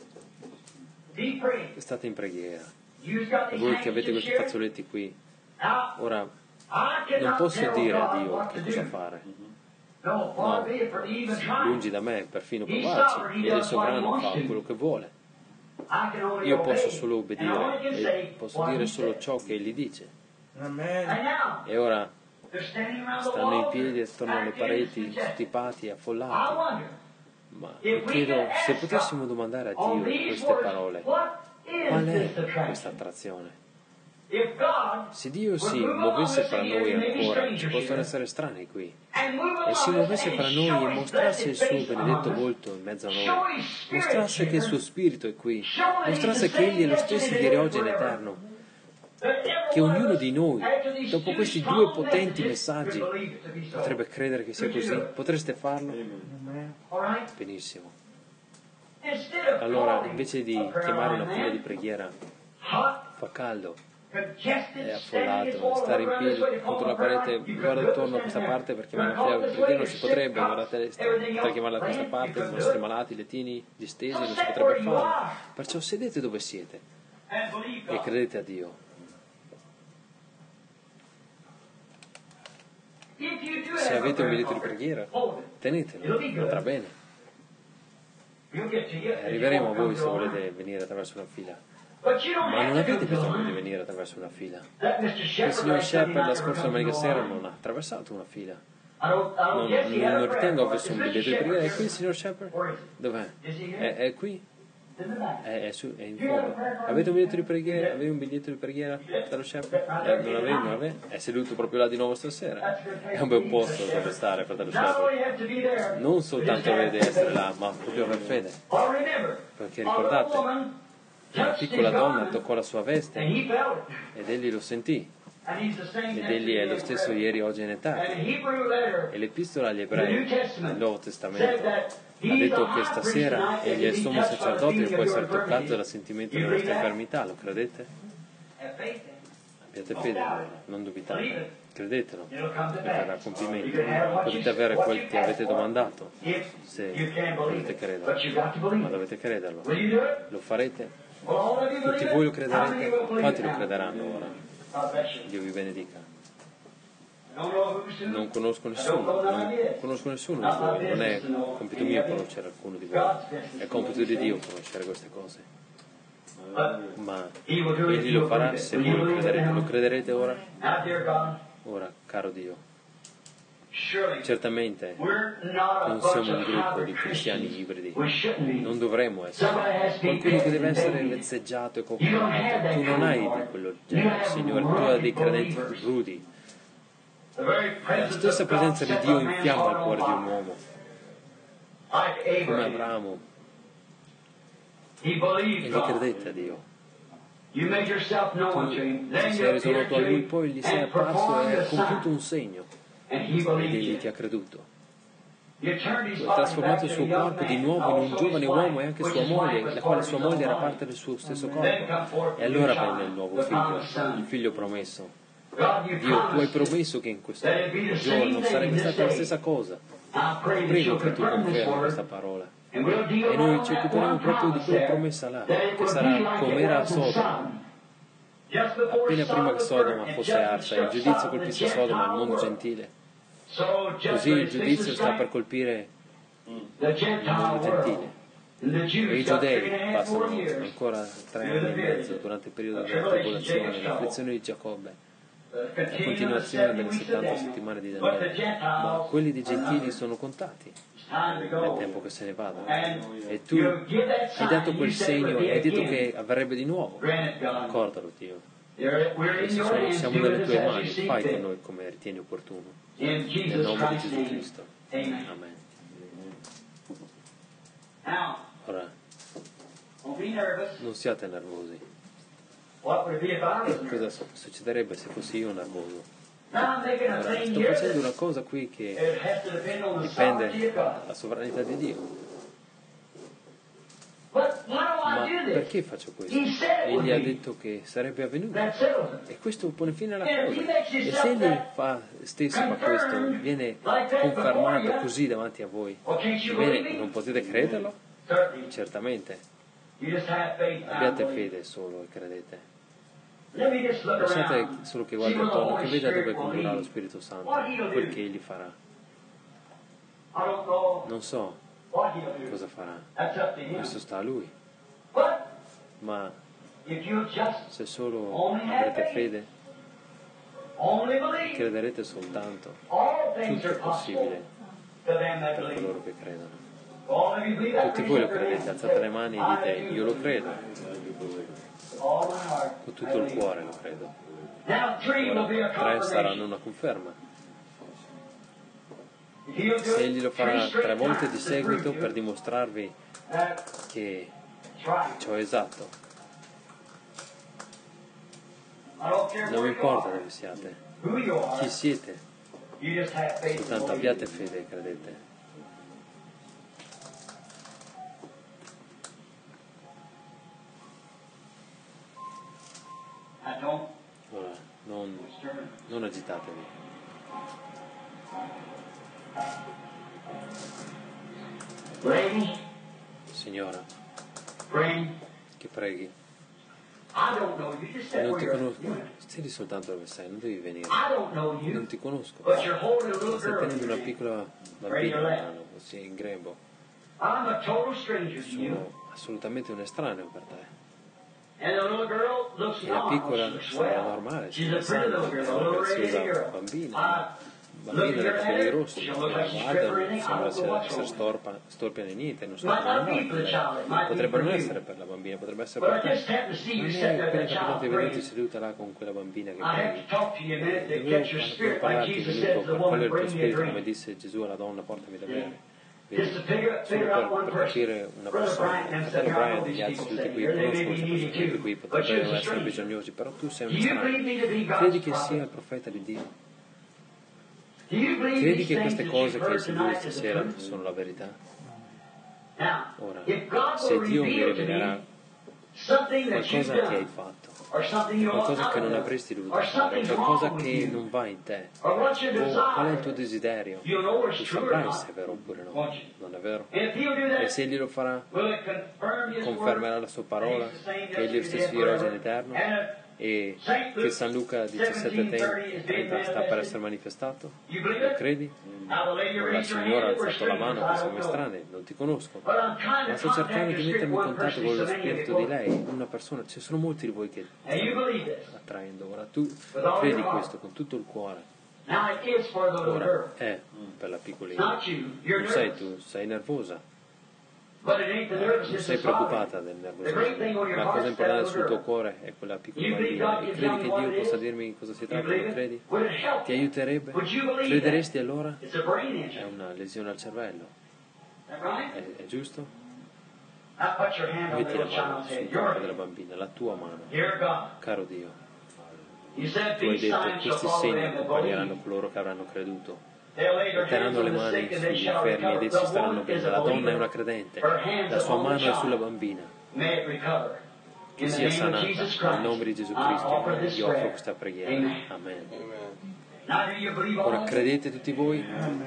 State in preghiera. E voi che avete questi fazzoletti qui, ora non posso dire a Dio che cosa fare. No, lungi da me perfino provarci. Egli è sovrano, fa quello che vuole. io posso solo obbedire e posso dire solo ciò che Egli dice. E ora stanno in piedi attorno alle pareti, stipati e affollati. Ma mi chiedo, se potessimo domandare a Dio queste parole, qual è questa attrazione? Se Dio si muovesse fra noi ancora, ci possono essere strani qui, e si muovesse fra noi e mostrasse il suo benedetto volto in mezzo a noi, mostrasse che il suo spirito è qui, mostrasse che Egli è lo stesso ieri, oggi e in eterno, che ognuno di noi, dopo questi due potenti messaggi, potrebbe credere che sia così. Potreste farlo? Benissimo. Allora, invece di chiamare una fila di preghiera, fa caldo, è affollato, stare in piedi contro la parete, guarda attorno a questa parte per chiamare una fila di preghiera, non si potrebbe, guardate, per chiamarla da questa parte, i vostri malati, i lettini distesi, non si potrebbe fare. Perciò sedete dove siete e credete a Dio. Se avete un biglietto di preghiera, tenetelo, andrà bene. E arriveremo a voi se volete venire attraverso una fila. Ma non avete bisogno di venire attraverso una fila. Il signor Shepard la scorsa domenica sera non ha attraversato una fila. Non, non ritengo avesse un biglietto di preghiera. È qui il signor Shepard? Dov'è? È, è qui? È, è, su, è in fondo. Avete un biglietto di preghiera? Avete un biglietto di preghiera dallo Shepard? Eh, non avete? Non avete? È seduto proprio là di nuovo stasera. È un bel posto dove stare, fratello Shepard. Non soltanto dovete essere là, ma proprio per fede. Perché ricordate, una piccola donna toccò la sua veste ed egli lo sentì. Ed egli è lo stesso ieri, oggi e in eterno. E l'epistola agli ebrei nel Nuovo Testamento ha detto che stasera egli è il sommo sacerdote e può essere toccato dall'assentimento delle nostre infermità. Lo credete? Abbiate fede, non dubitate, credetelo, e verrà a compimento. Potete avere quel che avete domandato, se volete crederlo, ma dovete crederlo. Lo farete? Tutti voi lo crederete? Quanti lo crederanno ora? Dio vi benedica. Non conosco nessuno, non conosco nessuno di voi, non è compito mio conoscere alcuno di voi, è compito di Dio conoscere queste cose. Ma Egli lo farà se voi lo crederete. Lo crederete ora? Ora, caro Dio, certamente non siamo un gruppo di cristiani ibridi, non dovremmo essere. Qualcuno che deve essere vezzeggiato e coccolato. Tu non hai di quello genere, Signore, tu hai dei credenti rudi. La stessa presenza di Dio infiamma il cuore di un uomo, come Abramo. E gli credette a Dio. Tu ti sei reso noto a Lui, poi gli sei apparso e hai compiuto un segno. Ed egli ti ha creduto. Tu hai trasformato il suo corpo di nuovo in un giovane uomo e anche sua moglie, la quale sua moglie era parte del suo stesso corpo. E allora venne il nuovo figlio, il figlio promesso. Dio, tu hai promesso che in questo giorno sarebbe stata la stessa cosa. Prego che tu confermi questa parola. E noi ci occuperemo proprio di quella promessa là, che sarà come era a Sodoma. Appena prima che Sodoma fosse arsa e il giudizio colpisse Sodoma, il mondo gentile, così il giudizio sta per colpire il mondo gentile. E i giudei passano ancora tre anni e mezzo durante il periodo della tribolazione, l'afflizione di Giacobbe, la continuazione delle settanta settimane di Daniele. Ma quelli dei gentili sono contati, è tempo che se ne vadano. E tu hai dato quel segno e hai detto che avverrebbe di nuovo. Accordalo, Dio. E sono, siamo nelle tue mani, fai con noi come ritieni opportuno. Nel nome di Gesù Cristo. Amen. Ora, non siate nervosi. Cosa succederebbe se fossi io nervoso? Ora, sto facendo una cosa qui che dipende dalla sovranità di Dio. Ma perché faccio questo? Egli ha detto che sarebbe avvenuto e questo pone fine alla cosa. E se egli fa, stesso fa questo, viene confermato così davanti a voi, bene, non potete crederlo? Certamente. Abbiate fede solo e credete. Lasciate solo che guardi attorno, che veda dove condurrà lo Spirito Santo, quel che egli farà. Non so cosa farà, questo sta a lui. ma se solo avrete fede, crederete soltanto, tutto è possibile per coloro che credono. Tutti voi lo credete, alzate le mani e dite io lo credo, con tutto il cuore lo credo. Ora tre saranno una conferma. Se egli lo farà tre volte di seguito per dimostrarvi che ciò è esatto, non mi importa dove siate, chi siete, soltanto abbiate fede e credete. Ora, non, non agitatevi. Signora, che preghi. Non ti conosco, stai soltanto dove sei, non devi venire. Non ti conosco. Ma stai tenendo una piccola bambina in mano, così in grembo. Sono assolutamente un estraneo per te. E la piccola sembra normale, sembra sana, però si usa bambina, bambina dai capelli rossi, la guardano, sembra essere storpa, storpia né niente, non so come andare. Potrebbe non essere per la bambina, potrebbe essere per te. Non mi è appena capitato di vederti seduta là con quella bambina che preghi. Dovevo parlarti, venuto per cogliere il tuo spirito, come disse Gesù alla donna, portami da bere. Vedi, solo per, per capire una persona, il fratello Brian e gli altri tutti qui conoscono queste persone che qui potrebbero essere bisognosi, però tu sei un estraneo. Credi che sia il profeta di Dio? Credi che queste cose che hai sentito stasera sono la verità? Ora, se Dio mi rivelerà qualcosa che hai fatto, qualcosa che non avresti dovuto fare, qualcosa che non va in te, o qual è il tuo desiderio, tu saprai se è vero oppure no, non è vero? E se Egli lo farà, confermerà la sua parola, che Egli è lo stesso ieri, oggi in eterno, e che San Luca diciassette trenta sta per essere manifestato? Lo credi? La signora ha alzato la mano, che siamo estranei, non ti conosco, ma sto cercando di mettermi in contatto con lo spirito di lei, una persona. Ci sono molti di voi che stanno attraendo. Ora tu credi questo con tutto il cuore. Ora è per la piccolina, non sei tu, sei nervosa. Non sei preoccupata del nervosismo, la cosa importante sul tuo cuore è quella piccola bambina. E credi che Dio possa dirmi cosa si tratta? Lo credi? Ti aiuterebbe? Crederesti allora? È una lesione al cervello. È, è giusto? Metti la mano sul corpo della bambina, la tua mano. Caro Dio, tu hai detto questi segni accompagneranno coloro che avranno creduto. Metteranno le mani sugli infermi ed essi staranno bene. La donna è una credente, la sua mano è sulla bambina, che sia sanata nel nome di Gesù Cristo. Io offro questa preghiera. Amen. Ora credete tutti voi?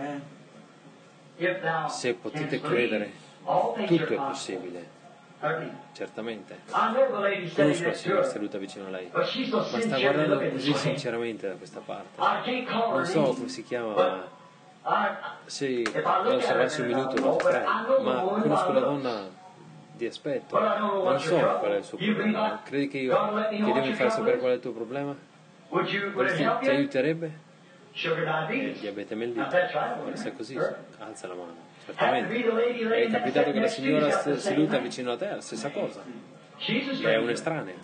Se potete credere, tutto è possibile. Certamente. Conosco la signora seduta vicino a lei, ma sta guardando così sinceramente da questa parte. Non so come si chiama, ma se la osservassi un minuto lo farei, ma conosco la donna di aspetto, non so qual è il suo problema. Credi che io che Dio mi farà sapere qual è il tuo problema? Vorresti, ti aiuterebbe? Il diabete mellito. Ora se è così, alza la mano. Certamente. È capitato che la signora seduta vicino a te è la stessa cosa. Lei è un'estranea.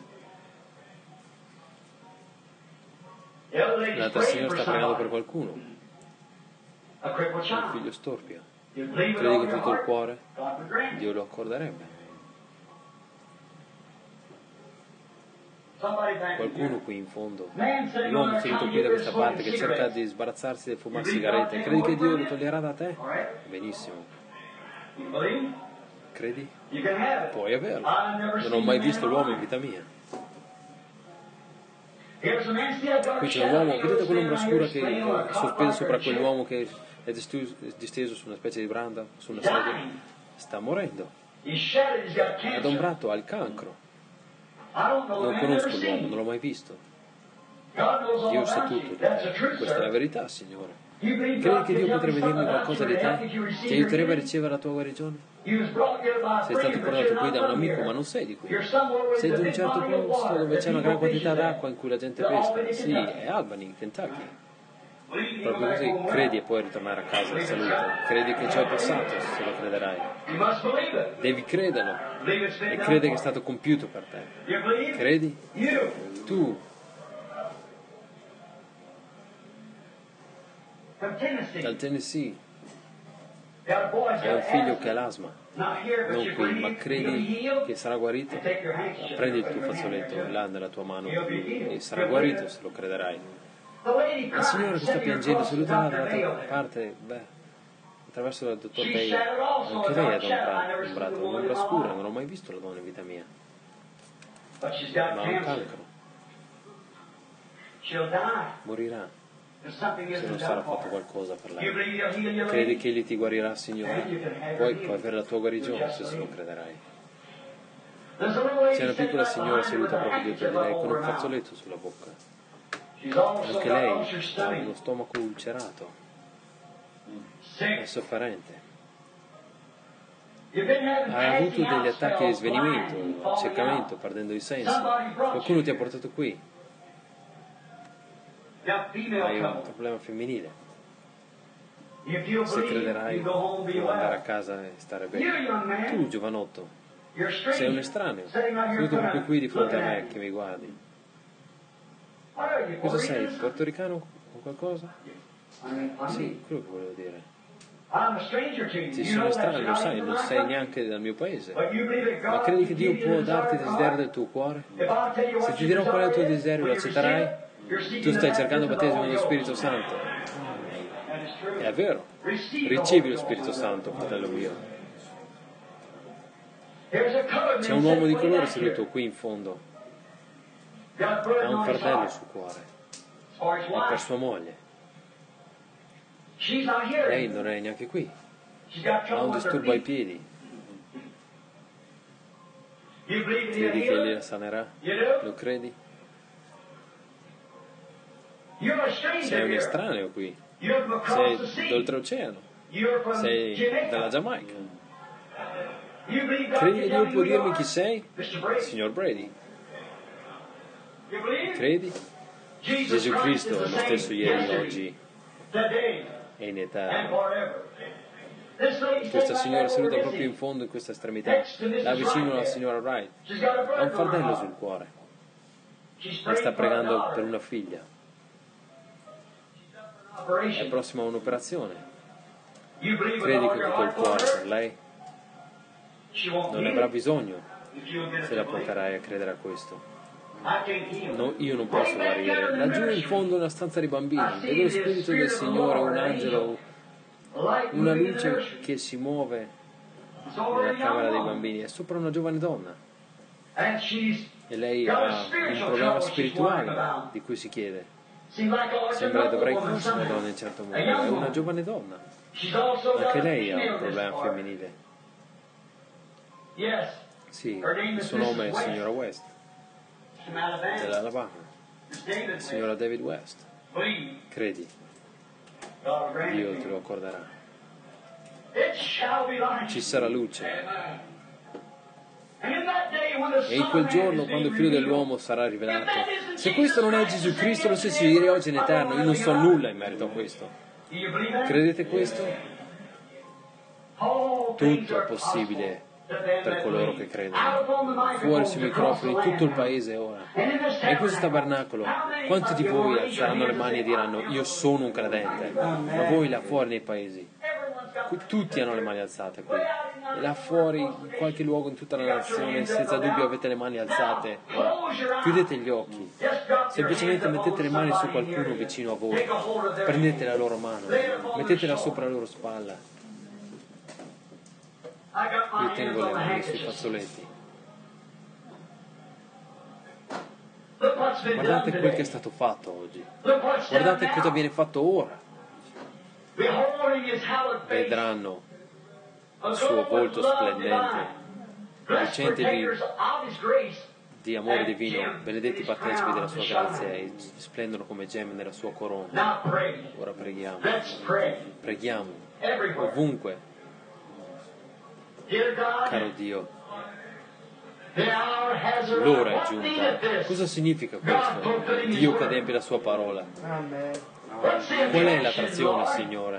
L'altra signora sta pregando per qualcuno. Un figlio storpio. Credi che tutto il cuore Dio lo accorderebbe? Qualcuno qui in fondo, l'uomo seduto qui da questa parte che cerca di sbarazzarsi del fumare sigarette, credi che Dio lo toglierà da te? Benissimo. Credi? Puoi averlo. Non ho mai visto l'uomo in vita mia. Qui c'è un uomo, vedete quell'ombra scura che è sospeso sopra quell'uomo che è disteso su una specie di branda, su una sedia? Sta morendo. È adombrato, ha il cancro. Non conosco l'uomo, non l'ho mai visto. Dio sa tutto di te. Questa è la verità, Signore. Credi che Dio potrebbe dirmi qualcosa di te? Ti aiuterebbe a ricevere la tua guarigione? Sei stato portato qui da un amico, ma non sei di qui. Sei di un certo posto dove c'è una gran quantità d'acqua in cui la gente pesca. Sì, è Albany, Kentucky. Proprio così, credi e puoi ritornare a casa in salute. Credi che ciò è passato, se lo crederai. Devi crederlo e credi che è stato compiuto per te. Credi? Tu. Dal Tennessee. Hai un figlio che ha l'asma. Non qui, ma credi che sarà guarito? Prendi il tuo fazzoletto là nella tua mano e sarà guarito se lo crederai. La signora che sta piangendo seduta là dall'altra parte, beh, attraverso il dottor Bayer, anche lei è adombrata, un'ombra scura, non ho mai visto la donna in vita mia, ma ha un cancro, morirà se non sarà fatto qualcosa per lei. Credi che egli ti guarirà, Signore? Poi puoi avere la tua guarigione se se lo crederai. C'è una piccola signora seduta proprio dietro di lei con un fazzoletto sulla bocca. Anche lei ha uno stomaco ulcerato, è sofferente, ha avuto degli attacchi di svenimento, accecamento, perdendo i sensi. Qualcuno ti ha portato qui. Hai un problema femminile. Se crederai, puoi andare a casa e stare bene. Tu, giovanotto, sei un estraneo, seduto proprio qui di fronte a me che mi guardi. Cosa sei? Portoricano o qualcosa? Sì, quello che volevo dire. Ti sono estraneo, lo sai, non sei neanche dal mio paese. Ma credi che Dio può darti il desiderio del tuo cuore? Se ti dirò qual è il tuo desiderio, lo accetterai? Tu stai cercando il battesimo dello Spirito Santo. È vero. Ricevi lo Spirito Santo, fratello mio. C'è un uomo di colore seduto qui in fondo. Ha un fardello sul cuore. È per sua moglie. Lei non è neanche qui. Ha un disturbo ai piedi. Credi che lei la sanerà? Lo credi? Sei un estraneo qui. Sei d'oltreoceano. Sei dalla Giamaica. Credi che Dio può dirmi chi sei? Signor Brady. Credi? Gesù Cristo è lo stesso ieri, oggi e in eterno. Questa signora seduta proprio in fondo in questa estremità, là vicino alla signora Wright, ha un fardello sul cuore e sta pregando per una figlia. È prossima a un'operazione. Credi che col cuore per lei non ne avrà bisogno se la porterai a credere a questo? No, io non posso guarire. Laggiù in fondo una stanza di bambini, vedo lo Spirito del Signore, un angelo, una luce che si muove nella camera dei bambini. È sopra una giovane donna e lei ha un problema spirituale di cui si chiede. Sembra dovrei conoscere una donna in certo modo. È una giovane donna. Anche lei ha un problema femminile. Sì, il suo nome è signora West, dell'Alabama, signora David West. Credi, Dio te lo accorderà. Ci sarà luce. E in quel giorno, quando il Figlio dell'uomo sarà rivelato, se questo non è Gesù Cristo, lo stesso ieri, oggi e in eterno, io non so nulla in merito a questo. Credete questo? Tutto è possibile per coloro che credono. Fuori sui microfoni in tutto il paese ora, e in questo tabernacolo, quanti di voi alzeranno le mani e diranno io sono un credente? Ma voi là fuori nei paesi, qui tutti hanno le mani alzate qui, e là fuori in qualche luogo in tutta la nazione senza dubbio avete le mani alzate. Ora, chiudete gli occhi, semplicemente mettete le mani su qualcuno vicino a voi, prendete la loro mano, mettetela sopra la loro spalla. Io tengo le mani sui fazzoletti. Guardate quel che è stato fatto oggi. Guardate cosa viene fatto ora. Vedranno il suo volto splendente, lucente di, di amore divino, benedetti partecipi della sua grazia e splendono come gemme nella sua corona. Ora preghiamo, preghiamo ovunque. Caro Dio, l'ora è giunta. Cosa significa questo? Dio che adempie la sua parola. Qual è l'attrazione, Signore?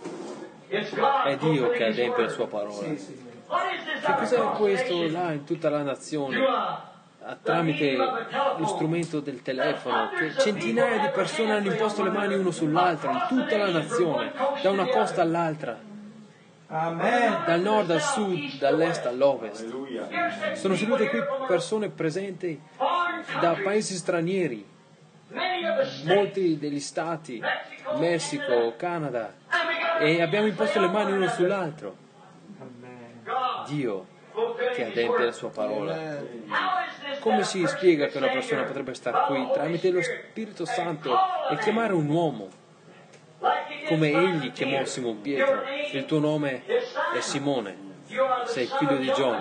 È Dio che adempie la sua parola. Che cos'è questo là in tutta la nazione? Tramite lo strumento del telefono, che centinaia di persone hanno imposto le mani uno sull'altro in tutta la nazione, da una costa all'altra, dal nord al sud, dall'est all'ovest. Sono sedute qui persone presenti da paesi stranieri, molti degli stati, Messico, Canada, e abbiamo imposto le mani uno sull'altro. Dio che adempie la sua parola. Come si spiega che una persona potrebbe stare qui tramite lo Spirito Santo e chiamare un uomo come egli chiamò Simon Pietro? Il tuo nome è Simone, sei figlio di Giona.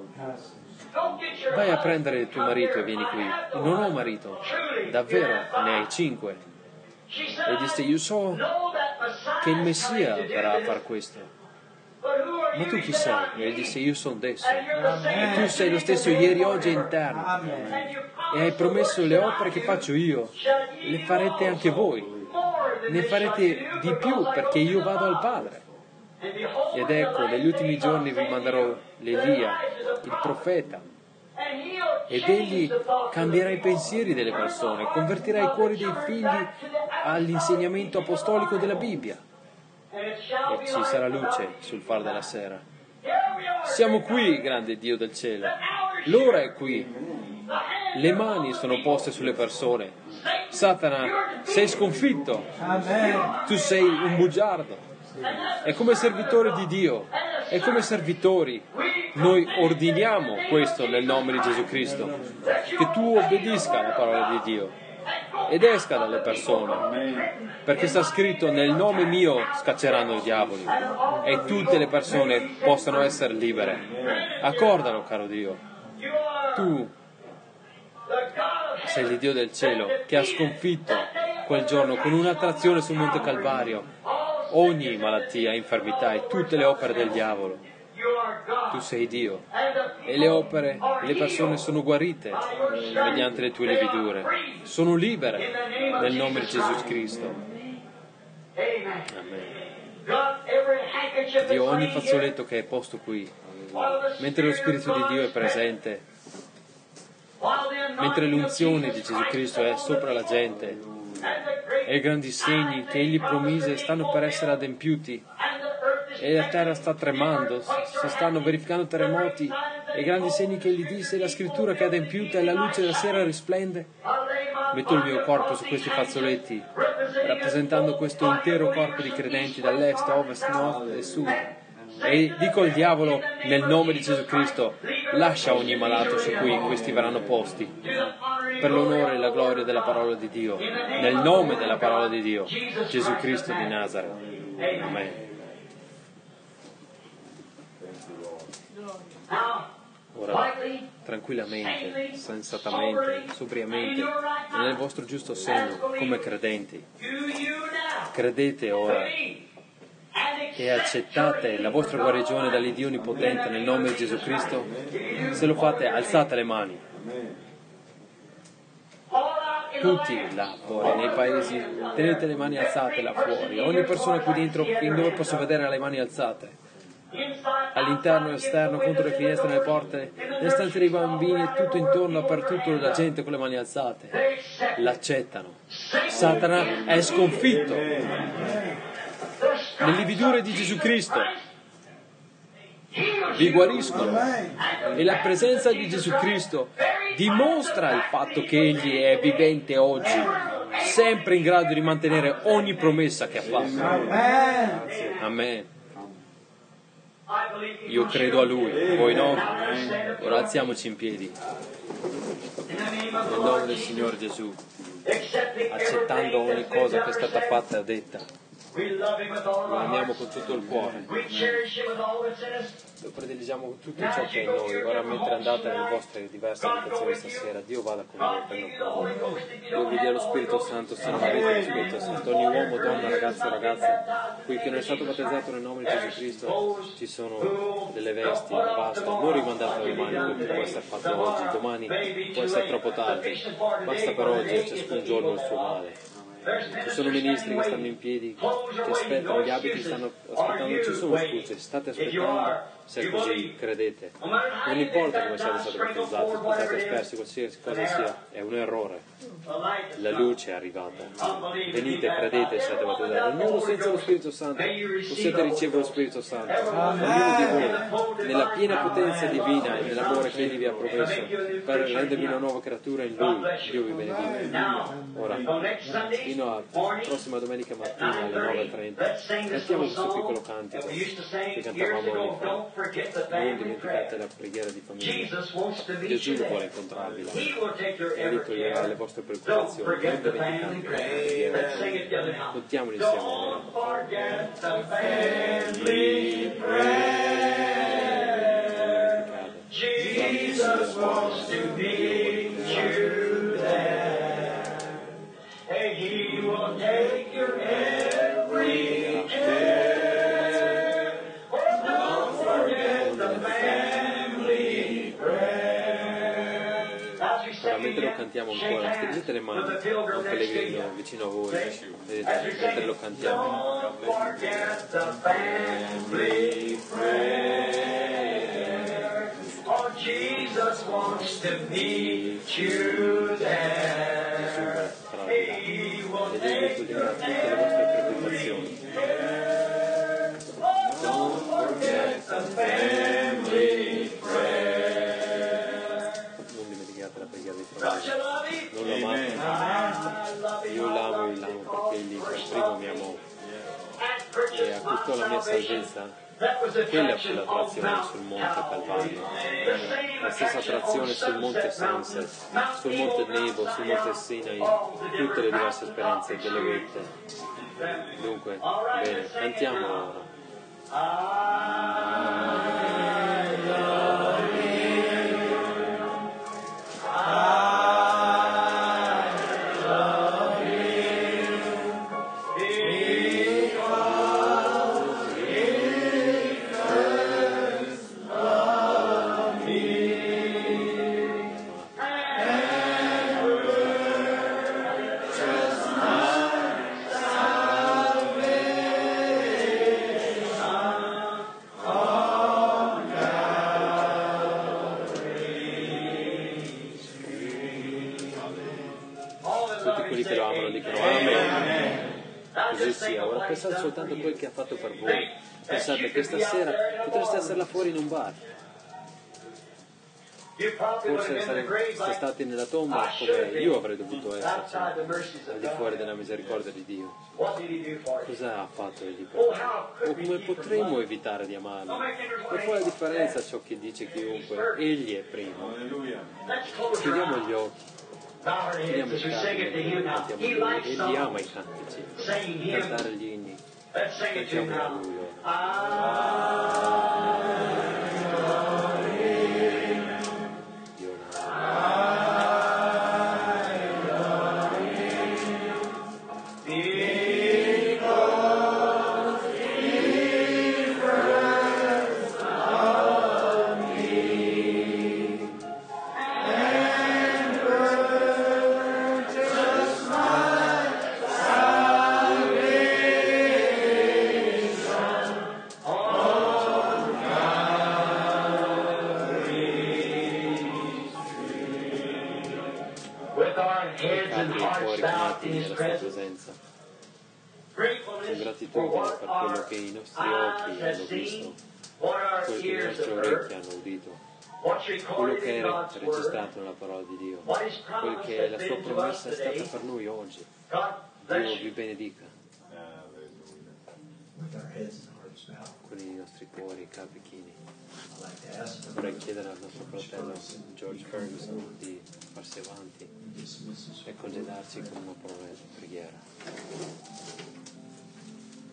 Vai a prendere il tuo marito e vieni qui. Non ho marito. Davvero, ne hai cinque. E disse, io so che il Messia verrà a far questo. Ma tu chi sei? E gli disse, io sono adesso. E tu sei lo stesso ieri, oggi e eterno. E hai promesso le opere che faccio io, le farete anche voi. Ne farete di più perché io vado al Padre. Ed ecco, negli ultimi giorni vi manderò l'Elia, il profeta. Ed egli cambierà i pensieri delle persone, convertirà i cuori dei figli all'insegnamento apostolico della Bibbia. E ci sarà luce sul far della sera. Siamo qui, grande Dio del cielo. L'ora è qui. Le mani sono poste sulle persone. Satana, sei sconfitto. Tu sei un bugiardo. E come servitori di Dio, e come servitori, noi ordiniamo questo nel nome di Gesù Cristo, che tu obbedisca alla parola di Dio ed esca dalle persone, perché sta scritto, nel nome mio scacceranno i diavoli, e tutte le persone possano essere libere. Accordalo, caro Dio. Tu sei il Dio del cielo che ha sconfitto quel giorno con un'attrazione sul Monte Calvario ogni malattia, infermità e tutte le opere del diavolo. Tu sei Dio e le opere, le persone sono guarite mediante le tue lividure, sono libere nel nome di Gesù Cristo. Amen. Dio, ogni fazzoletto che è posto qui, mentre lo Spirito di Dio è presente, mentre l'unzione di Gesù Cristo è sopra la gente e i grandi segni che Egli promise stanno per essere adempiuti, e la terra sta tremando, si stanno verificando terremoti e i grandi segni che Egli disse, la scrittura che è adempiuta e la luce della sera risplende. Metto il mio corpo su questi fazzoletti, rappresentando questo intero corpo di credenti dall'est, ovest, nord e sud, e dico al diavolo, nel nome di Gesù Cristo, lascia ogni malato su cui questi verranno posti, per l'onore e la gloria della parola di Dio, nel nome della parola di Dio, Gesù Cristo di Nazareth. Amen. Ora, tranquillamente, sensatamente, sobriamente, nel vostro giusto senno, come credenti, credete ora e accettate la vostra guarigione dall'Iddio Onnipotente nel nome di Gesù Cristo. Se lo fate, alzate le mani. Tutti là fuori, nei paesi, tenete le mani alzate là fuori. Ogni persona qui dentro, fin dove posso vedere le mani alzate. All'interno e esterno, contro le finestre, nelle porte, nelle stanze dei bambini e tutto intorno, dappertutto la gente con le mani alzate. L'accettano. Satana è sconfitto. Nelle lividure di Gesù Cristo vi guariscono e la presenza di Gesù Cristo dimostra il fatto che Egli è vivente oggi, sempre in grado di mantenere ogni promessa che ha fatto. Amen. Io credo a Lui, voi no? Ora alziamoci in piedi nel nome del Signore Gesù, accettando ogni cosa che è stata fatta e detta. Lo amiamo con tutto il cuore. Lo prediligiamo con tutto ciò che è in noi. Ora mentre andate nelle vostre diverse abitazioni stasera, Dio vada con voi per non con voi. Dio vi dia lo Spirito Santo se non avete lo Spirito Santo. Ogni uomo, donna, ragazzo, ragazza, qui che non è stato battezzato nel nome di Gesù Cristo, ci sono delle vesti, una vasta. Non rimandate domani quel che può essere fatto oggi. Domani può essere troppo tardi. Basta per oggi e ciascun giorno il suo male. Ci sono ministri che stanno in piedi, che aspettano, gli abiti stanno aspettando, non ci sono scuse, state aspettando, se è così, credete. Non importa come siate stati battezzati, sposati, aspersi, qualsiasi cosa sia, è un errore. La luce è arrivata. Venite, credete, siate battezzati. Ognuno senza lo Spirito Santo, possiate ricevere lo Spirito Santo. Ognuno di voi, nella piena potenza divina e nell'amore che Egli vi ha promesso, per rendervi una nuova creatura in Lui. Dio vi benedica. Ora, fino a prossima domenica mattina alle nove e trenta cantiamo questo piccolo cantico che cantavamo all'inizio. Non dimenticate la preghiera di famiglia. Gesù vuole incontrarvi là e vi toglierà le vostre preoccupazioni. Non dimenticate la preghiera di famiglia. Contiamoli insieme ora. Jesus wants to meet you there. He will take your every care. Don't forget the family prayer. Ora, mentre lo cantiamo ancora, stringete le mani a un pellegrino vicino a voi, vedete, mentre lo cantiamo. Don't forget the family prayer. Oh, Jesus wants to meet you there. Ed Egli toglierà tutte le vostre preoccupazioni. Don't forget the family prayer. Non dimenticate la preghiera di famiglia. Non lo amate? Io l'amo, io l'amo perché Egli per primo mi amò e acquistò la mia salvezza. Quella fu l'attrazione sul monte Calvario, la stessa attrazione sul monte Sunset, sul monte Nebo, sul monte Sinai, tutte le diverse esperienze delle vette. Dunque, bene, cantiamo ora. I love you. Pensate soltanto a quel che ha fatto per voi. Pensate che stasera potreste essere là fuori in un bar. Forse siete stati nella tomba come io avrei dovuto esserci, al di fuori della misericordia di Dio. Cosa ha fatto Egli per noi? O come potremmo evitare di amarlo? E qual è la differenza a ciò che dice chiunque? Egli è primo. Chiudiamo gli occhi. Chiudiamo i canti, Egli ama i cantici, cantare gli inni, cantiamo a Lui gratitudine per quello che i nostri occhi hanno visto, quello che le nostre orecchie hanno udito, quello che era registrato nella parola di Dio, quel che la sua promessa è stata per noi oggi. Dio vi benedica. Con i nostri cuori e capi chini. Vorrei chiedere al nostro fratello George Ferguson di farsi avanti e congedarci con una preghiera.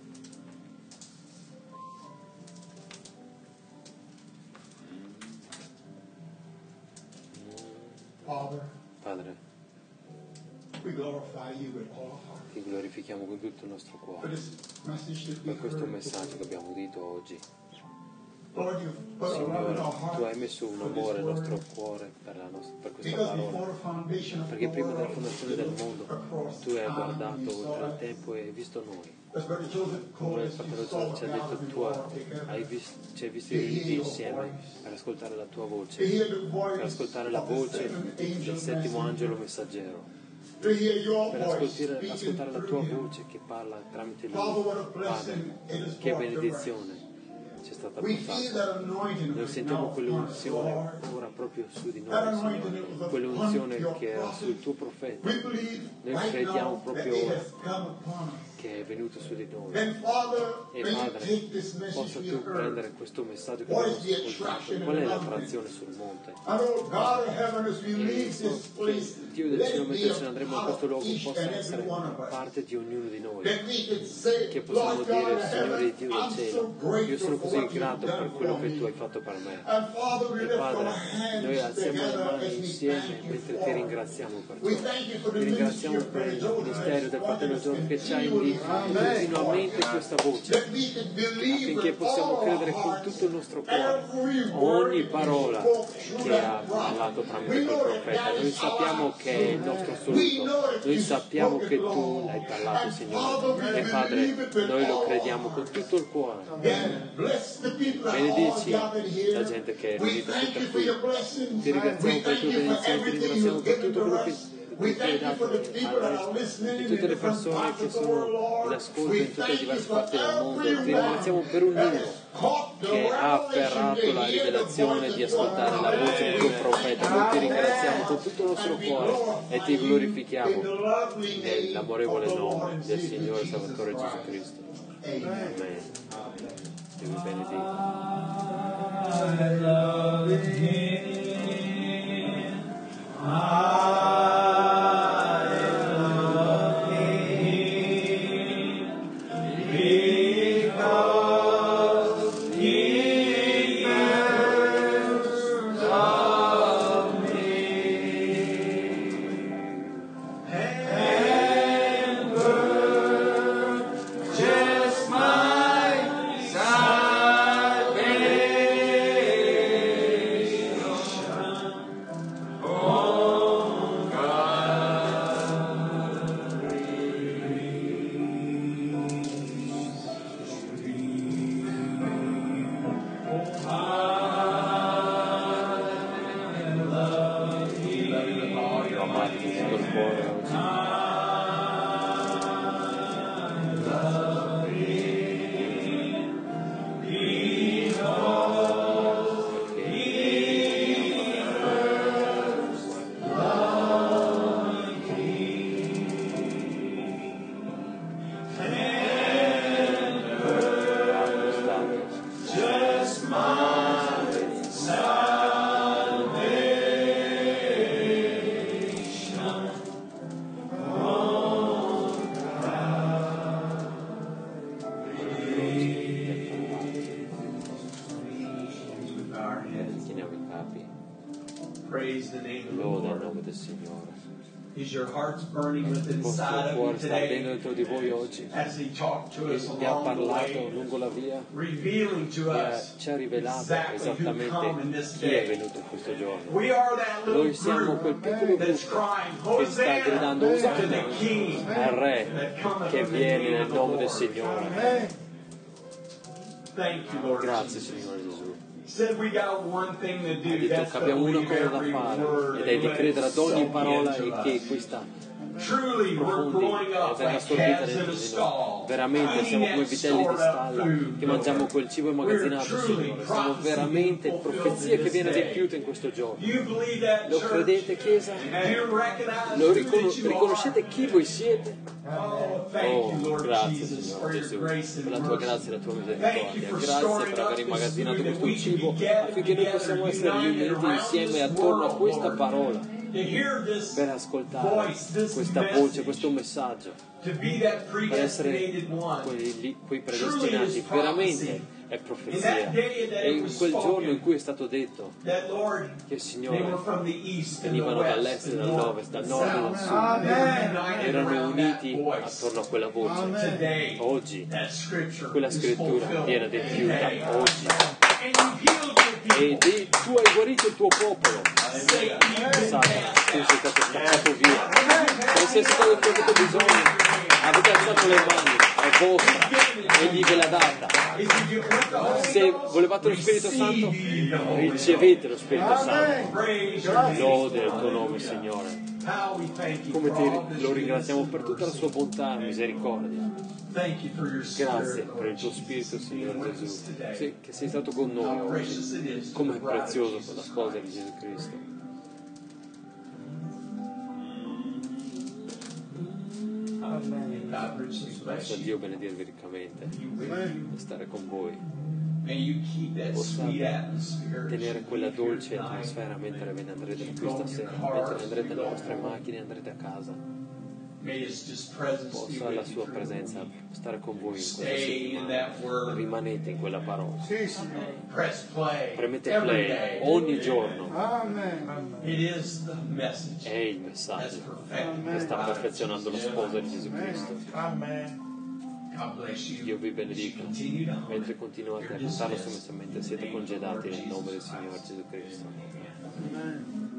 Padre, ti glorifichiamo con tutto il nostro cuore per questo messaggio che abbiamo udito oggi. Signore, tu hai messo un amore nel nostro cuore per, la nostra, per questa parola, perché prima della fondazione del mondo tu hai guardato oltre il tempo e hai visto noi. Come il fratello Giorgio ci ha detto, tu hai visto, ci hai visti riuniti insieme per ascoltare la tua voce, per ascoltare la voce del settimo angelo messaggero, per ascoltare, ascoltare la tua voce che parla tramite lui. Padre, che benedizione ci è stata portata. Noi sentiamo quell'unzione ora proprio su di noi, Signore, quell'unzione che era sul tuo profeta. Noi crediamo proprio ora che è venuto su di noi. E Padre, possa tu prendere questo messaggio che abbiamo ascoltato. Qual è l'attrazione sul monte? E so Dio del cielo, mentre ce ne andremo in questo luogo, possa essere parte di ognuno di noi, che possiamo dire, Signore Dio del cielo, io sono così grato per quello che tu hai fatto per me. E Padre, noi alziamo le mani insieme mentre ti ringraziamo per ciò. Ti ringraziamo per il ministero del fratello Giorgio che ci ha indito continuamente questa voce, affinché possiamo credere con tutto il nostro cuore ogni parola che ha parlato tramite quel profeta. Noi sappiamo che è il nostro assoluto, noi sappiamo che tu l'hai parlato, Signore, e Padre, noi lo crediamo con tutto il cuore. Benedici la gente che è riunita tutta qui. Ti ringraziamo per le tue benedizioni, ti ringraziamo per tutto quello che di tutte le persone che sono in ascolto in tutte le diverse parti del mondo. Ti ringraziamo per ognuno che ha afferrato la rivelazione di ascoltare la voce del tuo profeta. Noi ti ringraziamo con tutto il nostro cuore e ti glorifichiamo nell'amorevole nome del Signore Salvatore Gesù Cristo. Amen. Dio vi benedica. Your heart's burning within inside of you today as He talked to us along the way, revealing to us exactly who come in this day. We are that little group that's crying, Hosanna to the King that cometh in the name of the Lord. Thank you, Lord Jesus. Said we got one thing to do. Ha detto che abbiamo una cosa da fare ed è di credere ad ogni parola e che questa profondi e venga assorbita dentro di noi. Veramente siamo come vitelli di stalla che mangiamo quel cibo immagazzinato, Signore. Siamo veramente profezia che viene adempiuta in questo giorno. Lo credete, Chiesa? Lo ricon- riconoscete chi voi siete? Oh, grazie, Signore Gesù, per la tua grazia e la tua misericordia. Grazie per aver immagazzinato questo cibo affinché noi possiamo essere riuniti insieme attorno a questa parola. per ascoltare questa voce, questo messaggio, per essere quelli, quei predestinati. Veramente è profezia. E in quel giorno in cui è stato detto che il Signore venivano dall'est e dall'ovest, dal nord e dal sud, erano uniti attorno a quella voce. Oggi quella scrittura viene adempiuta oggi. E tu hai guarito il tuo popolo. Satana, tu sei stato scacciato via. Qualsiasi cosa che avete bisogno, avete alzato le mani, è vostra, egli ve l'ha data. Se volevate lo Spirito Santo, ricevete lo Spirito Santo. Lode al tuo nome, Signore. Come ti lo ringraziamo per tutta la sua bontà e misericordia. Grazie per il tuo Spirito, Signore Gesù, che sei stato con noi oggi. Come è prezioso per la sposa di Gesù Cristo. Possa Dio benedirvi riccamente e stare con voi. Possa tenere quella dolce atmosfera mentre ve ne andrete qui stasera, mentre andrete nelle vostre macchine, andrete a casa. Possa la sua presenza stare con voi in questa settimana. Rimanete in quella parola. Premete play ogni giorno. È il messaggio che sta perfezionando la sposa di Gesù Cristo. Dio vi benedica. Mentre continuate a cantarlo sommessamente, siete congedati nel nome del Signore Gesù Cristo.